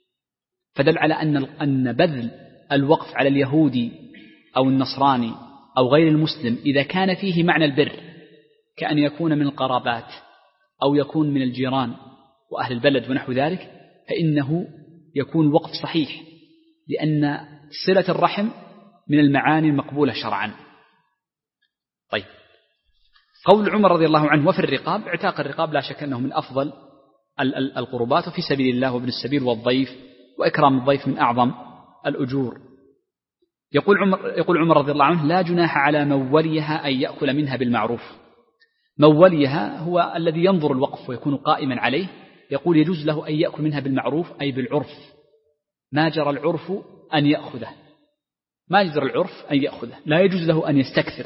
فدل على أن أن بذل الوقف على اليهودي أو النصراني أو غير المسلم إذا كان فيه معنى البر، كأن يكون من القرابات أو يكون من الجيران وأهل البلد ونحو ذلك، فإنه يكون وقف صحيح، لأن صلة الرحم من المعاني المقبولة شرعا. طيب. قول عمر رضي الله عنه وفي الرقاب، اعتاق الرقاب لا شك أنه من أفضل القربات، وفي سبيل الله وابن السبيل والضيف، وإكرام الضيف من أعظم الأجور. يقول عمر, يقول عمر رضي الله عنه لا جناح على من وليها أن يأكل منها بالمعروف. من وليها هو الذي ينظر الوقف ويكون قائما عليه، يقول يجوز له أن يأكل منها بالمعروف أي بالعرف، ما جرى العرف أن يأخذه، ما جرى العرف أن يأخذه، لا يجوز له أن يستكثر.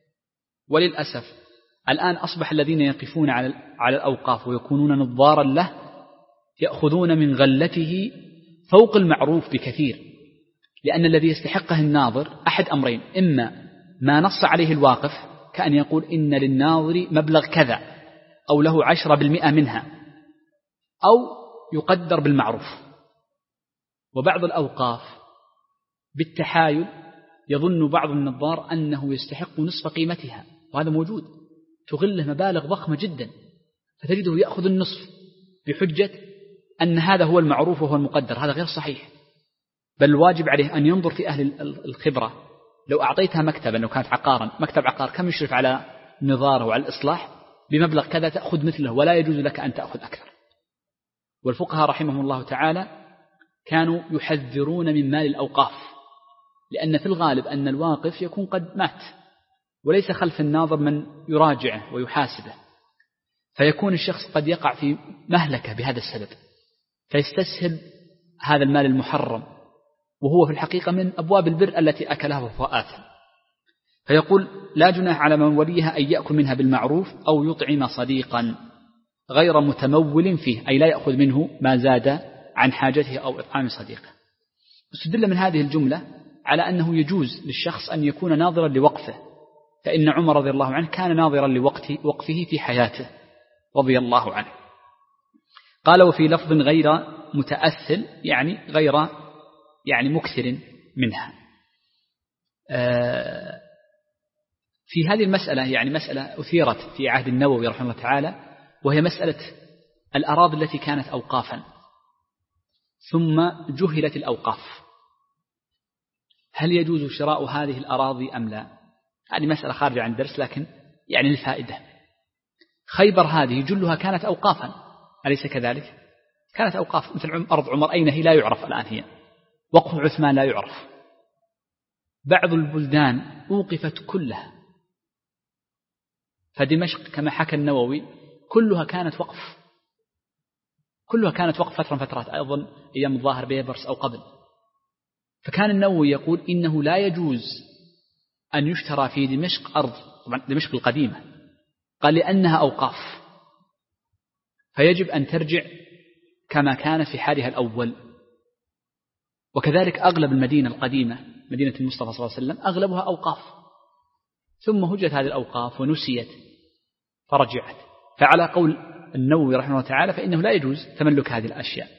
وللأسف الآن أصبح الذين يقفون على على الأوقاف ويكونون نظارا له يأخذون من غلته فوق المعروف بكثير، لأن الذي يستحقه الناظر أحد أمرين: إما ما نص عليه الواقف كأن يقول إن للناظر مبلغ كذا أو له عشرة بالمئة منها، أو يقدر بالمعروف. وبعض الأوقاف بالتحايل يظن بعض النظار أنه يستحق نصف قيمتها، وهذا موجود، تغله مبالغ ضخمة جدا، فتجده يأخذ النصف بحجة أن هذا هو المعروف وهو المقدر. هذا غير صحيح، بل الواجب عليه أن ينظر في أهل الخبرة. لو أعطيتها مكتبا، لو كانت عقارا، مكتب عقار كم يشرف على النظارة وعلى الإصلاح، بمبلغ كذا تأخذ مثله، ولا يجوز لك أن تأخذ أكثر. والفقهاء رحمهم الله تعالى كانوا يحذرون من مال الأوقاف، لأن في الغالب أن الواقف يكون قد مات وليس خلف الناظر من يراجعه ويحاسبه، فيكون الشخص قد يقع في مهلكة بهذا السبب، فيستسهل هذا المال المحرم، وهو في الحقيقة من أبواب البر التي أكلها وهو آثم. فيقول لا جناح على من وليها أن يأكل منها بالمعروف أو يطعم صديقا غير متمول فيه، أي لا يأخذ منه ما زاد عن حاجته أو إطعام صديقه. استدل من هذه الجملة على أنه يجوز للشخص أن يكون ناظرا لوقفه، فإن عمر رضي الله عنه كان ناظرا لوقفه في حياته رضي الله عنه. قال وفي لفظ غير متأثل يعني غير يعني مكثر منها. في هذه المسألة يعني مسألة أثيرت في عهد النووي رحمه الله تعالى، وهي مسألة الأراضي التي كانت أوقافا ثم جهلت الأوقاف، هل يجوز شراء هذه الأراضي أم لا؟ هذه مسألة خارجة عن الدرس لكن يعني للفائدة. خيبر هذه جلها كانت أوقافا أليس كذلك؟ كانت أوقاف، مثل أرض عمر أين هي لا يعرف الآن، هي وقف عثمان لا يعرف. بعض البلدان أوقفت كلها، فدمشق كما حكى النووي كلها كانت وقف، كلها كانت وقف فترة فترات، أيضا أيام الظاهر بيبرس أو قبل. فكان النووي يقول إنه لا يجوز أن يشترى في دمشق أرض، طبعا دمشق القديمة، قال لأنها أوقاف فيجب أن ترجع كما كانت في حالها الأول. وكذلك أغلب المدينة القديمة مدينة المصطفى صلى الله عليه وسلم أغلبها أوقاف، ثم هجت هذه الأوقاف ونسيت فرجعت. فعلى قول النووي رحمه الله تعالى فإنه لا يجوز تملك هذه الأشياء.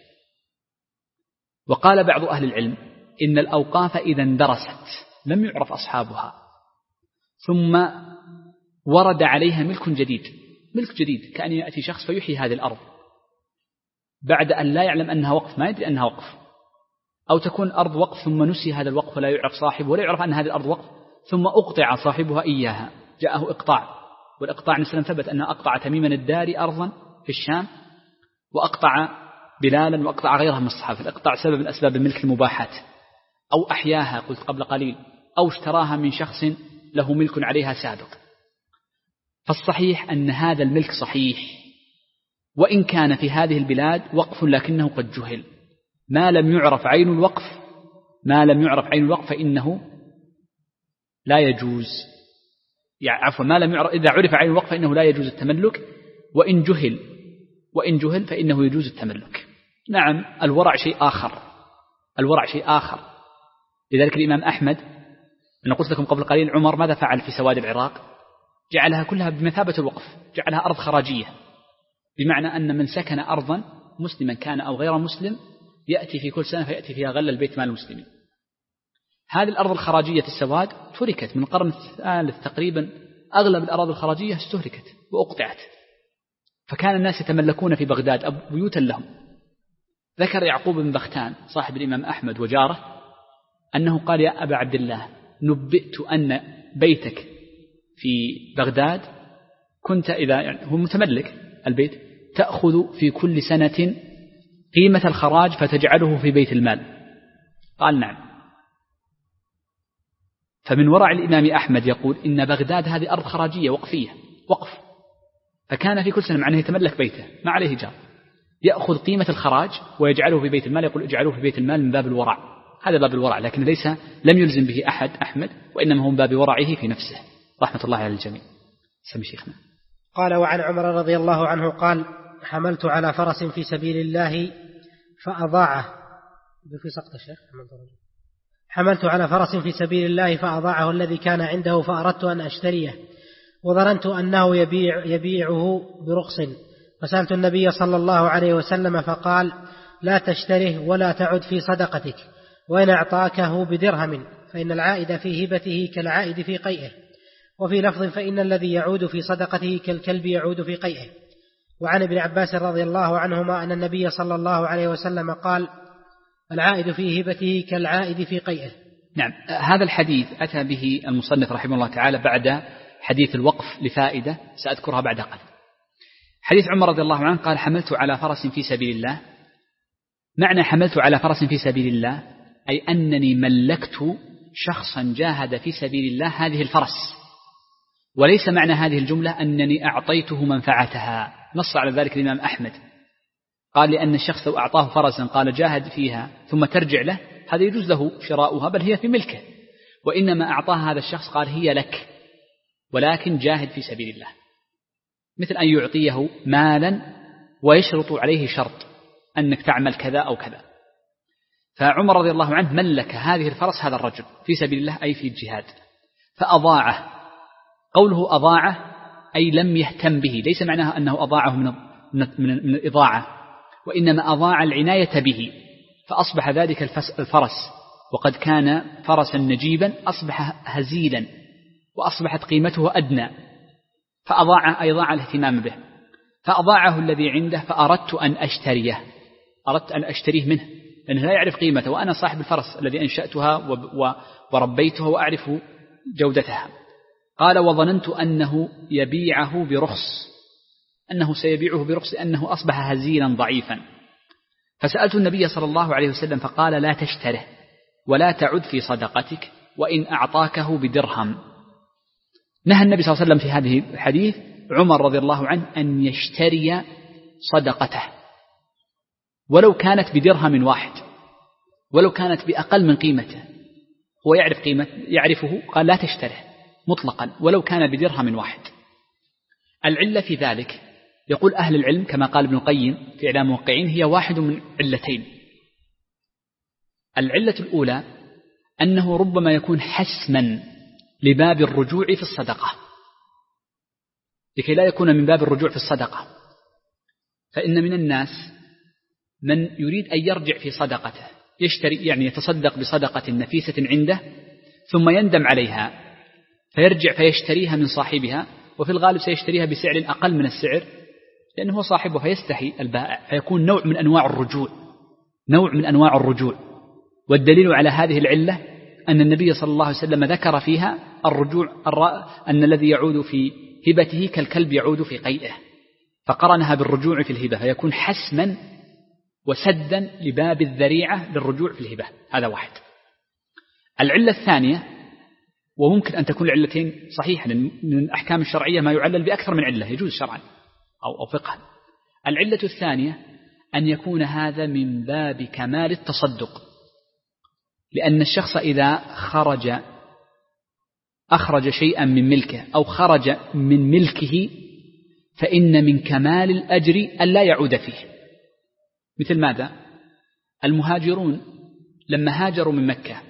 وقال بعض أهل العلم إن الأوقاف إذا اندرست لم يعرف أصحابها ثم ورد عليها ملك جديد، ملك جديد كأن يأتي شخص فيحيي هذه الأرض بعد أن لا يعلم أنها وقف، ما يدري أنها وقف، أو تكون أرض وقف ثم نسي هذا الوقف ولا يعرف صاحبه ولا يعرف أن هذه الأرض وقف، ثم أقطع صاحبها إياها، جاءه إقطاع، والإقطاع مثلا ثبت أنه أقطع تميما الداري أرضا في الشام، وأقطع بلالا، وأقطع غيرها من الصحابة. الإقطاع سبب من أسباب ملك المباحات، أو أحياها قلت قبل قليل، أو اشتراها من شخص له ملك عليها سابق. فالصحيح أن هذا الملك صحيح، وإن كان في هذه البلاد وقف لكنه قد جهل، ما لم يعرف عين الوقف ما لم يعرف عين الوقف فإنه لا يجوز، يعني عفوا ما لم يعرف، إذا عرف عين الوقف فإنه لا يجوز التملك، وإن جهل وإن جهل فإنه يجوز التملك. نعم الورع شيء آخر، الورع شيء آخر. لذلك الإمام أحمد، أنا قلت لكم قبل قليل عمر ماذا فعل في سواد العراق؟ جعلها كلها بمثابة الوقف، جعلها أرض خراجية، بمعنى أن من سكن أرضا مسلما كان أو غير مسلم يأتي في كل سنة فيأتي فيها غل البيت مال المسلمين. هذه الأرض الخراجية السواد تركت من القرن الثالث تقريبا، أغلب الأراضي الخراجية استهلكت وأقطعت، فكان الناس يتملكون في بغداد بيوتا لهم. ذكر يعقوب بن بختان صاحب الإمام أحمد وجاره أنه قال يا أبا عبد الله نبئت أن بيتك في بغداد كنت إذا يعني هو متملك البيت تأخذ في كل سنة قيمة الخراج فتجعله في بيت المال. قال نعم. فمن ورع الإمام أحمد يقول إن بغداد هذه أرض خراجية وقفية وقف، فكان في كل سنة معناه يتملك بيته ما عليه جار، يأخذ قيمة الخراج ويجعله في بيت المال، يقول اجعلوه في بيت المال من باب الورع، هذا باب الورع، لكن ليس لم يلزم به أحد أحمد، وإنما هو من باب ورعه في نفسه رحمة الله على الجميع. سمي شيخنا. قال وعن عمر رضي الله عنه قال حملت على فرس في سبيل الله فأضاعه في سقط الشيخ حملت على فرس في سبيل الله فأضاعه الذي كان عنده فأردت أن أشتريه وظننت أنه يبيع يبيعه برخص، فسألت النبي صلى الله عليه وسلم فقال لا تشتره ولا تعد في صدقتك، وإن أعطاكه بدرهم فإن العائد في هبته كالعائد في قيئه، وفي لفظ فإن الذي يعود في صدقته كالكلب يعود في قيئه. وعن ابن عباس رضي الله عنهما أن النبي صلى الله عليه وسلم قال العائد في هبته كالعائد في قيئه. نعم هذا الحديث أتى به المصنف رحمه الله تعالى بعد حديث الوقف لفائدة سأذكرها بعد قليل. حديث عمر رضي الله عنه قال حملت على فرس في سبيل الله. معنى حملت على فرس في سبيل الله أي أنني ملكت شخصا جاهد في سبيل الله هذه الفرس، وليس معنى هذه الجملة أنني أعطيته منفعتها. نص على ذلك الإمام أحمد، قال لأن الشخص لو أعطاه فرسا قال جاهد فيها ثم ترجع له هذا يجوز له شراؤها بل هي في ملكه، وإنما أعطاها هذا الشخص قال هي لك ولكن جاهد في سبيل الله، مثل أن يعطيه مالا ويشرط عليه شرط أنك تعمل كذا أو كذا. فعمر رضي الله عنه ملك هذه الفرس هذا الرجل في سبيل الله أي في الجهاد فأضاعه. قوله أضاعه أي لم يهتم به، ليس معناه أنه أضاعه من من من الإضاعة، وإنما أضاع العناية به، فأصبح ذلك الفرس وقد كان فرسا نجيبا أصبح هزيلا وأصبحت قيمته أدنى، فأضاع أيضاع الاهتمام به، فأضاعه الذي عنده، فأردت أن أشتريه أردت أن أشتريه منه لأنه لا يعرف قيمته، وأنا صاحب الفرس الذي أنشأتها وربيتها وأعرف جودتها. قال وظننت أنه يبيعه برخص أنه سيبيعه برخص لأنه أصبح هزيلا ضعيفا، فسألت النبي صلى الله عليه وسلم فقال لا تشتره ولا تعد في صدقتك وإن أعطاكه بدرهم. نهى النبي صلى الله عليه وسلم في هذه الحديث عمر رضي الله عنه أن يشتري صدقته ولو كانت بدرهم واحد، ولو كانت بأقل من قيمته، هو يعرف قيمة يعرفه، قال لا تشتره مطلقا ولو كان بدرهم واحد. العلة في ذلك يقول أهل العلم كما قال ابن القيم في إعلام الموقعين هي واحد من علتين. العلة الأولى أنه ربما يكون حسما لباب الرجوع في الصدقة، لكي لا يكون من باب الرجوع في الصدقة، فإن من الناس من يريد أن يرجع في صدقته، يشتري يعني يتصدق بصدقة نفيسة عنده ثم يندم عليها فيرجع فيشتريها من صاحبها، وفي الغالب سيشتريها بسعر أقل من السعر لأنه هو صاحبه فيستحي البائع، فيكون نوع من أنواع الرجوع نوع من أنواع الرجوع والدليل على هذه العلة أن النبي صلى الله عليه وسلم ذكر فيها الرجوع أن الذي يعود في هبته كالكلب يعود في قيئه، فقرنها بالرجوع في الهبة، فيكون حسما وسدا لباب الذريعة للرجوع في الهبة. هذا واحد. العلة الثانية، وممكن أن تكون العلتين صحيحة لأن من الأحكام الشرعية ما يعلل بأكثر من علة يجوز شرعا أو, أو فقها. العلة الثانية أن يكون هذا من باب كمال التصدق، لأن الشخص إذا خرج أخرج شيئا من ملكه أو خرج من ملكه فإن من كمال الأجر ألا يعود فيه. مثل ماذا؟ المهاجرون لما هاجروا من مكة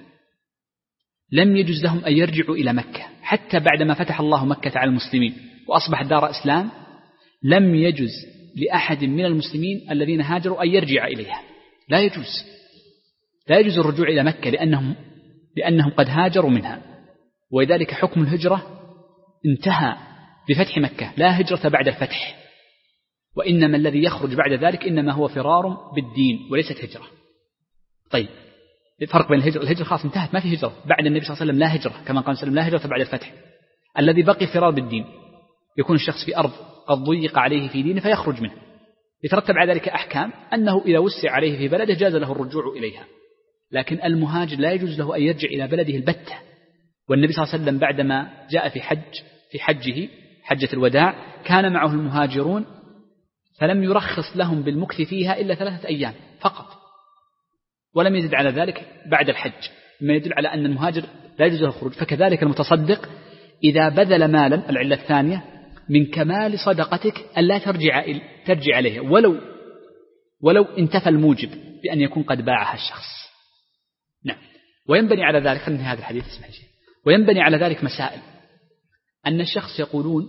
لم يجوز لهم أن يرجعوا إلى مكة حتى بعدما فتح الله مكة على المسلمين وأصبح دار إسلام، لم يجوز لأحد من المسلمين الذين هاجروا أن يرجع إليها، لا يجوز لا يجوز الرجوع إلى مكة لأنهم, لأنهم قد هاجروا منها، ولذلك حكم الهجرة انتهى بفتح مكة، لا هجرة بعد الفتح، وإنما الذي يخرج بعد ذلك إنما هو فرار بالدين وليست هجرة. طيب الفرق بين الهجرة الهجرة خلاص انتهت، ما في هجرة بعد النبي صلى الله عليه وسلم، لا هجرة كما قال صلى الله عليه وسلم لا هجرة بعد الفتح. الذي بقي فرار بالدين، يكون الشخص في أرض قد ضيق عليه في دينه فيخرج منه، يترتب على ذلك أحكام أنه إذا وسع عليه في بلده جاز له الرجوع إليها، لكن المهاجر لا يجوز له أن يرجع إلى بلده البتة. والنبي صلى الله عليه وسلم بعدما جاء في حج في حجه حجة الوداع كان معه المهاجرون فلم يرخص لهم بالمكث فيها إلا ثلاثة أيام فقط، ولم يزد على ذلك بعد الحج، ما يدل على أن المهاجر لا يجوز له الخروج. فكذلك المتصدق إذا بذل مالا، العلة الثانية من كمال صدقتك ألا ترجع ترجع عليه ولو ولو انتفى الموجب بأن يكون قد باعها الشخص. نعم. وينبني على ذلك، خلينا هذا الحديث اسمه شيء، وينبني على ذلك مسائل. أن الشخص يقولون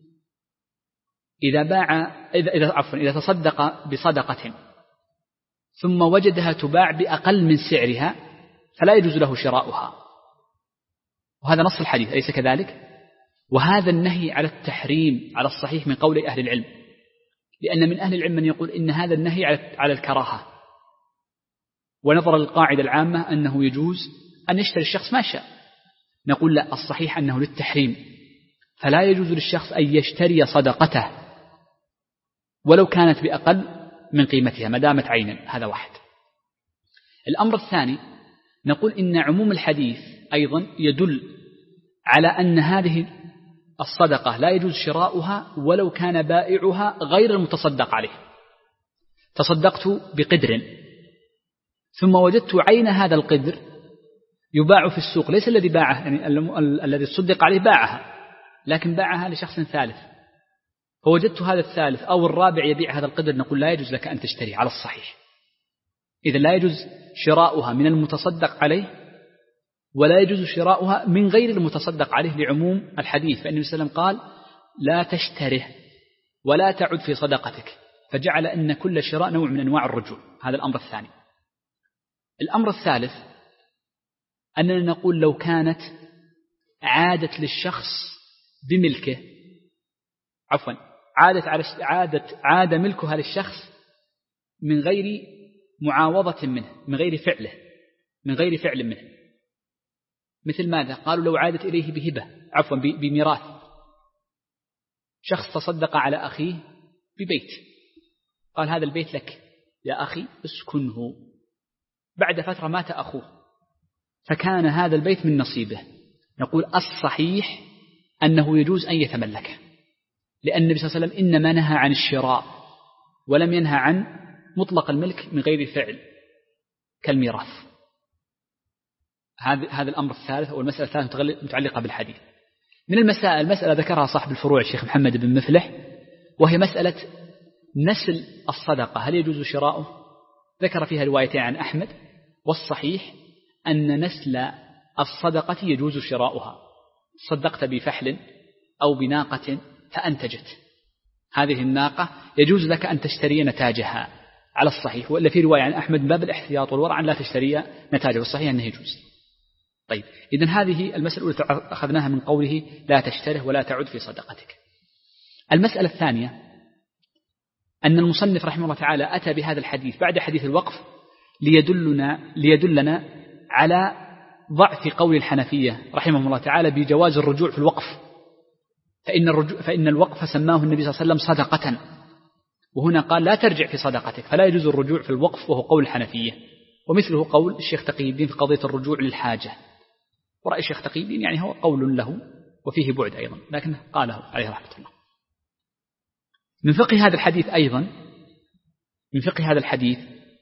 إذا باع إذا إذا عفوا إذا تصدق بصدقة ثم وجدها تباع بأقل من سعرها فلا يجوز له شراؤها، وهذا نص الحديث أليس كذلك؟ وهذا النهي على التحريم على الصحيح من قول أهل العلم، لأن من أهل العلم من يقول إن هذا النهي على الكراهة، ونظر للقاعدة العامة أنه يجوز أن يشتري الشخص ما شاء. نقول لا، الصحيح أنه للتحريم، فلا يجوز للشخص أن يشتري صدقته ولو كانت بأقل من قيمتها ما دامت عينا. هذا واحد. الأمر الثاني نقول إن عموم الحديث أيضا يدل على أن هذه الصدقة لا يجوز شراؤها ولو كان بائعها غير المتصدق عليه. تصدقت بقدر ثم وجدت عين هذا القدر يباع في السوق، ليس الذي باعه يعني الذي تصدق عليه باعها، لكن باعها لشخص ثالث، فوجدت هذا الثالث أو الرابع يبيع هذا القدر، نقول لا يجوز لك أن تشتري على الصحيح. إذا لا يجوز شراؤها من المتصدق عليه ولا يجوز شراؤها من غير المتصدق عليه لعموم الحديث، فإن النبي صلى الله عليه وسلم قال لا تشتره ولا تعد في صدقتك، فجعل أن كل شراء نوع من أنواع الرجوع. هذا الأمر الثاني. الأمر الثالث أننا نقول لو كانت عادت للشخص بملكه، عفوا عادت على عادت عاد ملكها للشخص من غير معاوضة منه، من غير فعله، من غير فعل منه. مثل ماذا؟ قالوا لو عادت إليه بهبة، عفوا بميراث. شخص تصدق على أخيه ببيت، قال هذا البيت لك يا أخي اسكنه. بعد فترة مات أخوه فكان هذا البيت من نصيبه، نقول الصحيح أنه يجوز أن يتملكه، لأن النبي صلى الله عليه وسلم إنما نهى عن الشراء ولم ينهى عن مطلق الملك من غير فعل كالميراث. هذا هذا الأمر الثالث أو المسألة الثالثة متعلقة بالحديث. من المسائل مسألة ذكرها صاحب الفروع الشيخ محمد بن مفلح، وهي مسألة نسل الصدقة، هل يجوز شراؤه؟ ذكر فيها روايتين عن أحمد، والصحيح أن نسل الصدقة يجوز شراؤها. صدقت بفحل أو بناقة فأنتجت، هذه الناقة يجوز لك أن تشتري نتاجها على الصحيح، وإلا في رواية عن أحمد باب الاحتياط والورع أن لا تشتري نتاجه، والصحيح أنه يجوز. طيب إذن هذه المسألة الأولى أخذناها من قوله لا تشتره ولا تعد في صدقتك. المسألة الثانية أن المصنف رحمه الله تعالى أتى بهذا الحديث بعد حديث الوقف ليدلنا, ليدلنا على ضعف قول الحنفية رحمه الله تعالى بجواز الرجوع في الوقف، فإن, الرجوع فإن الوقف سماه النبي صلى الله عليه وسلم صدقة، وهنا قال لا ترجع في صدقتك، فلا يجوز الرجوع في الوقف، وهو قول الحنفية. ومثله قول الشيخ تقي الدين في قضية الرجوع للحاجة، ورأي الشيخ تقي الدين يعني هو قول له وفيه بعد أيضا، لكن قاله عليه رحمة الله. من فقه هذا الحديث أيضا، من فقه هذا الحديث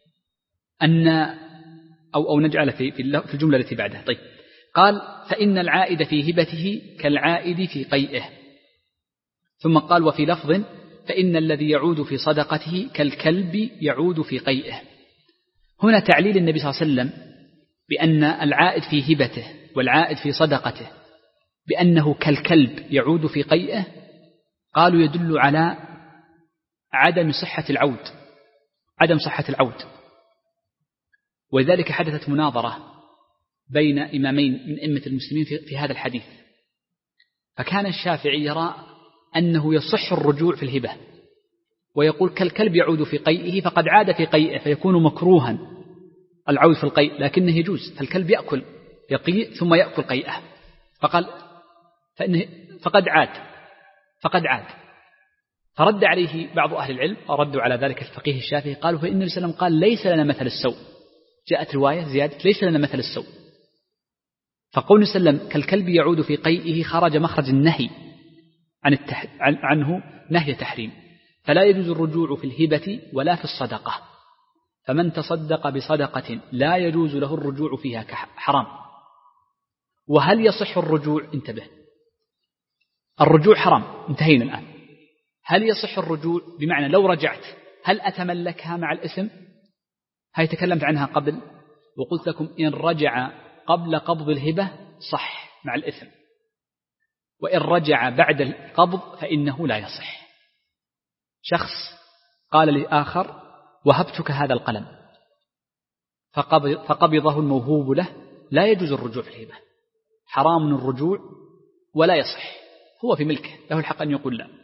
أن أو, أو نجعل في, في الجملة التي بعدها. طيب قال فإن العائد في هبته كالعائد في قيئه، ثم قال وفي لفظ فإن الذي يعود في صدقته كالكلب يعود في قيئه. هنا تعليل النبي صلى الله عليه وسلم بأن العائد في هبته والعائد في صدقته بأنه كالكلب يعود في قيئه، قالوا يدل على عدم صحة العود، عدم صحة العود. ولذلك حدثت مناظرة بين إمامين من أئمة المسلمين في, في هذا الحديث، فكان الشافعي يرى أنه يصح الرجوع في الهبة، ويقول كالكلب يعود في قيئه، فقد عاد في قيئه فيكون مكروها العود في القيء، لكنه يجوز، فالكلب يأكل يقيء ثم يأكل قيئه، فقال فإنه فقد عاد فقد عاد فرد عليه بعض أهل العلم وردوا على ذلك الفقيه الشافعي، قالوا فإن النبي صلى الله عليه وسلم قال ليس لنا مثل السوء، جاءت رواية زيادة ليس لنا مثل السوء، فقول النبي صلى الله عليه وسلم كالكلب يعود في قيئه خرج مخرج النهي عن التح... عنه نهي تحريم، فلا يجوز الرجوع في الهبة ولا في الصدقة، فمن تصدق بصدقة لا يجوز له الرجوع فيها كحرام. وهل يصح الرجوع؟ انتبه، الرجوع حرام، انتهينا الآن. هل يصح الرجوع بمعنى لو رجعت هل أتملكها مع الإثم؟ هاي تكلمت عنها قبل وقلت لكم إن رجع قبل قبض الهبة صح مع الإثم، وإن رجع بعد القبض فإنه لا يصح. شخص قال لآخر وهبتك هذا القلم فقبض فقبضه الموهوب له، لا يجوز الرجوع في الهبة، حرام الرجوع ولا يصح، هو في ملكه له الحق أن يقول لا.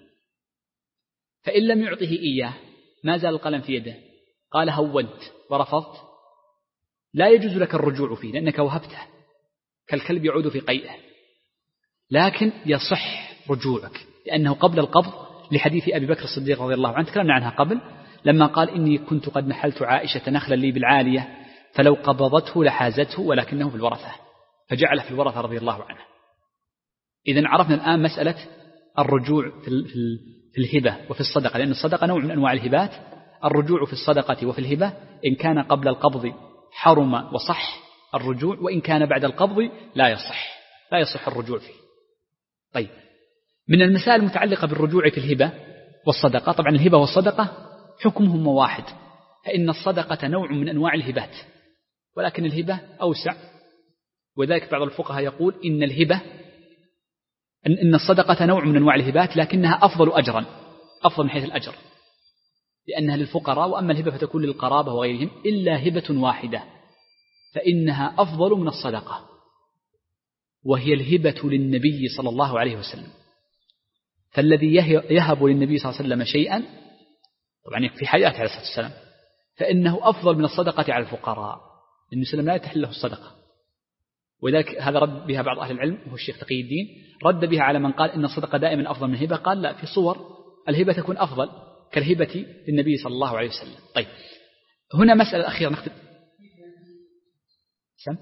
فإن لم يعطه إياه ما زال القلم في يده، قال هونت ورفضت، لا يجوز لك الرجوع فيه لأنك وهبته كالكلب يعود في قيئه، لكن يصح رجوعك لأنه قبل القبض، لحديث أبي بكر الصديق رضي الله عنه تكلمنا عنها قبل، لما قال إني كنت قد نحلت عائشة نخلا لي بالعالية فلو قبضته لحازته ولكنه في الورثة، فجعل في الورثة رضي الله عنه. إذن عرفنا الآن مسألة الرجوع في الهبة وفي الصدقة، لأن الصدقة نوع من أنواع الهبات. الرجوع في الصدقة وفي الهبة إن كان قبل القبض حرم وصح الرجوع، وإن كان بعد القبض لا يصح لا يصح الرجوع فيه. طيب، من المسائل المتعلقة بالرجوع في الهبة والصدقة، طبعا الهبة والصدقة حكمهم واحد، فإن الصدقة نوع من أنواع الهبات، ولكن الهبة أوسع، وذلك بعض الفقهاء يقول إن الهبة إن الصدقة نوع من أنواع الهبات لكنها أفضل أجرا، أفضل من حيث الأجر، لأنها للفقراء، وأما الهبة فتكون للقرابة وغيرهم، إلا هبة واحدة فإنها أفضل من الصدقة، وهي الهبة للنبي صلى الله عليه وسلم. فالذي يهب للنبي صلى الله عليه وسلم شيئا طبعا في حياته عليه الصلاة والسلام فإنه أفضل من الصدقة على الفقراء، لأن السلام لا يتحل له الصدقة. وذلك هذا رد بها بعض أهل العلم، وهو الشيخ تقي الدين رد بها على من قال إن الصدقة دائما أفضل من الهبة. قال لا، في صور الهبة تكون أفضل كالهبة للنبي صلى الله عليه وسلم. طيب هنا مسألة أخيرة نختم. سم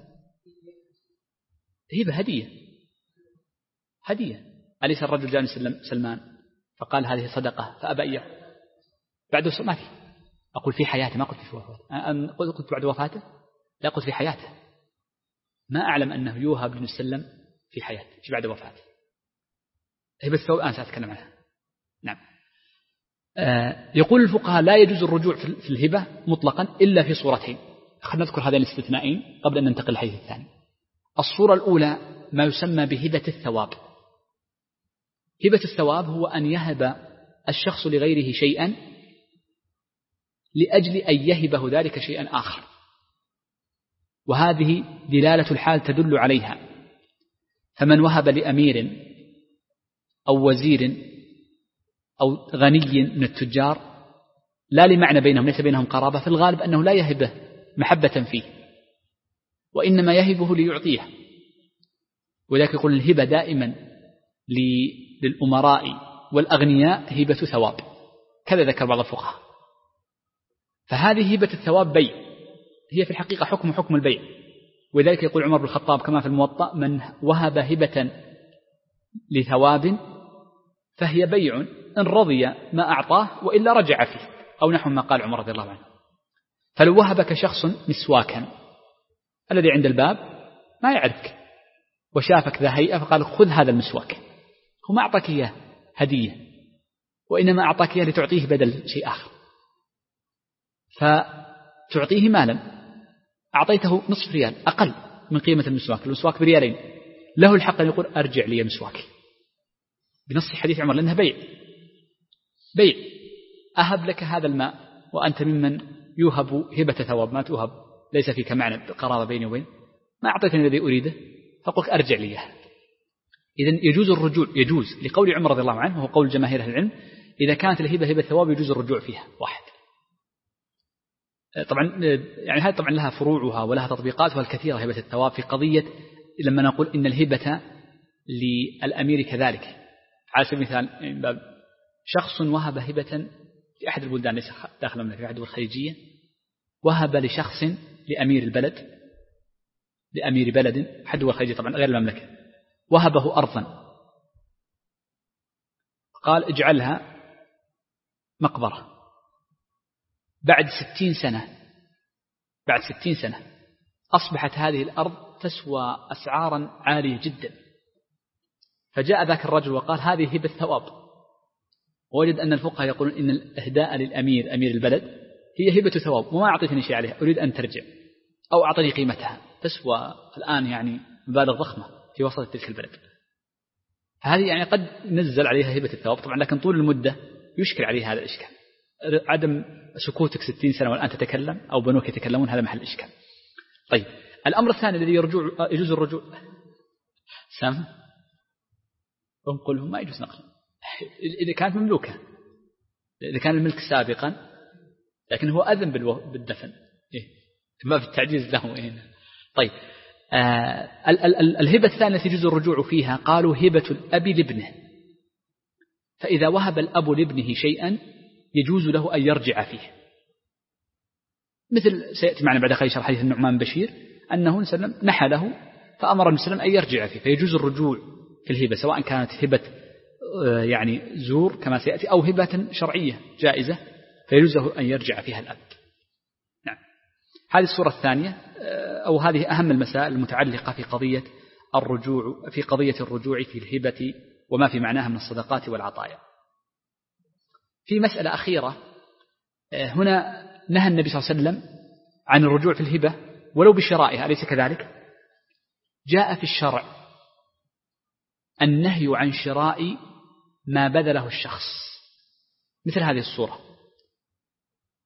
هبة هدية هدية أليس الرجل جاء سلمان فقال هذه صدقة فأبى إياه بعد ما في، أقول في حياته ما قلت في وفاته، قلت بعد وفاته لا قلت في حياته، ما أعلم أنه يوهب بن سلم في حياته بعد وفاته. هبة الثوب أنا سأتكلم عنها. نعم. آه يقول الفقهاء لا يجوز الرجوع في الهبة مطلقا إلا في صورتين. خلينا نذكر هذين الاستثنائين قبل أن ننتقل للحديث الثاني. الصورة الأولى ما يسمى بهبة الثواب. هبة الثواب هو أن يهب الشخص لغيره شيئا لأجل أن يهبه ذلك شيئا آخر، وهذه دلالة الحال تدل عليها. فمن وهب لأمير أو وزير أو غني من التجار لا لمعنى بينهم، ليس بينهم قرابة، في الغالب أنه لا يهبه محبة فيه، وإنما يهبه ليعطيه. وذلك يقول الهبة دائما للأمراء والأغنياء هبة ثواب، كذا ذكر بعض الفقهاء. فهذه هبة الثواب بيع، هي في الحقيقة حكم حكم البيع. وذلك يقول عمر بن الخطاب كما في الموطأ من وهب هبة لثواب فهي بيع إن رضي ما أعطاه وإلا رجع فيه، أو نحو ما قال عمر رضي الله عنه. فلو وهبك شخص مسواكا الذي عند الباب ما يعرفك وشافك ذا هيئة فقال خذ هذا المسواك، هو ما أعطاك إياه هدية، وإنما أعطاك إياه لتعطيه بدل شيء آخر، فتعطيه مالا، أعطيته نصف ريال أقل من قيمة المسواك، المسواك بريالين، له الحق أن يقول أرجع لي مسواك بنص حديث عمر، لأنها بيع. بيع أهب لك هذا الماء وأنت ممن يوهب هبة ثواب، ما توهب ليس فيك معنى قرابة بيني وبين، ما أعطيتني الذي أريده فقلت أرجع لي. إذن يجوز الرجوع، يجوز لقول عمر رضي الله عنه وهو قول جماهير أهل العلم، إذا كانت الهبة هبة ثواب يجوز الرجوع فيها. واحد طبعا يعني هذه طبعا لها فروعها ولها تطبيقاتها الكثيرة هبة الثواب في قضية لما نقول إن الهبة للأمير كذلك. على سبيل المثال شخص وهب هبة في أحد البلدان ليس داخل المملكة في أحد الخليجية، وهب لشخص لأمير البلد لأمير بلد أحد الخليجية طبعا غير المملكة، وهبه أرضا قال اجعلها مقبرة. بعد ستين سنة بعد ستين سنة أصبحت هذه الأرض تسوى أسعارا عالية جدا، فجاء ذاك الرجل وقال هذه هبة ثواب، ووجد أن الفقهاء يقولون إن الإهداء للأمير أمير البلد هي هبة ثواب وما أعطيتني شيء عليها، أريد أن ترجع أو أعطني قيمتها، تسوى الآن يعني مبالغ ضخمة في وسط تلك البلد. هذه يعني قد نزل عليها هبة الثواب طبعا، لكن طول المدة يشكل عليها هذا الإشكال، عدم سكوتك ستين سنة والآن تتكلم أو بنوك يتكلمون، هذا محل إشكال. طيب الأمر الثاني الذي يرجع يجوز الرجوع سام انقلهم ما يجوز نقل إذا كانت مملوكة، إذا كان الملك سابقا لكن هو أذن بالدفن إيه؟ ما في التعجيز له إيه؟ طيب آه ال- ال- الهبة الثانية التي يجوز الرجوع فيها قالوا هبة الأب لابنه، فإذا وهب الأب لابنه شيئا يجوز له أن يرجع فيه، مثل سيأتي معنا بعد قليل شرح حديث النعمان بشير أنه سلم نحى له فأمر المسلم أن يرجع فيه، فيجوز الرجوع في الهبة سواء كانت هبة يعني زور كما سيأتي أو هبة شرعية جائزة، فيجوز له أن يرجع فيها الأب. نعم. هذه الصورة الثانية أو هذه أهم المسائل المتعلقة في قضية الرجوع في قضية الرجوع في الهبة وما في معناها من الصدقات والعطايا. في مسألة أخيرة هنا، نهى النبي صلى الله عليه وسلم عن الرجوع في الهبة ولو بشرائها، أليس كذلك؟ جاء في الشرع النهي عن شراء ما بذله الشخص مثل هذه الصورة،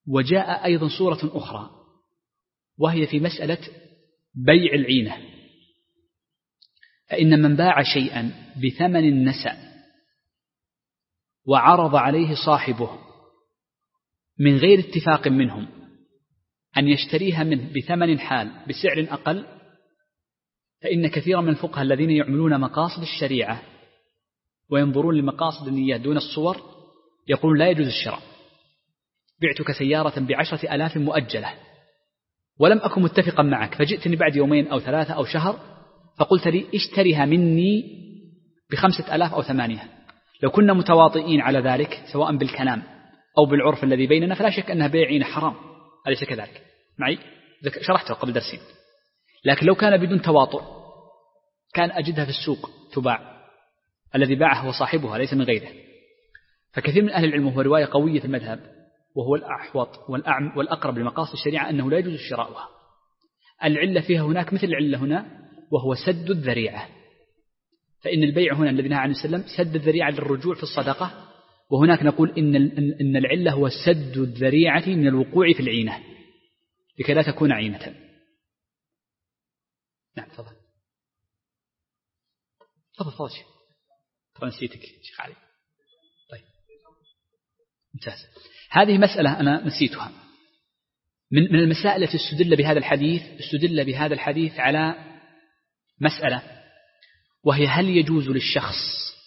وجاء أيضا صورة أخرى وهي في مسألة بيع العينة، فإن من باع شيئا بثمن نسأ وعرض عليه صاحبه من غير اتفاق منهم أن يشتريها منه بثمن حال بسعر أقل، فإن كثيرا من الفقهاء الذين يعملون مقاصد الشريعة وينظرون لمقاصد النيات دون الصور يقولون لا يجوز الشراء. بعتك سيارة بعشرة ألاف مؤجلة ولم أكن متفقا معك، فجئتني بعد يومين أو ثلاثة أو شهر فقلت لي اشتريها مني بخمسة ألاف أو ثمانية. لو كنا متواطئين على ذلك سواء بالكلام أو بالعرف الذي بيننا فلا شك أنها بيع عينة حرام، أليس كذلك؟ معي شرحته قبل درسين. لكن لو كان بدون تواطؤ كان أجدها في السوق تباع، الذي باعها هو صاحبها ليس من غيره. فكثير من أهل العلم وهو رواية قوية في المذهب وهو الأحوط والأعم والأقرب لمقاصد الشريعة أنه لا يجوز شراؤها. العلة فيها هناك مثل العلة هنا وهو سد الذريعة، فإن البيع هنا الذي نهى عنه وسلم سد الذريعة للرجوع في الصدقة، وهناك نقول إن إن العلة هو سد الذريعة من الوقوع في العينة لكي لا تكون عينة. نعم تفضل تفضل تفضل تفضل نسيتك شيخ علي. طيب ممتاز. هذه مسألة أنا نسيتها من من المسائل التي استدل بهذا الحديث. استدل بهذا الحديث على مسألة وهي هل يجوز للشخص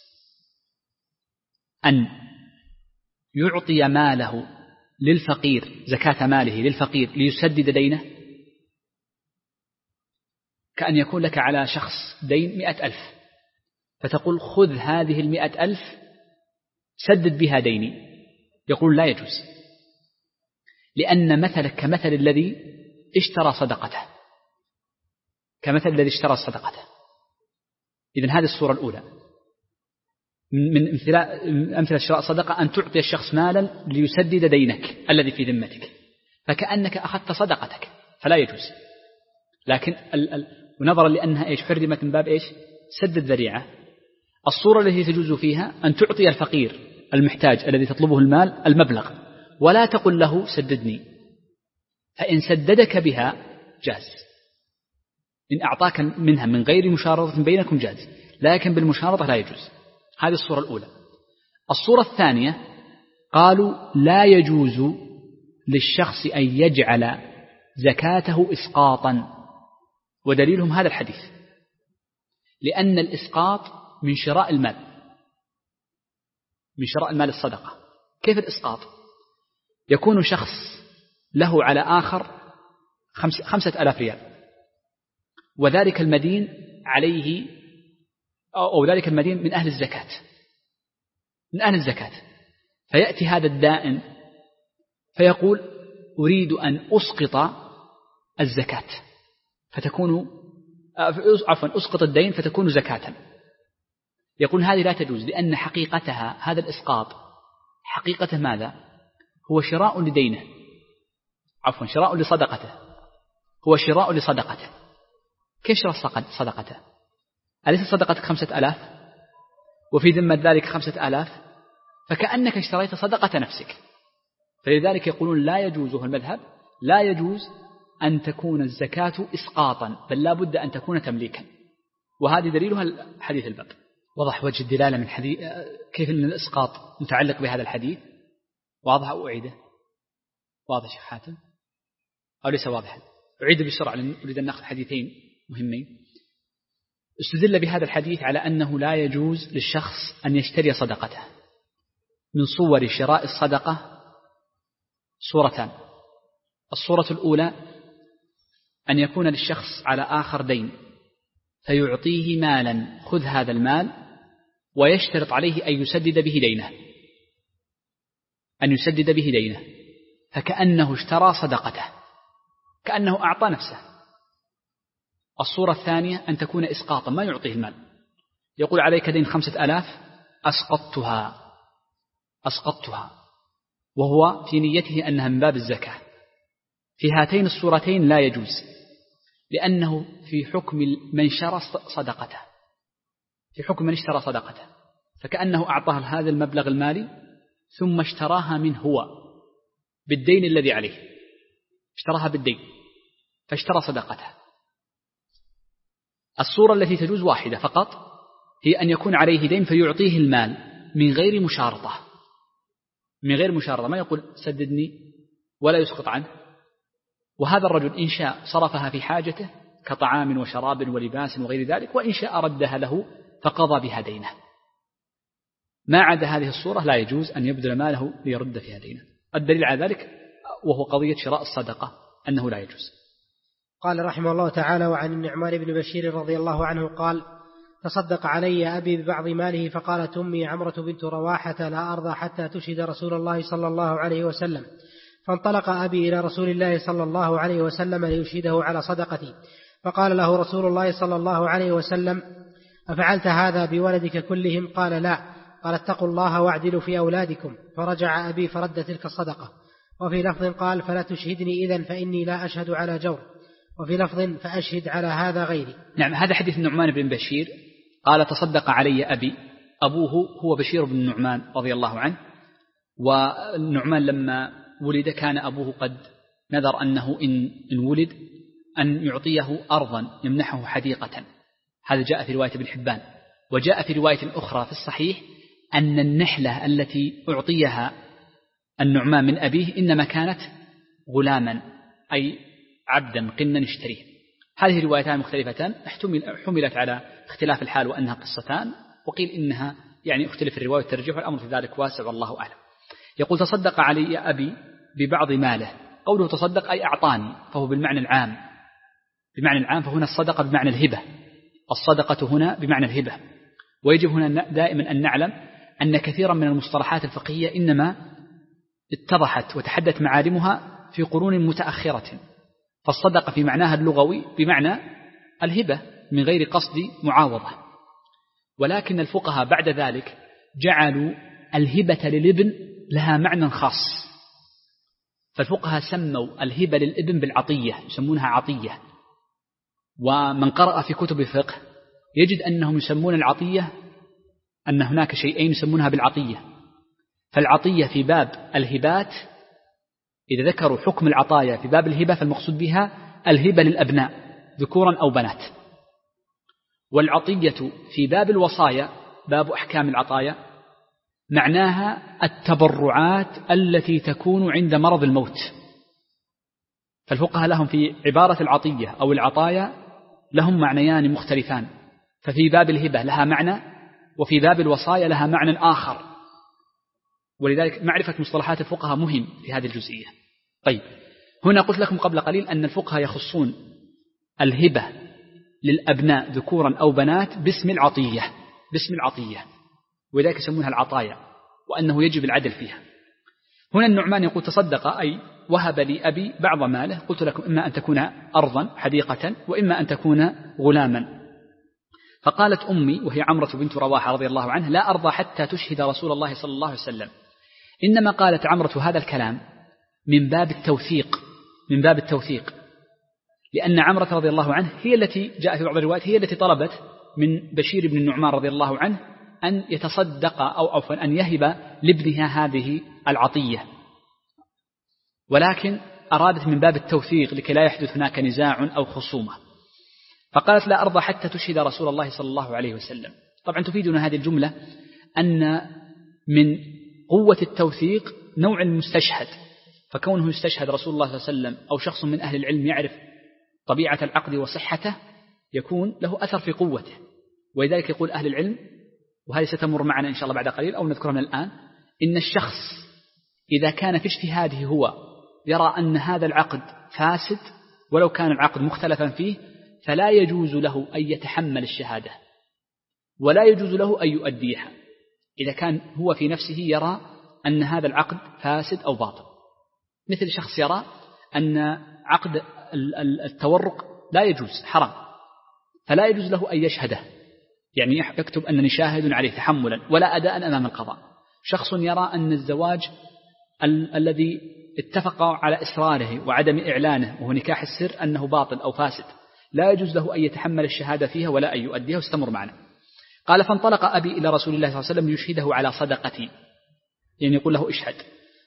أن يعطي ماله للفقير زكاة ماله للفقير ليسدد دينه؟ كأن يكون لك على شخص دين مئة ألف فتقول خذ هذه المئة ألف سدد بها ديني، يقول لا يجوز، لأن مثلك كمثل الذي اشترى صدقته، كمثل الذي اشترى صدقته. إذن هذه الصورة الأولى من أمثلة شراء صدقة أن تعطي الشخص مالا ليسدد دينك الذي في ذمتك، فكأنك أخذت صدقتك فلا يجوز. لكن ونظرا لأنها إيش حرمت من باب إيش سد الذريعة، الصورة التي تجوز فيها أن تعطي الفقير المحتاج الذي تطلبه المال المبلغ ولا تقل له سددني، فإن سددك بها جاز، إن أعطاك منها من غير مشارطة بينكم جاز، لكن بالمشارطة لا يجوز. هذه الصورة الأولى. الصورة الثانية قالوا لا يجوز للشخص أن يجعل زكاته إسقاطا، ودليلهم هذا الحديث، لأن الإسقاط من شراء المال، من شراء المال الصدقة. كيف الإسقاط؟ يكون شخص له على آخر خمس خمسة ألاف ريال، وذلك المدين عليه أو ذلك المدين من أهل الزكاة، من أهل الزكاة، فيأتي هذا الدائن فيقول أريد أن أسقط الزكاة فتكون عفوا أسقط الدين فتكون زكاة. يقول هذه لا تجوز، لأن حقيقتها هذا الإسقاط حقيقته ماذا؟ هو شراء لدينه، عفوا شراء لصدقته، هو شراء لصدقته. كيف شراء صدقته؟ أليس صدقتك خمسة ألاف وفي ذمة ذلك خمسة ألاف؟ فكأنك اشتريت صدقة نفسك. فلذلك يقولون لا يجوزه المذهب، لا يجوز أن تكون الزكاة إسقاطا، بل لا بد أن تكون تمليكا. وهذه دليلها الحديث الباب. وضح وجه الدلالة من حديث كيف أن الإسقاط متعلق بهذا الحديث. واضح أو أعيده؟ واضح شيخ حاتم أو ليس واضحا؟ أعيد بسرعة لأن أريد أن نأخذ حديثين مهمين. استدل بهذا الحديث على أنه لا يجوز للشخص أن يشتري صدقته. من صور شراء الصدقة صورتان. الصورة الأولى أن يكون للشخص على آخر دين فيعطيه مالا، خذ هذا المال، ويشترط عليه أن يسدد به دينه، أن يسدد به دينه، فكأنه اشترى صدقته، كأنه أعطى نفسه. الصورة الثانية أن تكون إسقاطا، ما يعطيه المال، يقول عليك دين خمسة ألاف أسقطتها أسقطتها وهو في نيته أنها من باب الزكاة. في هاتين الصورتين لا يجوز، لأنه في حكم من شرى صدقته، في حكم من اشترى صدقته، فكأنه أعطاه هذا المبلغ المالي ثم اشتراها منه هو بالدين الذي عليه، اشتراها بالدين فاشترى صدقتها. الصورة التي تجوز واحدة فقط، هي أن يكون عليه دين فيعطيه المال من غير مشارطة، من غير مشارطة، ما يقول سددني ولا يسقط عنه. وهذا الرجل إن شاء صرفها في حاجته كطعام وشراب ولباس وغير ذلك، وإن شاء ردها له فقضى بها دينه. ما عدا هذه الصورة لا يجوز أن يبذل ماله ليرد فيها دينه. الدليل على ذلك وهو قضية شراء الصدقة أنه لا يجوز. قال رحمه الله تعالى: وعن النعمان بن بشير رضي الله عنه قال: تصدق علي أبي ببعض ماله، فقالت أمي عمرة بنت رواحة: لا أرضى حتى تشهد رسول الله صلى الله عليه وسلم. فانطلق أبي إلى رسول الله صلى الله عليه وسلم ليشهده على صدقتي، فقال له رسول الله صلى الله عليه وسلم: أفعلت هذا بولدك كلهم؟ قال: لا. قال: اتقوا الله واعدلوا في أولادكم. فرجع أبي فرد تلك الصدقة. وفي لفظ قال: فلا تشهدني إذن فإني لا أشهد على جور. وفي لفظ: فأشهد على هذا غيري. نعم، هذا حديث النعمان بن بشير قال: تصدق علي أبي. أبوه هو بشير بن النعمان رضي الله عنه، والنعمان لما ولد كان أبوه قد نذر أنه إن, إن ولد أن يعطيه أرضا يمنحه حديقة. هذا جاء في رواية ابن حبان. وجاء في رواية أخرى في الصحيح أن النحلة التي أعطيها النعمان من أبيه إنما كانت غلاما، أي عبدا قنا اشتريه. هذه روايتان مختلفتان حملت على اختلاف الحال وأنها قصتان، وقيل إنها يعني اختلف الرواية والترجيح، والأمر في ذلك واسع والله أعلم. يقول: تصدق علي أبي ببعض ماله. قوله تصدق أي أعطاني، فهو بالمعنى العام، بمعنى العام، فهنا الصدقة بمعنى الهبة. الصدقة هنا بمعنى الهبة. ويجب هنا دائما أن نعلم أن كثيرا من المصطلحات الفقهية إنما اتضحت وتحدث معالمها في قرون متأخرة. فالصدقة في معناها اللغوي بمعنى الهبة من غير قصد معاوضة، ولكن الفقهاء بعد ذلك جعلوا الهبة للابن لها معنى خاص. فالفقهاء سموا الهبة للابن بالعطية، يسمونها عطية. ومن قرأ في كتب الفقه يجد أنهم يسمون العطية أن هناك شيئين يسمونها بالعطية. فالعطية في باب الهبات، إذا ذكروا حكم العطايا في باب الهبة فالمقصود بها الهبة للأبناء ذكورا أو بنات. والعطية في باب الوصايا، باب أحكام العطايا، معناها التبرعات التي تكون عند مرض الموت. فالفقهاء لهم في عبارة العطية أو العطايا لهم معنيان مختلفان، ففي باب الهبة لها معنى، وفي باب الوصايا لها معنى آخر. ولذلك معرفة مصطلحات الفقهاء مهم في هذه الجزئية. طيب، هنا قلت لكم قبل قليل أن الفقهاء يخصون الهبة للأبناء ذكورا أو بنات باسم العطية، باسم العطية، ولذلك يسمونها العطايا، وأنه يجب العدل فيها. هنا النعمان يقول: تصدق أي وهب لي أبي بعض ماله. قلت لكم إما أن تكون أرضا حديقة، وإما أن تكون غلاما. فقالت أمي وهي عمرة بنت رواحة رضي الله عنها: لا أرضى حتى تشهد رسول الله صلى الله عليه وسلم. إنما قالت عمرة هذا الكلام من باب التوثيق، من باب التوثيق، لأن عمرة رضي الله عنه هي التي جاء في بعض الروايات هي التي طلبت من بشير بن النعمان رضي الله عنه أن يتصدق أو عفوا أن يهب لابنها هذه العطية، ولكن أرادت من باب التوثيق لكي لا يحدث هناك نزاع أو خصومة. فقالت: لا أرضى حتى تشهد رسول الله صلى الله عليه وسلم. طبعا تفيدنا هذه الجملة أن من قوة التوثيق نوع المستشهد، فكونه يستشهد رسول الله صلى الله عليه وسلم أو شخص من أهل العلم يعرف طبيعة العقد وصحته يكون له أثر في قوته. ولذلك يقول أهل العلم، وهذه ستمر معنا إن شاء الله بعد قليل أو نذكرها من الآن، إن الشخص إذا كان في اجتهاده هو يرى أن هذا العقد فاسد ولو كان العقد مختلفا فيه، فلا يجوز له أن يتحمل الشهادة ولا يجوز له أن يؤديها إذا كان هو في نفسه يرى أن هذا العقد فاسد أو باطل. مثل شخص يرى أن عقد التورق لا يجوز، حرام، فلا يجوز له أن يشهده، يعني يكتب أنني شاهد عليه تحملا ولا أداء أمام القضاء. شخص يرى أن الزواج ال- الذي اتفق على إسراره وعدم إعلانه وهو نكاح السر أنه باطل أو فاسد، لا يجوز له أن يتحمل الشهادة فيها ولا أن يؤديها، واستمر معنا. قال: فانطلق أبي إلى رسول الله صلى الله عليه وسلم يشهده على صدقتي، يعني يقول له اشهد.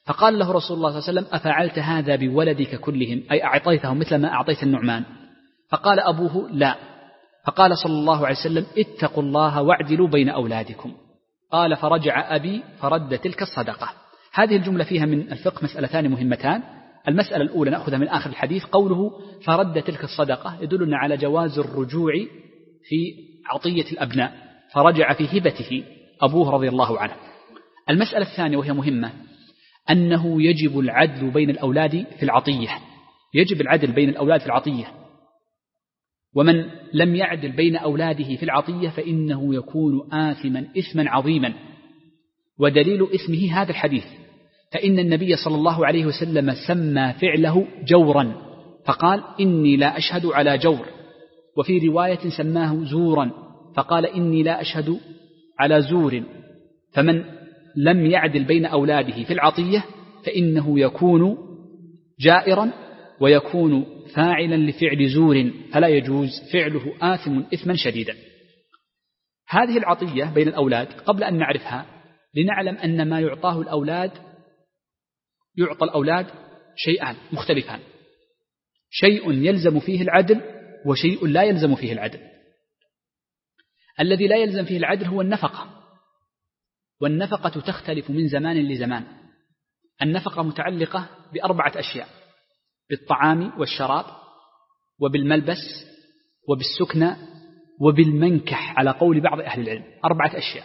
فقال له رسول الله صلى الله عليه وسلم: أفعلت هذا بولدك كلهم، أي أعطيتهم مثل ما أعطيت النعمان؟ فقال أبوه: لا. فقال صلى الله عليه وسلم: اتقوا الله واعدلوا بين أولادكم. قال: فرجع أبي فرد تلك الصدقة. هذه الجملة فيها من الفقه مسألتان مهمتان. المسألة الأولى نأخذها من آخر الحديث، قوله فرد تلك الصدقة يدلنا على جواز الرجوع في عطية الأبناء، فرجع في هبته أبوه رضي الله عنه. المسألة الثانية وهي مهمة، أنه يجب العدل بين الأولاد في العطية، يجب العدل بين الأولاد في العطية، ومن لم يعدل بين أولاده في العطية فإنه يكون آثما إثما عظيما. ودليل إثمه هذا الحديث، فإن النبي صلى الله عليه وسلم سمى فعله جورا، فقال: إني لا أشهد على جور. وفي رواية سماه زورا، فقال: إني لا أشهد على زور. فمن لم يعدل بين أولاده في العطية فإنه يكون جائرا ويكون فاعلا لفعل زور، فلا يجوز فعله آثم إثما شديدا. هذه العطية بين الأولاد قبل أن نعرفها لنعلم أن ما يعطاه الأولاد يعطى الأولاد شيئان مختلفان، شيء يلزم فيه العدل وشيء لا يلزم فيه العدل. الذي لا يلزم فيه العدل هو النفقة، والنفقة تختلف من زمان لزمان. النفقة متعلقة بأربعة أشياء: بالطعام والشراب وبالملبس وبالسكنى وبالمنكح على قول بعض أهل العلم، أربعة أشياء.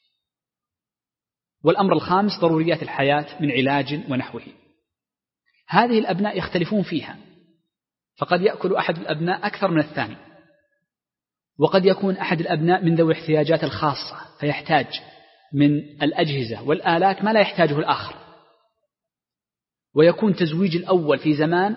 والأمر الخامس ضروريات الحياة من علاج ونحوه. هذه الأبناء يختلفون فيها، فقد يأكل أحد الأبناء أكثر من الثاني، وقد يكون أحد الأبناء من ذوي الاحتياجات الخاصة فيحتاج من الأجهزة والآلات ما لا يحتاجه الآخر، ويكون تزويج الأول في زمان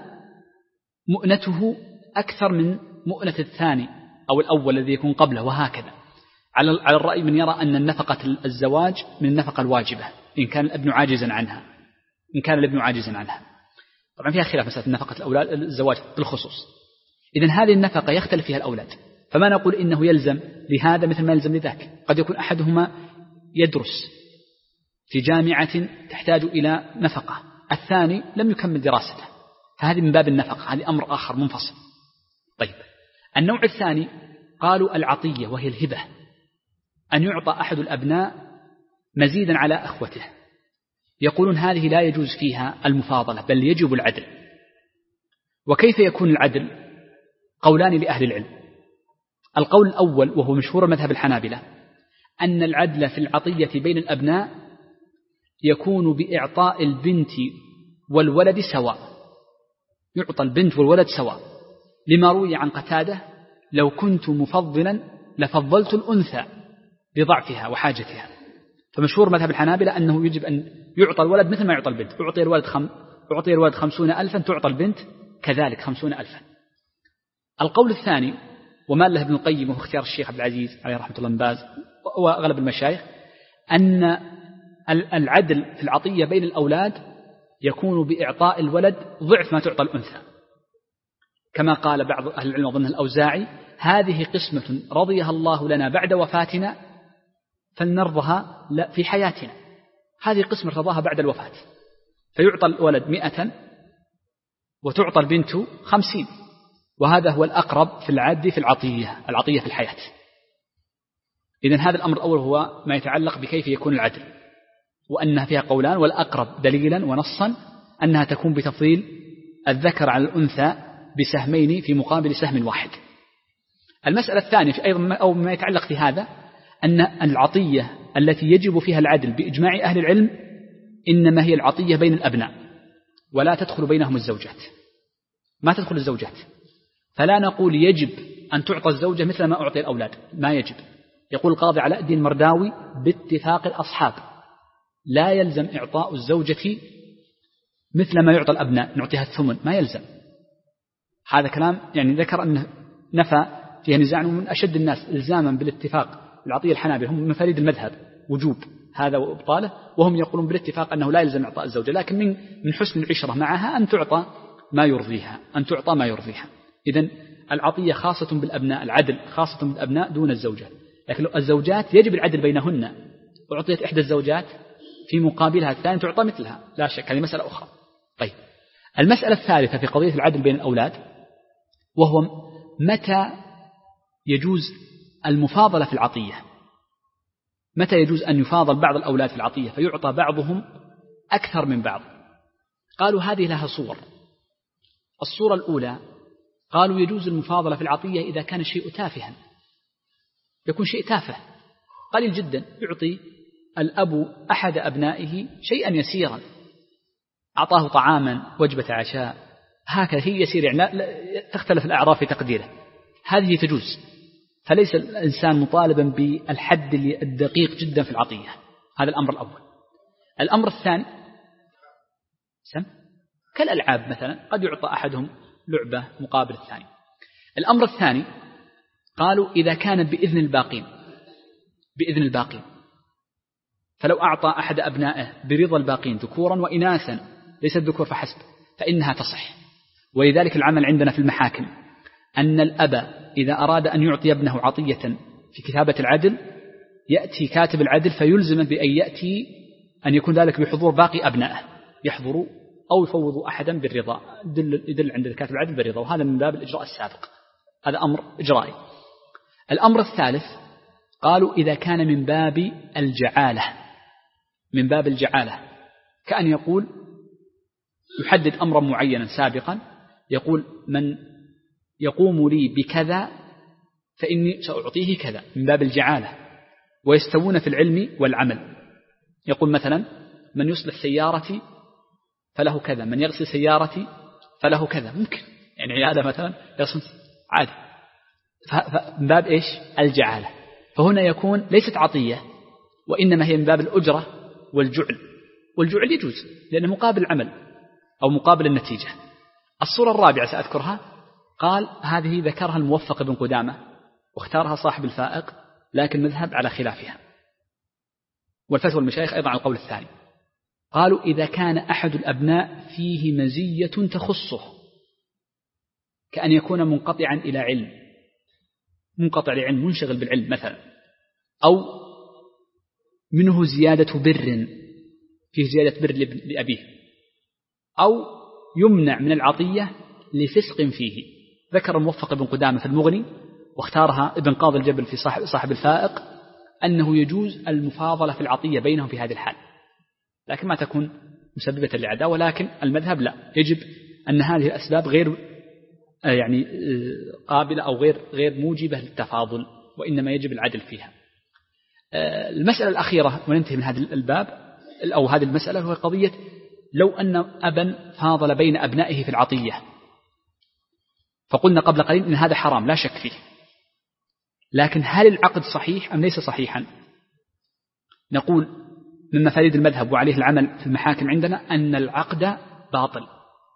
مؤنته أكثر من مؤنة الثاني أو الأول الذي يكون قبله، وهكذا. على الرأي من يرى أن النفقة الزواج من النفقة الواجبة إن كان الابن عاجزا عنها إن كان الابن عاجزا عنها طبعا فيها خلاف مسألة نفقة الأولاد الزواج بالخصوص. إذن هذه النفقة يختلف فيها الأولاد، فما نقول إنه يلزم لهذا مثل ما يلزم لذاك. قد يكون أحدهما يدرس في جامعة تحتاج إلى نفقة، الثاني لم يكمل دراسته، فهذه من باب النفقة، هذه أمر آخر منفصل. طيب، النوع الثاني قالوا العطية وهي الهبة، أن يعطى أحد الأبناء مزيدا على أخوته. يقولون هذه لا يجوز فيها المفاضلة بل يجب العدل. وكيف يكون العدل؟ قولان لأهل العلم. القول الأول وهو مشهور مذهب الحنابلة أن العدل في العطية بين الأبناء يكون بإعطاء البنت والولد سواء، يعطى البنت والولد سواء، لما روي عن قتادة: لو كنت مفضلا لفضلت الأنثى لضعفها وحاجتها. فمشهور مذهب الحنابلة أنه يجب أن يعطى الولد مثل ما يعطى البنت، أعطي الولد, خم... أعطي الولد خمسون ألفا تعطى البنت كذلك خمسون ألفا. القول الثاني وما له ابن القيم وهو اختيار الشيخ عبد العزيز عليه رحمة الله بن باز وأغلب المشايخ، أن العدل في العطية بين الأولاد يكون بإعطاء الولد ضعف ما تعطى الأنثى، كما قال بعض أهل العلم وظنه الأوزاعي: هذه قسمة رضيها الله لنا بعد وفاتنا فلنرضها في حياتنا. هذه قسمة رضاها بعد الوفاة، فيعطى الولد مئة وتعطى البنت خمسين، وهذا هو الأقرب في العدل في العطية العطية في الحياة. إذن هذا الأمر الأول هو ما يتعلق بكيف يكون العدل، وأنها فيها قولان، والأقرب دليلا ونصا أنها تكون بتفضيل الذكر على الأنثى بسهمين في مقابل سهم واحد. المسألة الثانية أيضا أو ما يتعلق في هذا أن العطية التي يجب فيها العدل بإجماع أهل العلم إنما هي العطية بين الأبناء، ولا تدخل بينهم الزوجات، ما تدخل الزوجات. فلا نقول يجب أن تعطى الزوجة مثل ما أعطي الأولاد، ما يجب. يقول القاضي علاء الدين المرداوي: باتفاق الأصحاب لا يلزم إعطاء الزوجة مثل ما يعطى الأبناء، نعطيها الثمن، ما يلزم. هذا كلام يعني ذكر أنه نفى فيها نزاع، من أشد الناس إلزاما بالاتفاق العطية الحنابلة، هم من فريد المذهب وجوب هذا وإبطاله، وهم يقولون بالاتفاق أنه لا يلزم إعطاء الزوجة، لكن من من حسن العشرة معها أن تعطى ما يرضيها أن تعطى ما يرضيها. إذن العطية خاصة بالأبناء، العدل خاصة بالأبناء دون الزوجات. لكن الزوجات يجب العدل بينهن. أعطيت إحدى الزوجات في مقابلها الثاني تعطى مثلها، لا شك هذه مسألة أخرى. طيب المسألة الثالثة في قضية العدل بين الأولاد، وهو متى يجوز المفاضلة في العطية، متى يجوز أن يفاضل بعض الأولاد في العطية فيعطى بعضهم أكثر من بعض. قالوا هذه لها صور. الصورة الأولى قالوا يجوز المفاضلة في العطية إذا كان الشيء تافها، يكون شيء تافه قليل جدا، يعطي الأب أحد أبنائه شيئا يسيرا، أعطاه طعاما وجبة عشاء هكذا هي يسير، يعني لا لا تختلف الأعراف في تقديره، هذه تجوز. فليس الإنسان مطالبا بالحد الدقيق جدا في العطية. هذا الأمر الأول. الأمر الثاني سم كالألعاب مثلا، قد يعطى أحدهم لعبة مقابل الثاني. الأمر الثاني قالوا إذا كان بإذن الباقين، بإذن الباقين، فلو أعطى أحد أبنائه برضا الباقين ذكورا وإناثا ليس الذكور فحسب فإنها تصح. ولذلك العمل عندنا في المحاكم أن الأب إذا أراد أن يعطي ابنه عطية في كتابة العدل يأتي كاتب العدل فيلزم بأن يأتي أن يكون ذلك بحضور باقي أبنائه، يحضروا أو يفوضوا أحدا بالرضا، يدل, يدل عند كاتب العدل بالرضا، وهذا من باب الإجراء السابق، هذا أمر إجرائي. الأمر الثالث قالوا إذا كان من باب الجعالة، من باب الجعالة كأن يقول يحدد أمرا معينا سابقا، يقول من يقوم لي بكذا فإني سأعطيه كذا، من باب الجعالة. ويستوون في العلم والعمل، يقول مثلا من يصلح سيارتي فله كذا، من يغسل سيارتي فله كذا، ممكن يعني عيادة مثلا يغسل عادي، فمن باب إيش الجعالة. فهنا يكون ليست عطية وإنما هي من باب الأجرة والجعل، والجعل يجوز لأنه مقابل العمل أو مقابل النتيجة. الصورة الرابعة سأذكرها، قال هذه ذكرها الموفق بن قدامة واختارها صاحب الفائق، لكن مذهب على خلافها، والفتوى المشايخ أيضا على القول الثاني. قالوا إذا كان أحد الأبناء فيه مزية تخصه، كأن يكون منقطعا إلى علم، منقطع لعلم منشغل بالعلم مثلا، أو منه زيادة بر، فيه زيادة بر لأبيه، أو يمنع من العطية لفسق فيه. ذكر الموفق بن قدامة في المغني واختارها ابن قاضي الجبل في صاحب, صاحب الفائق أنه يجوز المفاضلة في العطية بينهم في هذه الحال، لكن ما تكون مسببة للعداوة. ولكن المذهب لا، يجب أن هذه الأسباب غير يعني قابلة أو غير غير موجبة للتفاضل، وإنما يجب العدل فيها. المسألة الأخيرة وننتهي من هذا الباب أو هذه المسألة هو قضية لو أن أبا فاضل بين أبنائه في العطية، فقلنا قبل قليل إن هذا حرام لا شك فيه، لكن هل العقد صحيح أم ليس صحيحا؟ نقول من مفاريد المذهب وعليه العمل في المحاكم عندنا أن العقد باطل،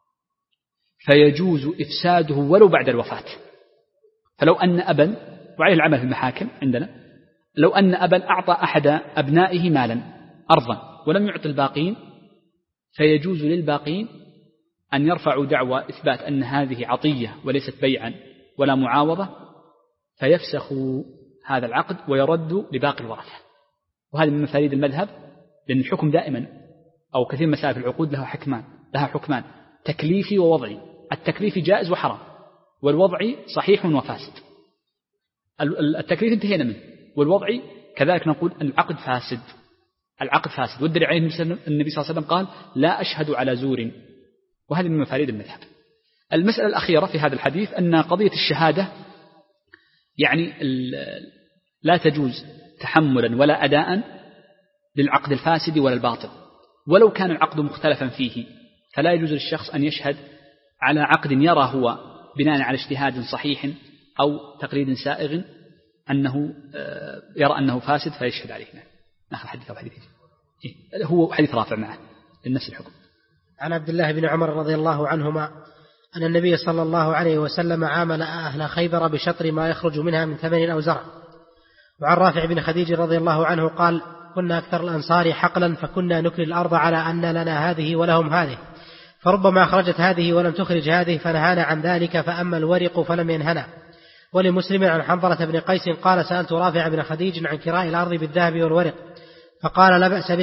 فيجوز إفساده ولو بعد الوفاة. فلو أن أبا، وعليه العمل في المحاكم عندنا، لو أن أبا أعطى أحد أبنائه مالا أرضا ولم يعطي الباقين، فيجوز للباقين أن يرفعوا دعوى إثبات أن هذه عطية وليست بيعا ولا معاوضة، فيفسخوا هذا العقد ويردوا لباقي الورثة. وهذا من مفاريد المذهب، لأن الحكم دائما أو كثير من مسائل العقود لها حكمان لها حكمان تكليفي ووضعي. التكليفي جائز وحرام، والوضعي صحيح وفاسد. التكليف انتهينا منه، والوضعي كذلك نقول أن العقد فاسد، العقد فاسد. والدليل عليه النبي صلى الله عليه وسلم قال لا أشهد على زور، وهذه من مفاريد المذهب. المسألة الأخيرة في هذا الحديث أن قضية الشهادة يعني لا تجوز تحملا ولا أداء للعقد الفاسد ولا الباطل، ولو كان العقد مختلفا فيه، فلا يجوز للشخص أن يشهد على عقد يرى هو بناء على اجتهاد صحيح أو تقليد سائغ أنه يرى أنه فاسد فيشهد عليه. نأخذ حديث أو حديث إيه؟ هو حديث رافع معه لنفس الحكم. عن عبد الله بن عمر رضي الله عنهما أن النبي صلى الله عليه وسلم عامل أهل خيبر بشطر ما يخرج منها من ثمن أو زرع. وعن رافع بن خديج رضي الله عنه قال كنا أكثر الأنصار حقلا، فكنا نكل الأرض على أن لنا هذه ولهم هذه، فربما أخرجت هذه ولم تخرج هذه فنهانا عن ذلك، فأما الورق فلم ينهنا. ولمسلم عن حنظلة بن قيس قال سألت رافع بن خديج عن كراء الأرض بالذهب والورق، فقال لا بأس به،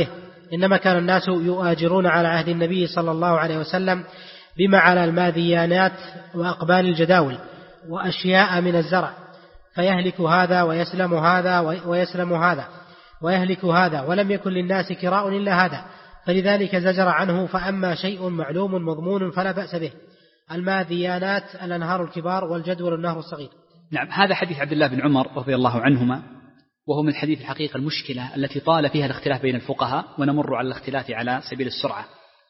إنما كان الناس يؤاجرون على عهد النبي صلى الله عليه وسلم بما على الماذيانات وأقبال الجداول وأشياء من الزرع، فيهلك هذا ويسلم هذا ويسلم هذا ويهلك هذا، ولم يكن للناس كراء إلا هذا، فلذلك زجر عنه. فأما شيء معلوم مضمون فلا بأس به، الماذيانات الأنهار الكبار والجدول النهر الصغير. نعم، هذا حديث عبد الله بن عمر رضي الله عنهما، وهو من حديث الحقيقة المشكلة التي طال فيها الاختلاف بين الفقهاء، ونمر على الاختلاف على سبيل السرعة.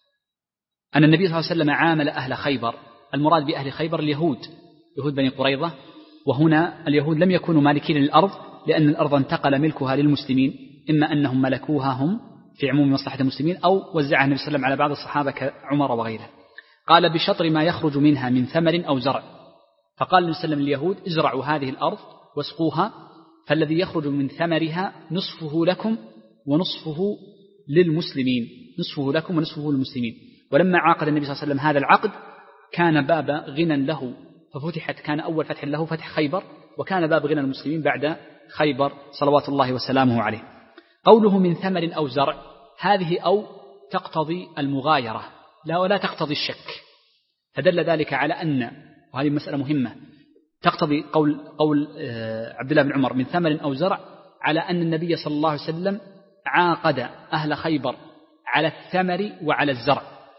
أن النبي صلى الله عليه وسلم عامل أهل خيبر، المراد بأهل خيبر اليهود، يهود بني قريظة، وهنا اليهود لم يكونوا مالكين للأرض، لأن الأرض انتقل ملكها للمسلمين، إما أنهم ملكوها هم في عموم مصلحة المسلمين، أو وزعها النبي صلى الله عليه وسلم على بعض الصحابة كعمر وغيره. قال بشطر ما يخرج منها من ثمر أو زرع، فقال النبي صلى الله عليه وسلم لليهود ازرعوا هذه الأرض واسقوها، فالذي يخرج من ثمرها نصفه لكم ونصفه للمسلمين، نصفه لكم ونصفه للمسلمين. ولما عاقد النبي صلى الله عليه وسلم هذا العقد كان باب غنى له، ففتحت كان أول فتح له فتح خيبر، وكان باب غنى المسلمين بعد خيبر صلوات الله وسلامه عليه. قوله من ثمر أو زرع، هذه أو تقتضي المغايرة لا ولا تقتضي الشك، فدل ذلك على أن، وهذه مسألة مهمة، تقتضي قول, قول عبد الله بن عمر من ثمر أو زرع على أن النبي صلى الله عليه وسلم عاقد أهل خيبر على الثمر وعلى الزرع،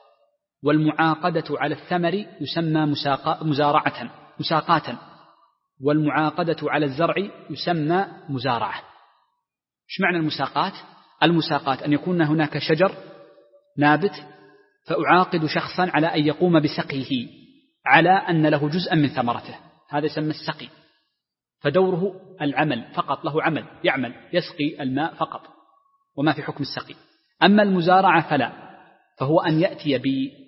والمعاقدة على الثمر يسمى مزارعة مساقاة، والمعاقدة على الزرع يسمى مزارعة. ايش معنى المساقات؟ المساقات أن يكون هناك شجر نابت فأعاقد شخصا على أن يقوم بسقيه على أن له جزءا من ثمرته، هذا يسمى السقي، فدوره العمل فقط، له عمل يعمل يسقي الماء فقط وما في حكم السقي. أما المزارعة فلا، فهو أن يأتي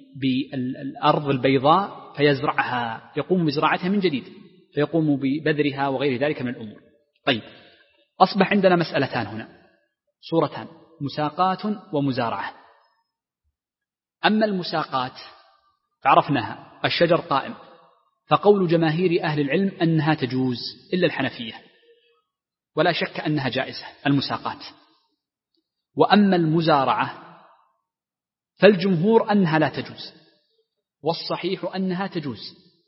بالأرض البيضاء فيزرعها، يقوم بزراعتها من جديد، فيقوم ببذرها وغير ذلك من الأمور. طيب، أصبح عندنا مسألتان هنا، صورتان، مساقات ومزارعة. أما المساقات فعرفناها، الشجر قائم، فقول جماهير أهل العلم أنها تجوز إلا الحنفية، ولا شك أنها جائزة المساقات. وأما المزارعة فالجمهور أنها لا تجوز، والصحيح أنها تجوز،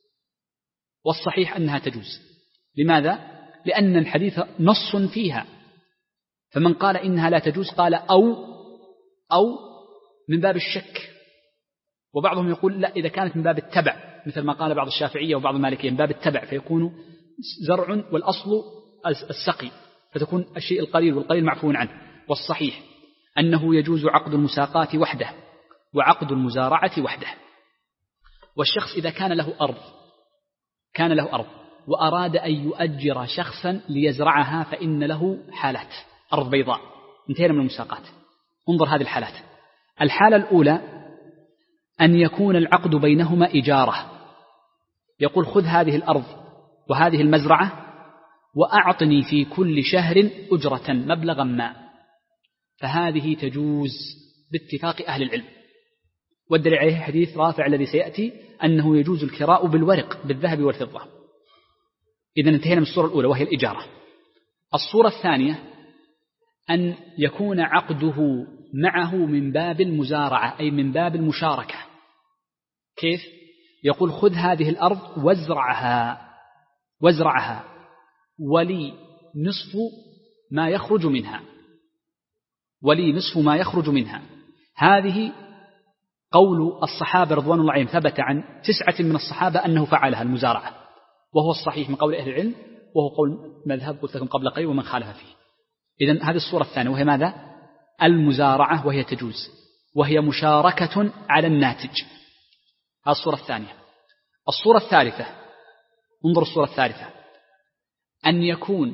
والصحيح أنها تجوز. لماذا؟ لأن الحديث نص فيها، فمن قال إنها لا تجوز قال أو أو من باب الشك، وبعضهم يقول لا، إذا كانت من باب التبع مثل ما قال بعض الشافعية وبعض المالكية من باب التبع، فيكون زرع والأصل السقي، فتكون الشيء القليل والقليل معفو عنه. والصحيح أنه يجوز عقد المساقات وحده وعقد المزارعة وحده. والشخص إذا كان له أرض كان له أرض وأراد أن يؤجر شخصا ليزرعها، فإن له حالات، أرض بيضاء، انتهينا من المساقات. انظر هذه الحالات. الحالة الأولى أن يكون العقد بينهما إجارة، يقول خذ هذه الأرض وهذه المزرعة وأعطني في كل شهر أجرة مبلغا ما، فهذه تجوز باتفاق أهل العلم. والدليل عليه حديث رافع الذي سيأتي أنه يجوز الكراء بالورق بالذهب والفضة. إذن انتهينا من الصورة الأولى وهي الإجارة. الصورة الثانية أن يكون عقده معه من باب المزارعة، أي من باب المشاركة. كيف؟ يقول خذ هذه الأرض وازرعها وازرعها ولي نصف ما يخرج منها، ولي نصف ما يخرج منها. هذه قول الصحابة رضوان الله عليهم، ثبت عن تسعة من الصحابة أنه فعلها المزارعة، وهو الصحيح من قول أهل العلم، وهو قول مذهب قلت لكم قبل قليل ومن خالف فيه. إذن هذه الصورة الثانية وهي ماذا؟ المزارعة، وهي تجوز، وهي مشاركة على الناتج. هذه الصورة الثانية. الصورة الثالثة، انظر الصورة الثالثة، أن يكون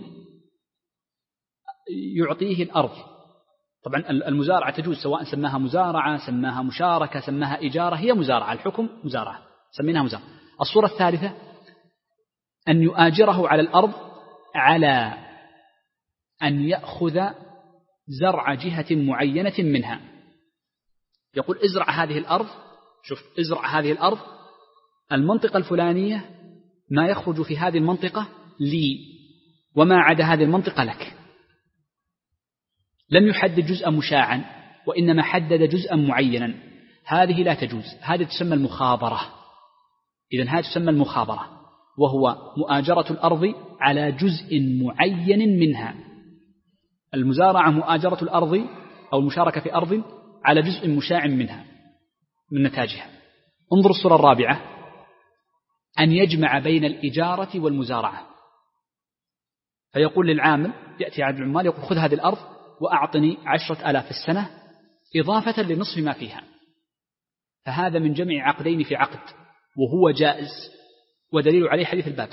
يعطيه الأرض. طبعا المزارعة تجوز سواء سماها مزارعة سماها مشاركة سماها إجارة، هي مزارعة، الحكم مزارعة، سميناها مزارعة. الصورة الثالثة أن يؤاجره على الأرض على أن يأخذ زرع جهة معينة منها. يقول ازرع هذه الأرض، شوف ازرع هذه الأرض، المنطقة الفلانية ما يخرج في هذه المنطقة لي، وما عدا هذه المنطقة لك. لم يحدد جزءا مشاعا، وإنما حدد جزءا معينا، هذه لا تجوز، هذه تسمى المخابرة. إذن هذه تسمى المخابرة، وهو مؤاجرة الأرض على جزء معين منها. المزارعة مؤاجرة الأرض أو المشاركة في أرض على جزء مشاع منها من نتاجها. انظر الصورة الرابعة، أن يجمع بين الإجارة والمزارعة، فيقول للعامل، يأتي عدد العمال يقول خذ هذه الأرض وأعطني عشرة آلاف في السنة إضافة لنصف ما فيها، فهذا من جمع عقدين في عقد وهو جائز، ودليل عليه حديث الباب.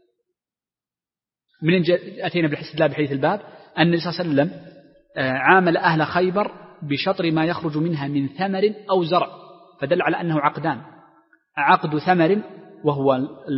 من أتينا بالاستدلال بحديث الباب أن النبي صلى الله عليه وسلم عامل أهل خيبر بشطر ما يخرج منها من ثمر أو زرع، فدل على أنه عقدان، عقد ثمر وهو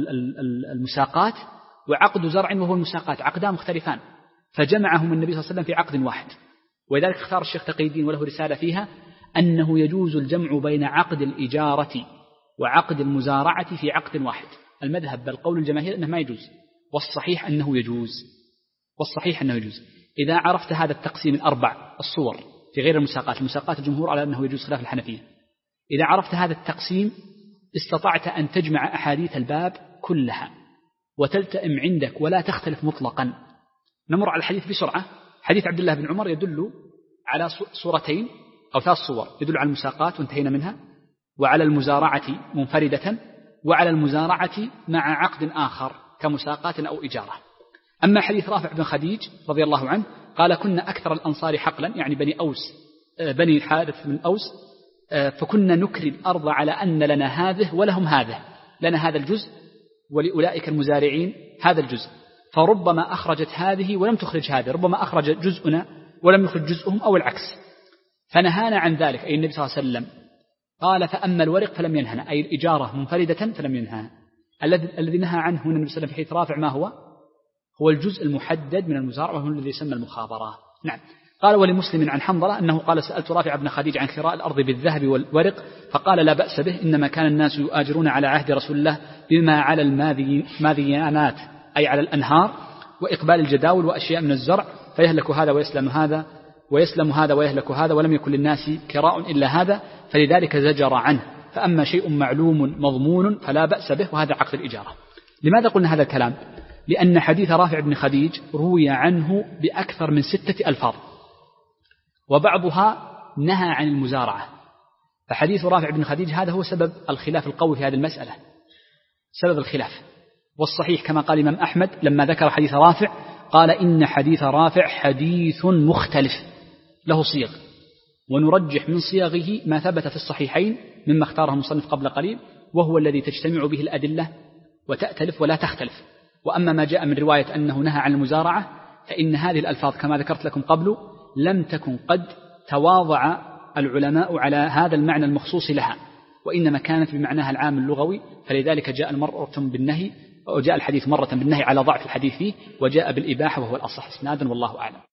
المساقات، وعقد زرع وهو المساقات، عقدان مختلفان، فجمعهم النبي صلى الله عليه وسلم في عقد واحد. ولذلك اختار الشيخ تقي الدين وله رسالة فيها أنه يجوز الجمع بين عقد الإجارة وعقد المزارعة في عقد واحد. المذهب بل قول الجماهير أنه ما يجوز، والصحيح أنه يجوز، والصحيح أنه يجوز. إذا عرفت هذا التقسيم الأربع الصور في غير المساقات، المساقات الجمهور على أنه يجوز خلاف الحنفية، إذا عرفت هذا التقسيم استطعت أن تجمع أحاديث الباب كلها وتلتئم عندك ولا تختلف مطلقا. نمر على الحديث بسرعة. حديث عبد الله بن عمر يدل على صورتين أو ثلاث صور، يدل على المساقات وانتهينا منها، وعلى المزارعة منفردة، وعلى المزارعة مع عقد آخر كمساقات أو إجارة. أما حديث رافع بن خديج رضي الله عنه قال كنا أكثر الأنصار حقلا، يعني بني أوس بني الحارث من أوس، فكنا نكري الأرض على أن لنا هذه ولهم هذا، لنا هذا الجزء ولأولئك المزارعين هذا الجزء، فربما أخرجت هذه ولم تخرج هذه، ربما أخرج جزءنا ولم يخرج جزءهم أو العكس، فنهانا عن ذلك. أي النبي صلى الله عليه وسلم قال فأما الورق فلم ينهنا، أي الإجارة منفردة فلم ينهى. الذي نهى عنه هنا النبي صلى الله عليه وسلم في حديث رافع ما هو؟ هو الجزء المحدد من المزارعة، وهو الذي يسمى المخابرة. نعم. قال ولمسلم عن حنظلة أنه قال سألت رافع بن خديج عن كراء الأرض بالذهب والورق فقال لا بأس به، إنما كان الناس يؤاجرون على عهد رسول الله بما على الماذيانات، أي على الأنهار وإقبال الجداول وأشياء من الزرع، فيهلك هذا ويسلم هذا ويسلم هذا ويهلك هذا، ولم يكن للناس كراء إلا هذا، فلذلك زجر عنه. فأما شيء معلوم مضمون فلا بأس به، وهذا عقد الإجارة. لماذا قلنا هذا الكلام؟ لأن حديث رافع بن خديج روي عنه بأكثر من ستة ألفاظ، وبعضها نهى عن المزارعة، فحديث رافع بن خديج هذا هو سبب الخلاف القوي في هذه المسألة، سبب الخلاف. والصحيح كما قال الإمام أحمد لما ذكر حديث رافع قال إن حديث رافع حديث مختلف له صيغ، ونرجح من صيغه ما ثبت في الصحيحين مما اختاره المصنف قبل قليل، وهو الذي تجتمع به الأدلة وتأتلف ولا تختلف. وأما ما جاء من رواية أنه نهى عن المزارعة فإن هذه الألفاظ كما ذكرت لكم قبل لم تكن قد تواضع العلماء على هذا المعنى المخصوص لها، وإنما كانت بمعناها العام اللغوي، فلذلك جاء مرة بالنهي، وجاء الحديث مرة بالنهي على ضعف الحديث فيه، وجاء بالإباحة وهو الأصح إسنادا، والله أعلم.